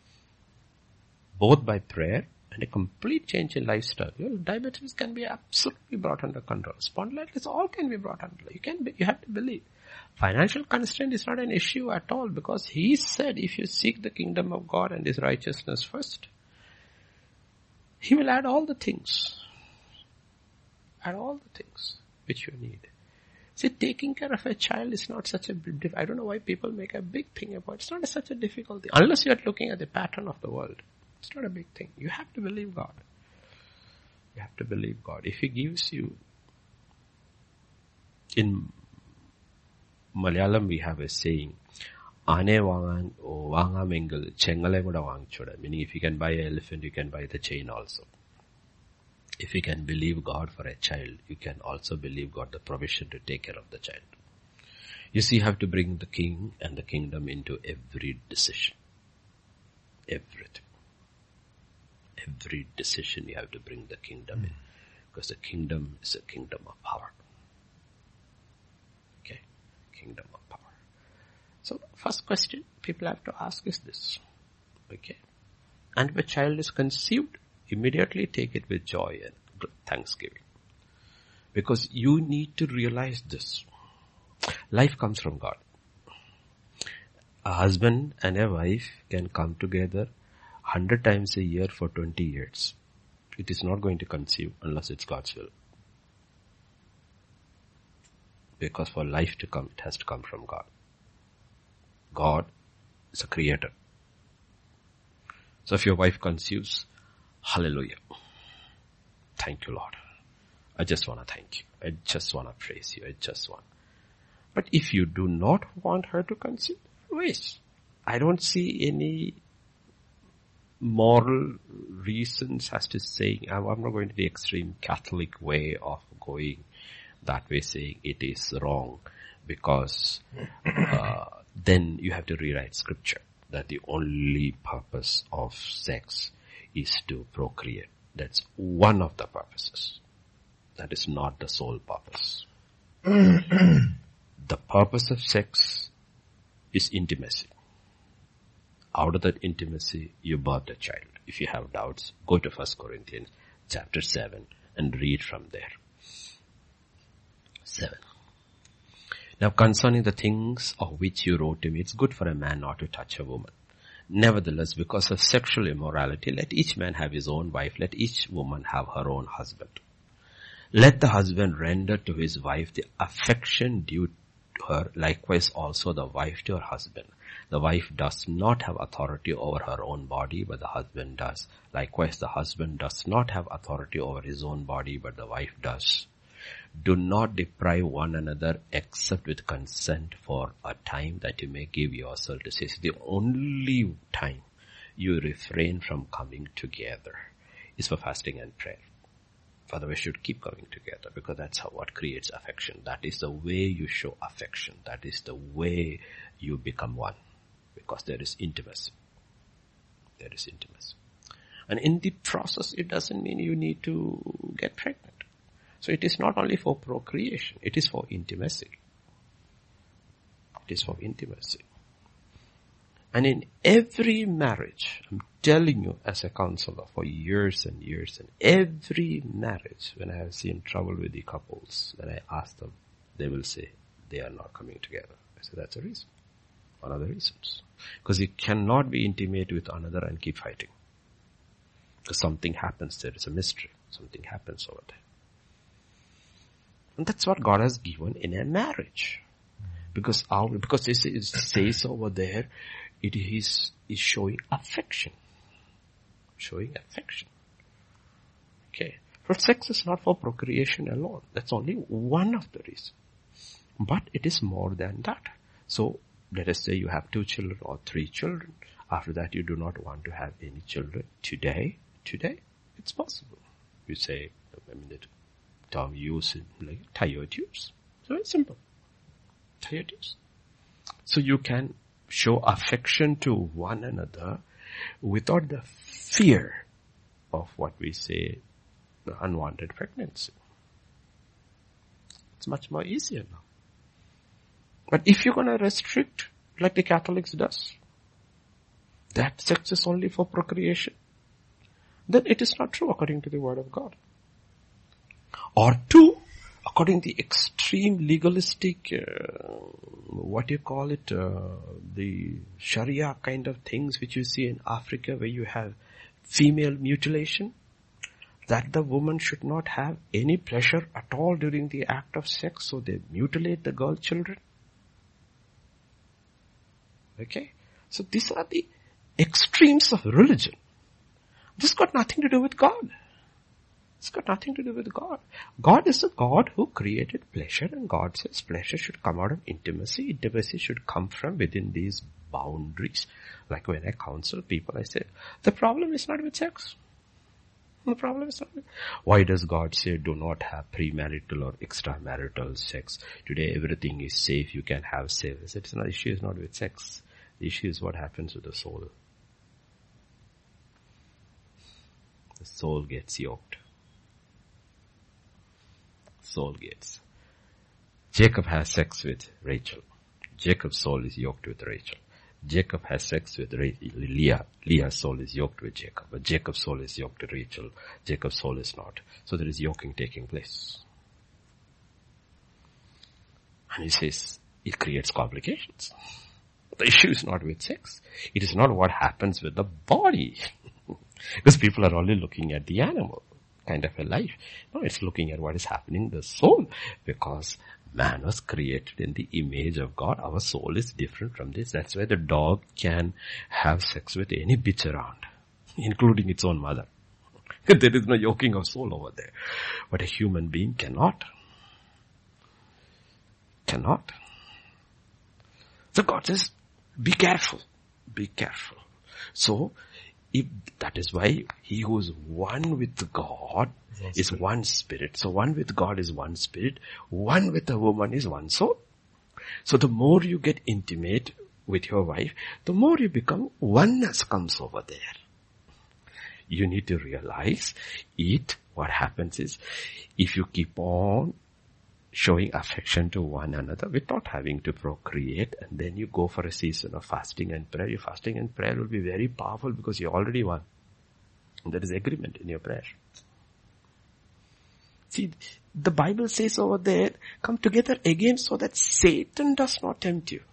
Both by prayer and a complete change in lifestyle. Your diabetes can be absolutely brought under control. Spondylitis, all can be brought under control. You have to believe. Financial constraint is not an issue at all, because He said if you seek the kingdom of God and His righteousness first, He will add all the things. Add all the things which you need. See, taking care of a child is not such a big, I don't know why people make a big thing about it. It's not such a difficult thing. Unless you are looking at the pattern of the world. It's not a big thing. You have to believe God. You have to believe God. If He gives you In Malayalam we have a saying, Ane wanga mingle chengale kuda wangchoda. Meaning if you can buy an elephant, you can buy the chain also. If you can believe God for a child, you can also believe God the provision to take care of the child. You see, you have to bring the king and the kingdom into every decision. Everything. Every decision you have to bring the kingdom in. Because the kingdom is a kingdom of power. Okay? Kingdom of power. So, first question people have to ask is this. Okay? And if a child is conceived, immediately take it with joy and thanksgiving. Because you need to realize this. Life comes from God. A husband and a wife can come together 100 times a year for 20 years. It is not going to conceive unless it's God's will. Because for life to come, it has to come from God. God is a creator. So if your wife conceives, hallelujah. Thank you, Lord. I just want to thank you. I just want to praise you. But if you do not want her to conceive, waste. I don't see any moral reasons as to saying, I'm not going to the extreme Catholic way of going that way, saying it is wrong, because then you have to rewrite scripture that the only purpose of sex is to procreate. That's one of the purposes. That is not the sole purpose. The purpose of sex is intimacy. Out of that intimacy, you birth a child. If you have doubts, go to 1 Corinthians chapter 7 and read from there. 7. Now concerning the things of which you wrote to me, it's good for a man not to touch a woman. Nevertheless, because of sexual immorality, let each man have his own wife, let each woman have her own husband. Let the husband render to his wife the affection due to her, likewise also the wife to her husband. The wife does not have authority over her own body, but the husband does. Likewise, the husband does not have authority over his own body, but the wife does. Do not deprive one another except with consent for a time that you may give yourself to sex. The only time you refrain from coming together is for fasting and prayer. Otherwise, you should keep coming together, because that's what creates affection. That is the way you show affection. That is the way you become one. Because there is intimacy. There is intimacy. And in the process, it doesn't mean you need to get pregnant. So it is not only for procreation, it is for intimacy. It is for intimacy. And in every marriage, I'm telling you as a counselor for years and years, and every marriage, when I have seen trouble with the couples, when I ask them, they will say they are not coming together. I say that's a reason. One of the reasons. Because you cannot be intimate with another and keep fighting. Because something happens there. It's a mystery. Something happens over there. And that's what God has given in a marriage. Because it says over there, it is showing affection. Showing affection. Okay. But sex is not for procreation alone. That's only one of the reasons. But it is more than that. So, let us say you have 2 children or 3 children. After that, you do not want to have any children. Today, it's possible. You say, the term used like tubes. So it's simple. Tubes. So you can show affection to one another without the fear of what we say, the unwanted pregnancy. It's much more easier now. But if you're going to restrict, like the Catholics does, that sex is only for procreation, then it is not true according to the Word of God. Or 2, according to the extreme legalistic, the Sharia kind of things which you see in Africa, where you have female mutilation, that the woman should not have any pleasure at all during the act of sex, so they mutilate the girl children. Okay? So these are the extremes of religion. This got nothing to do with God. It's got nothing to do with God. God is the God who created pleasure, and God says pleasure should come out of intimacy. Intimacy should come from within these boundaries. Like when I counsel people, I say, the problem is not with sex. The problem is not with... Why does God say do not have premarital or extramarital sex? Today everything is safe, you can have sex. It's not, the issue is not with sex. The issue is what happens with the soul. The soul gets yoked. Soul gets. Jacob has sex with Rachel. Jacob's soul is yoked with Rachel. Jacob has sex with Leah. Leah's soul is yoked with Jacob. But Jacob's soul is yoked to Rachel. Jacob's soul is not. So there is yoking taking place. And he says, it creates complications. The issue is not with sex. It is not what happens with the body. Because people are only looking at the animal kind of a life. No, it's looking at what is happening in the soul. Because man was created in the image of God. Our soul is different from this. That's why the dog can have sex with any bitch around, including its own mother. There is no yoking of soul over there. But a human being cannot. Cannot. So God says, be careful. Be careful. So, if that is why he who is one with God is one spirit. So one with God is one spirit. One with a woman is one soul. So the more you get intimate with your wife, the more you become oneness comes over there. You need to realize what happens is, if you keep on showing affection to one another without having to procreate, and then you go for a season of fasting and prayer, your fasting and prayer will be very powerful because you already won. And there is agreement in your prayer. See, the Bible says over there, come together again so that Satan does not tempt you.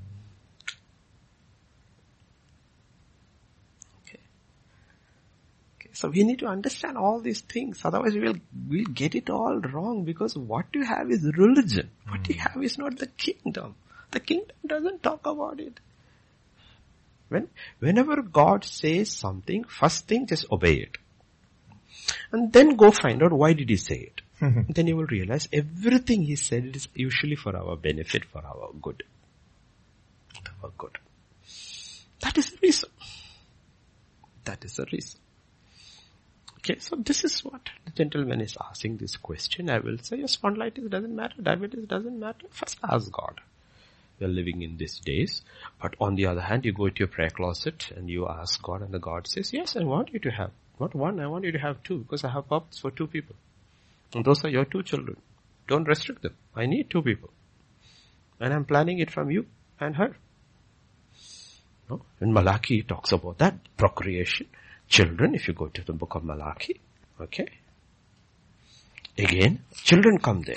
So we need to understand all these things. Otherwise we'll get it all wrong, because what you have is religion. What you have is not the kingdom. The kingdom doesn't talk about it. Whenever God says something, first thing, just obey it. And then go find out why did he say it. Then you will realize everything he said is usually for our benefit, for our good. Our good. That is the reason. That is the reason. Okay, so this is what the gentleman is asking this question. I will say, yes, spondylitis doesn't matter, diabetes doesn't matter. First ask God. We are living in these days. But on the other hand, you go to your prayer closet and you ask God, and the God says, yes, I want you to have. Not one, I want you to have two, because I have purpose for two people. And those are your two children. Don't restrict them. I need two people. And I'm planning it from you and her. No? And Malachi talks about that, procreation. Children, if you go to the book of Malachi, okay. Again, children come there.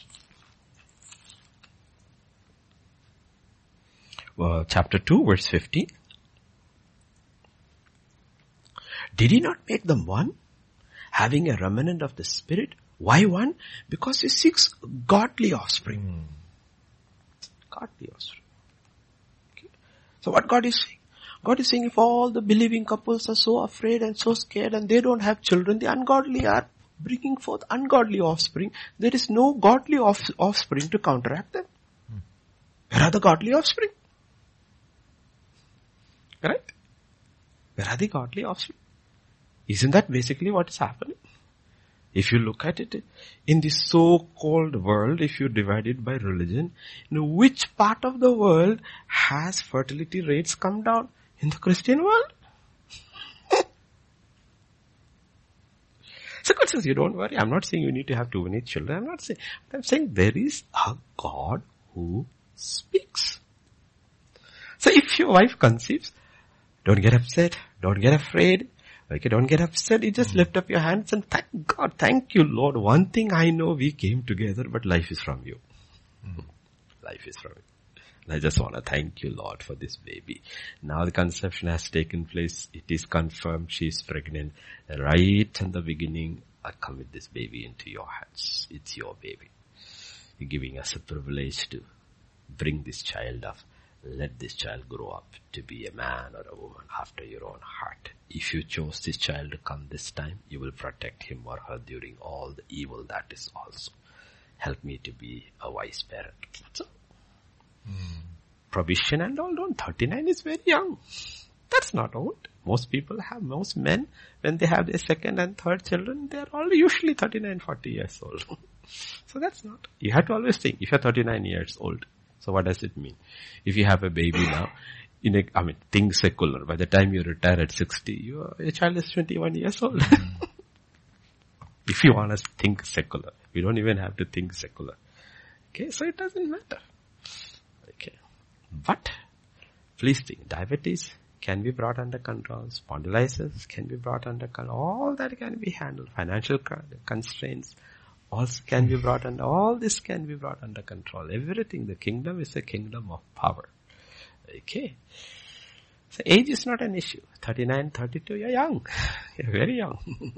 Chapter 2, verse 50. Did he not make them one, having a remnant of the Spirit? Why one? Because he seeks godly offspring. Godly offspring. Okay. So what God is saying? God is saying, if all the believing couples are so afraid and so scared and they don't have children, the ungodly are bringing forth ungodly offspring. There is no godly offspring to counteract them. Where are the godly offspring? Right? Where are the godly offspring? Isn't that basically what is happening? If you look at it, in this so-called world, if you divide it by religion, which part of the world has fertility rates come down? In the Christian world. So God says, you don't worry. I'm not saying you need to have too many children. I'm not saying, but I'm saying there is a God who speaks. So if your wife conceives, don't get upset. Don't get afraid. Okay, don't get upset. You just lift up your hands and thank God. Thank you, Lord. One thing I know, we came together, but life is from you. Life is from you. I just want to thank you, Lord, for this baby. Now the conception has taken place. It is confirmed. She is pregnant. Right in the beginning, I come with this baby into your hands. It's your baby. You're giving us a privilege to bring this child up. Let this child grow up to be a man or a woman after your own heart. If you chose this child to come this time, you will protect him or her during all the evil that is also. Help me to be a wise parent. That's all. Provision and all. 39 is very young. That's not old. Most men, when they have their second and third children, they are all usually 39, 40 years old. So that's not. You have to always think, if you're 39 years old, so what does it mean? If you have a baby now, think secular. By the time you retire at 60, your child is 21 years old. If you want to think secular, you don't even have to think secular. Okay, so it doesn't matter. Okay. But, please think, diabetes can be brought under control. Spondylitis can be brought under control. All that can be handled. Financial constraints also can be brought under. All this can be brought under control. Everything. The kingdom is a kingdom of power. Okay. So age is not an issue. 39, 32, you're young. You're very young.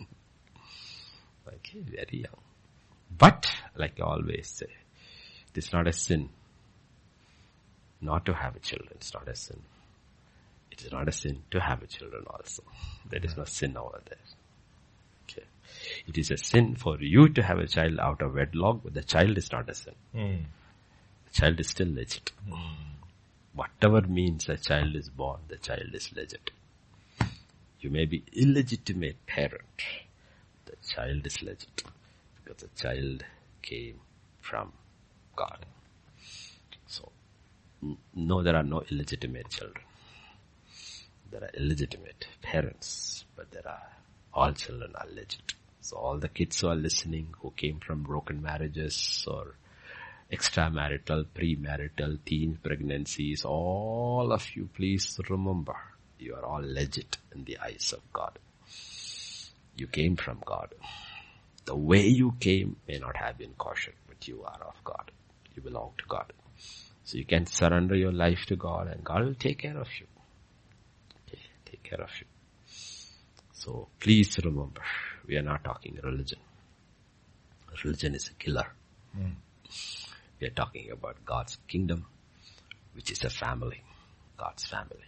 Okay, very young. But, like I always say, it is not a sin not to have children. It's not a sin. It is not a sin to have children also. There is no sin over there. Okay. It is a sin for you to have a child out of wedlock, but the child is not a sin. The child is still legit. Whatever means a child is born, the child is legit. You may be illegitimate parent. The child is legit. Because the child came from God. So, no, there are no illegitimate children. There are illegitimate parents, but all children are legit. So all the kids who are listening, who came from broken marriages or extramarital, premarital, teen pregnancies, all of you, please remember, you are all legit in the eyes of God. You came from God. The way you came may not have been kosher, but you are of God. You belong to God. So you can surrender your life to God and God will take care of you. Okay, take care of you. So please remember, we are not talking religion. Religion is a killer. We are talking about God's kingdom, which is a family. God's family.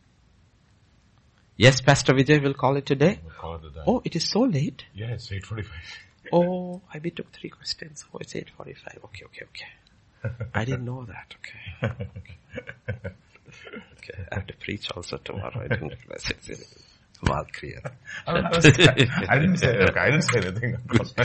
Yes, Pastor Vijay will call it today. We'll call it a day. Oh, it is so late. Yeah, it's 8:45. Oh, we took 3 questions. Oh, it's 8:45. Okay. I didn't know that. Okay. Okay. I have to preach also tomorrow. I didn't realize it. Well, clear. I didn't say anything.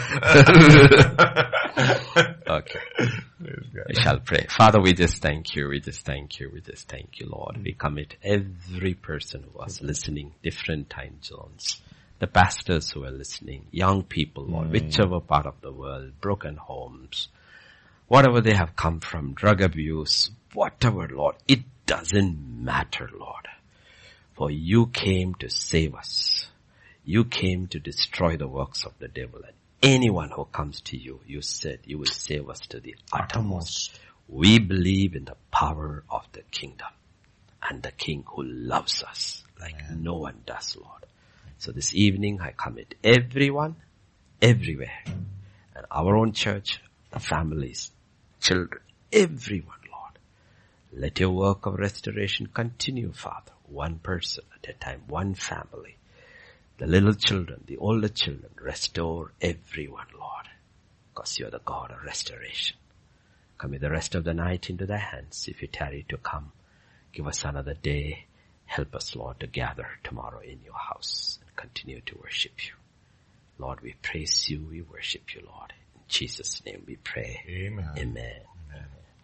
Okay. We shall pray. Father, we just thank you. We just thank you, Lord. We commit every person who was listening, different time zones. The pastors who are listening, young people, Lord, whichever part of the world, broken homes, whatever they have come from, drug abuse, whatever, Lord, it doesn't matter, Lord. For you came to save us. You came to destroy the works of the devil. And anyone who comes to you, you said you will save us to the uttermost. We believe in the power of the kingdom and the King who loves us like no one does, Lord. So this evening I commit everyone, everywhere, and our own church, the families, children, everyone, Lord. Let your work of restoration continue, Father. One person at a time, one family. The little children, the older children, restore everyone, Lord. Because you are the God of restoration. Commit the rest of the night into thy hands. If you tarry to come, give us another day. Help us, Lord, to gather tomorrow in your house and continue to worship you. Lord, we praise you, we worship you, Lord. In Jesus' name we pray. Amen. Amen.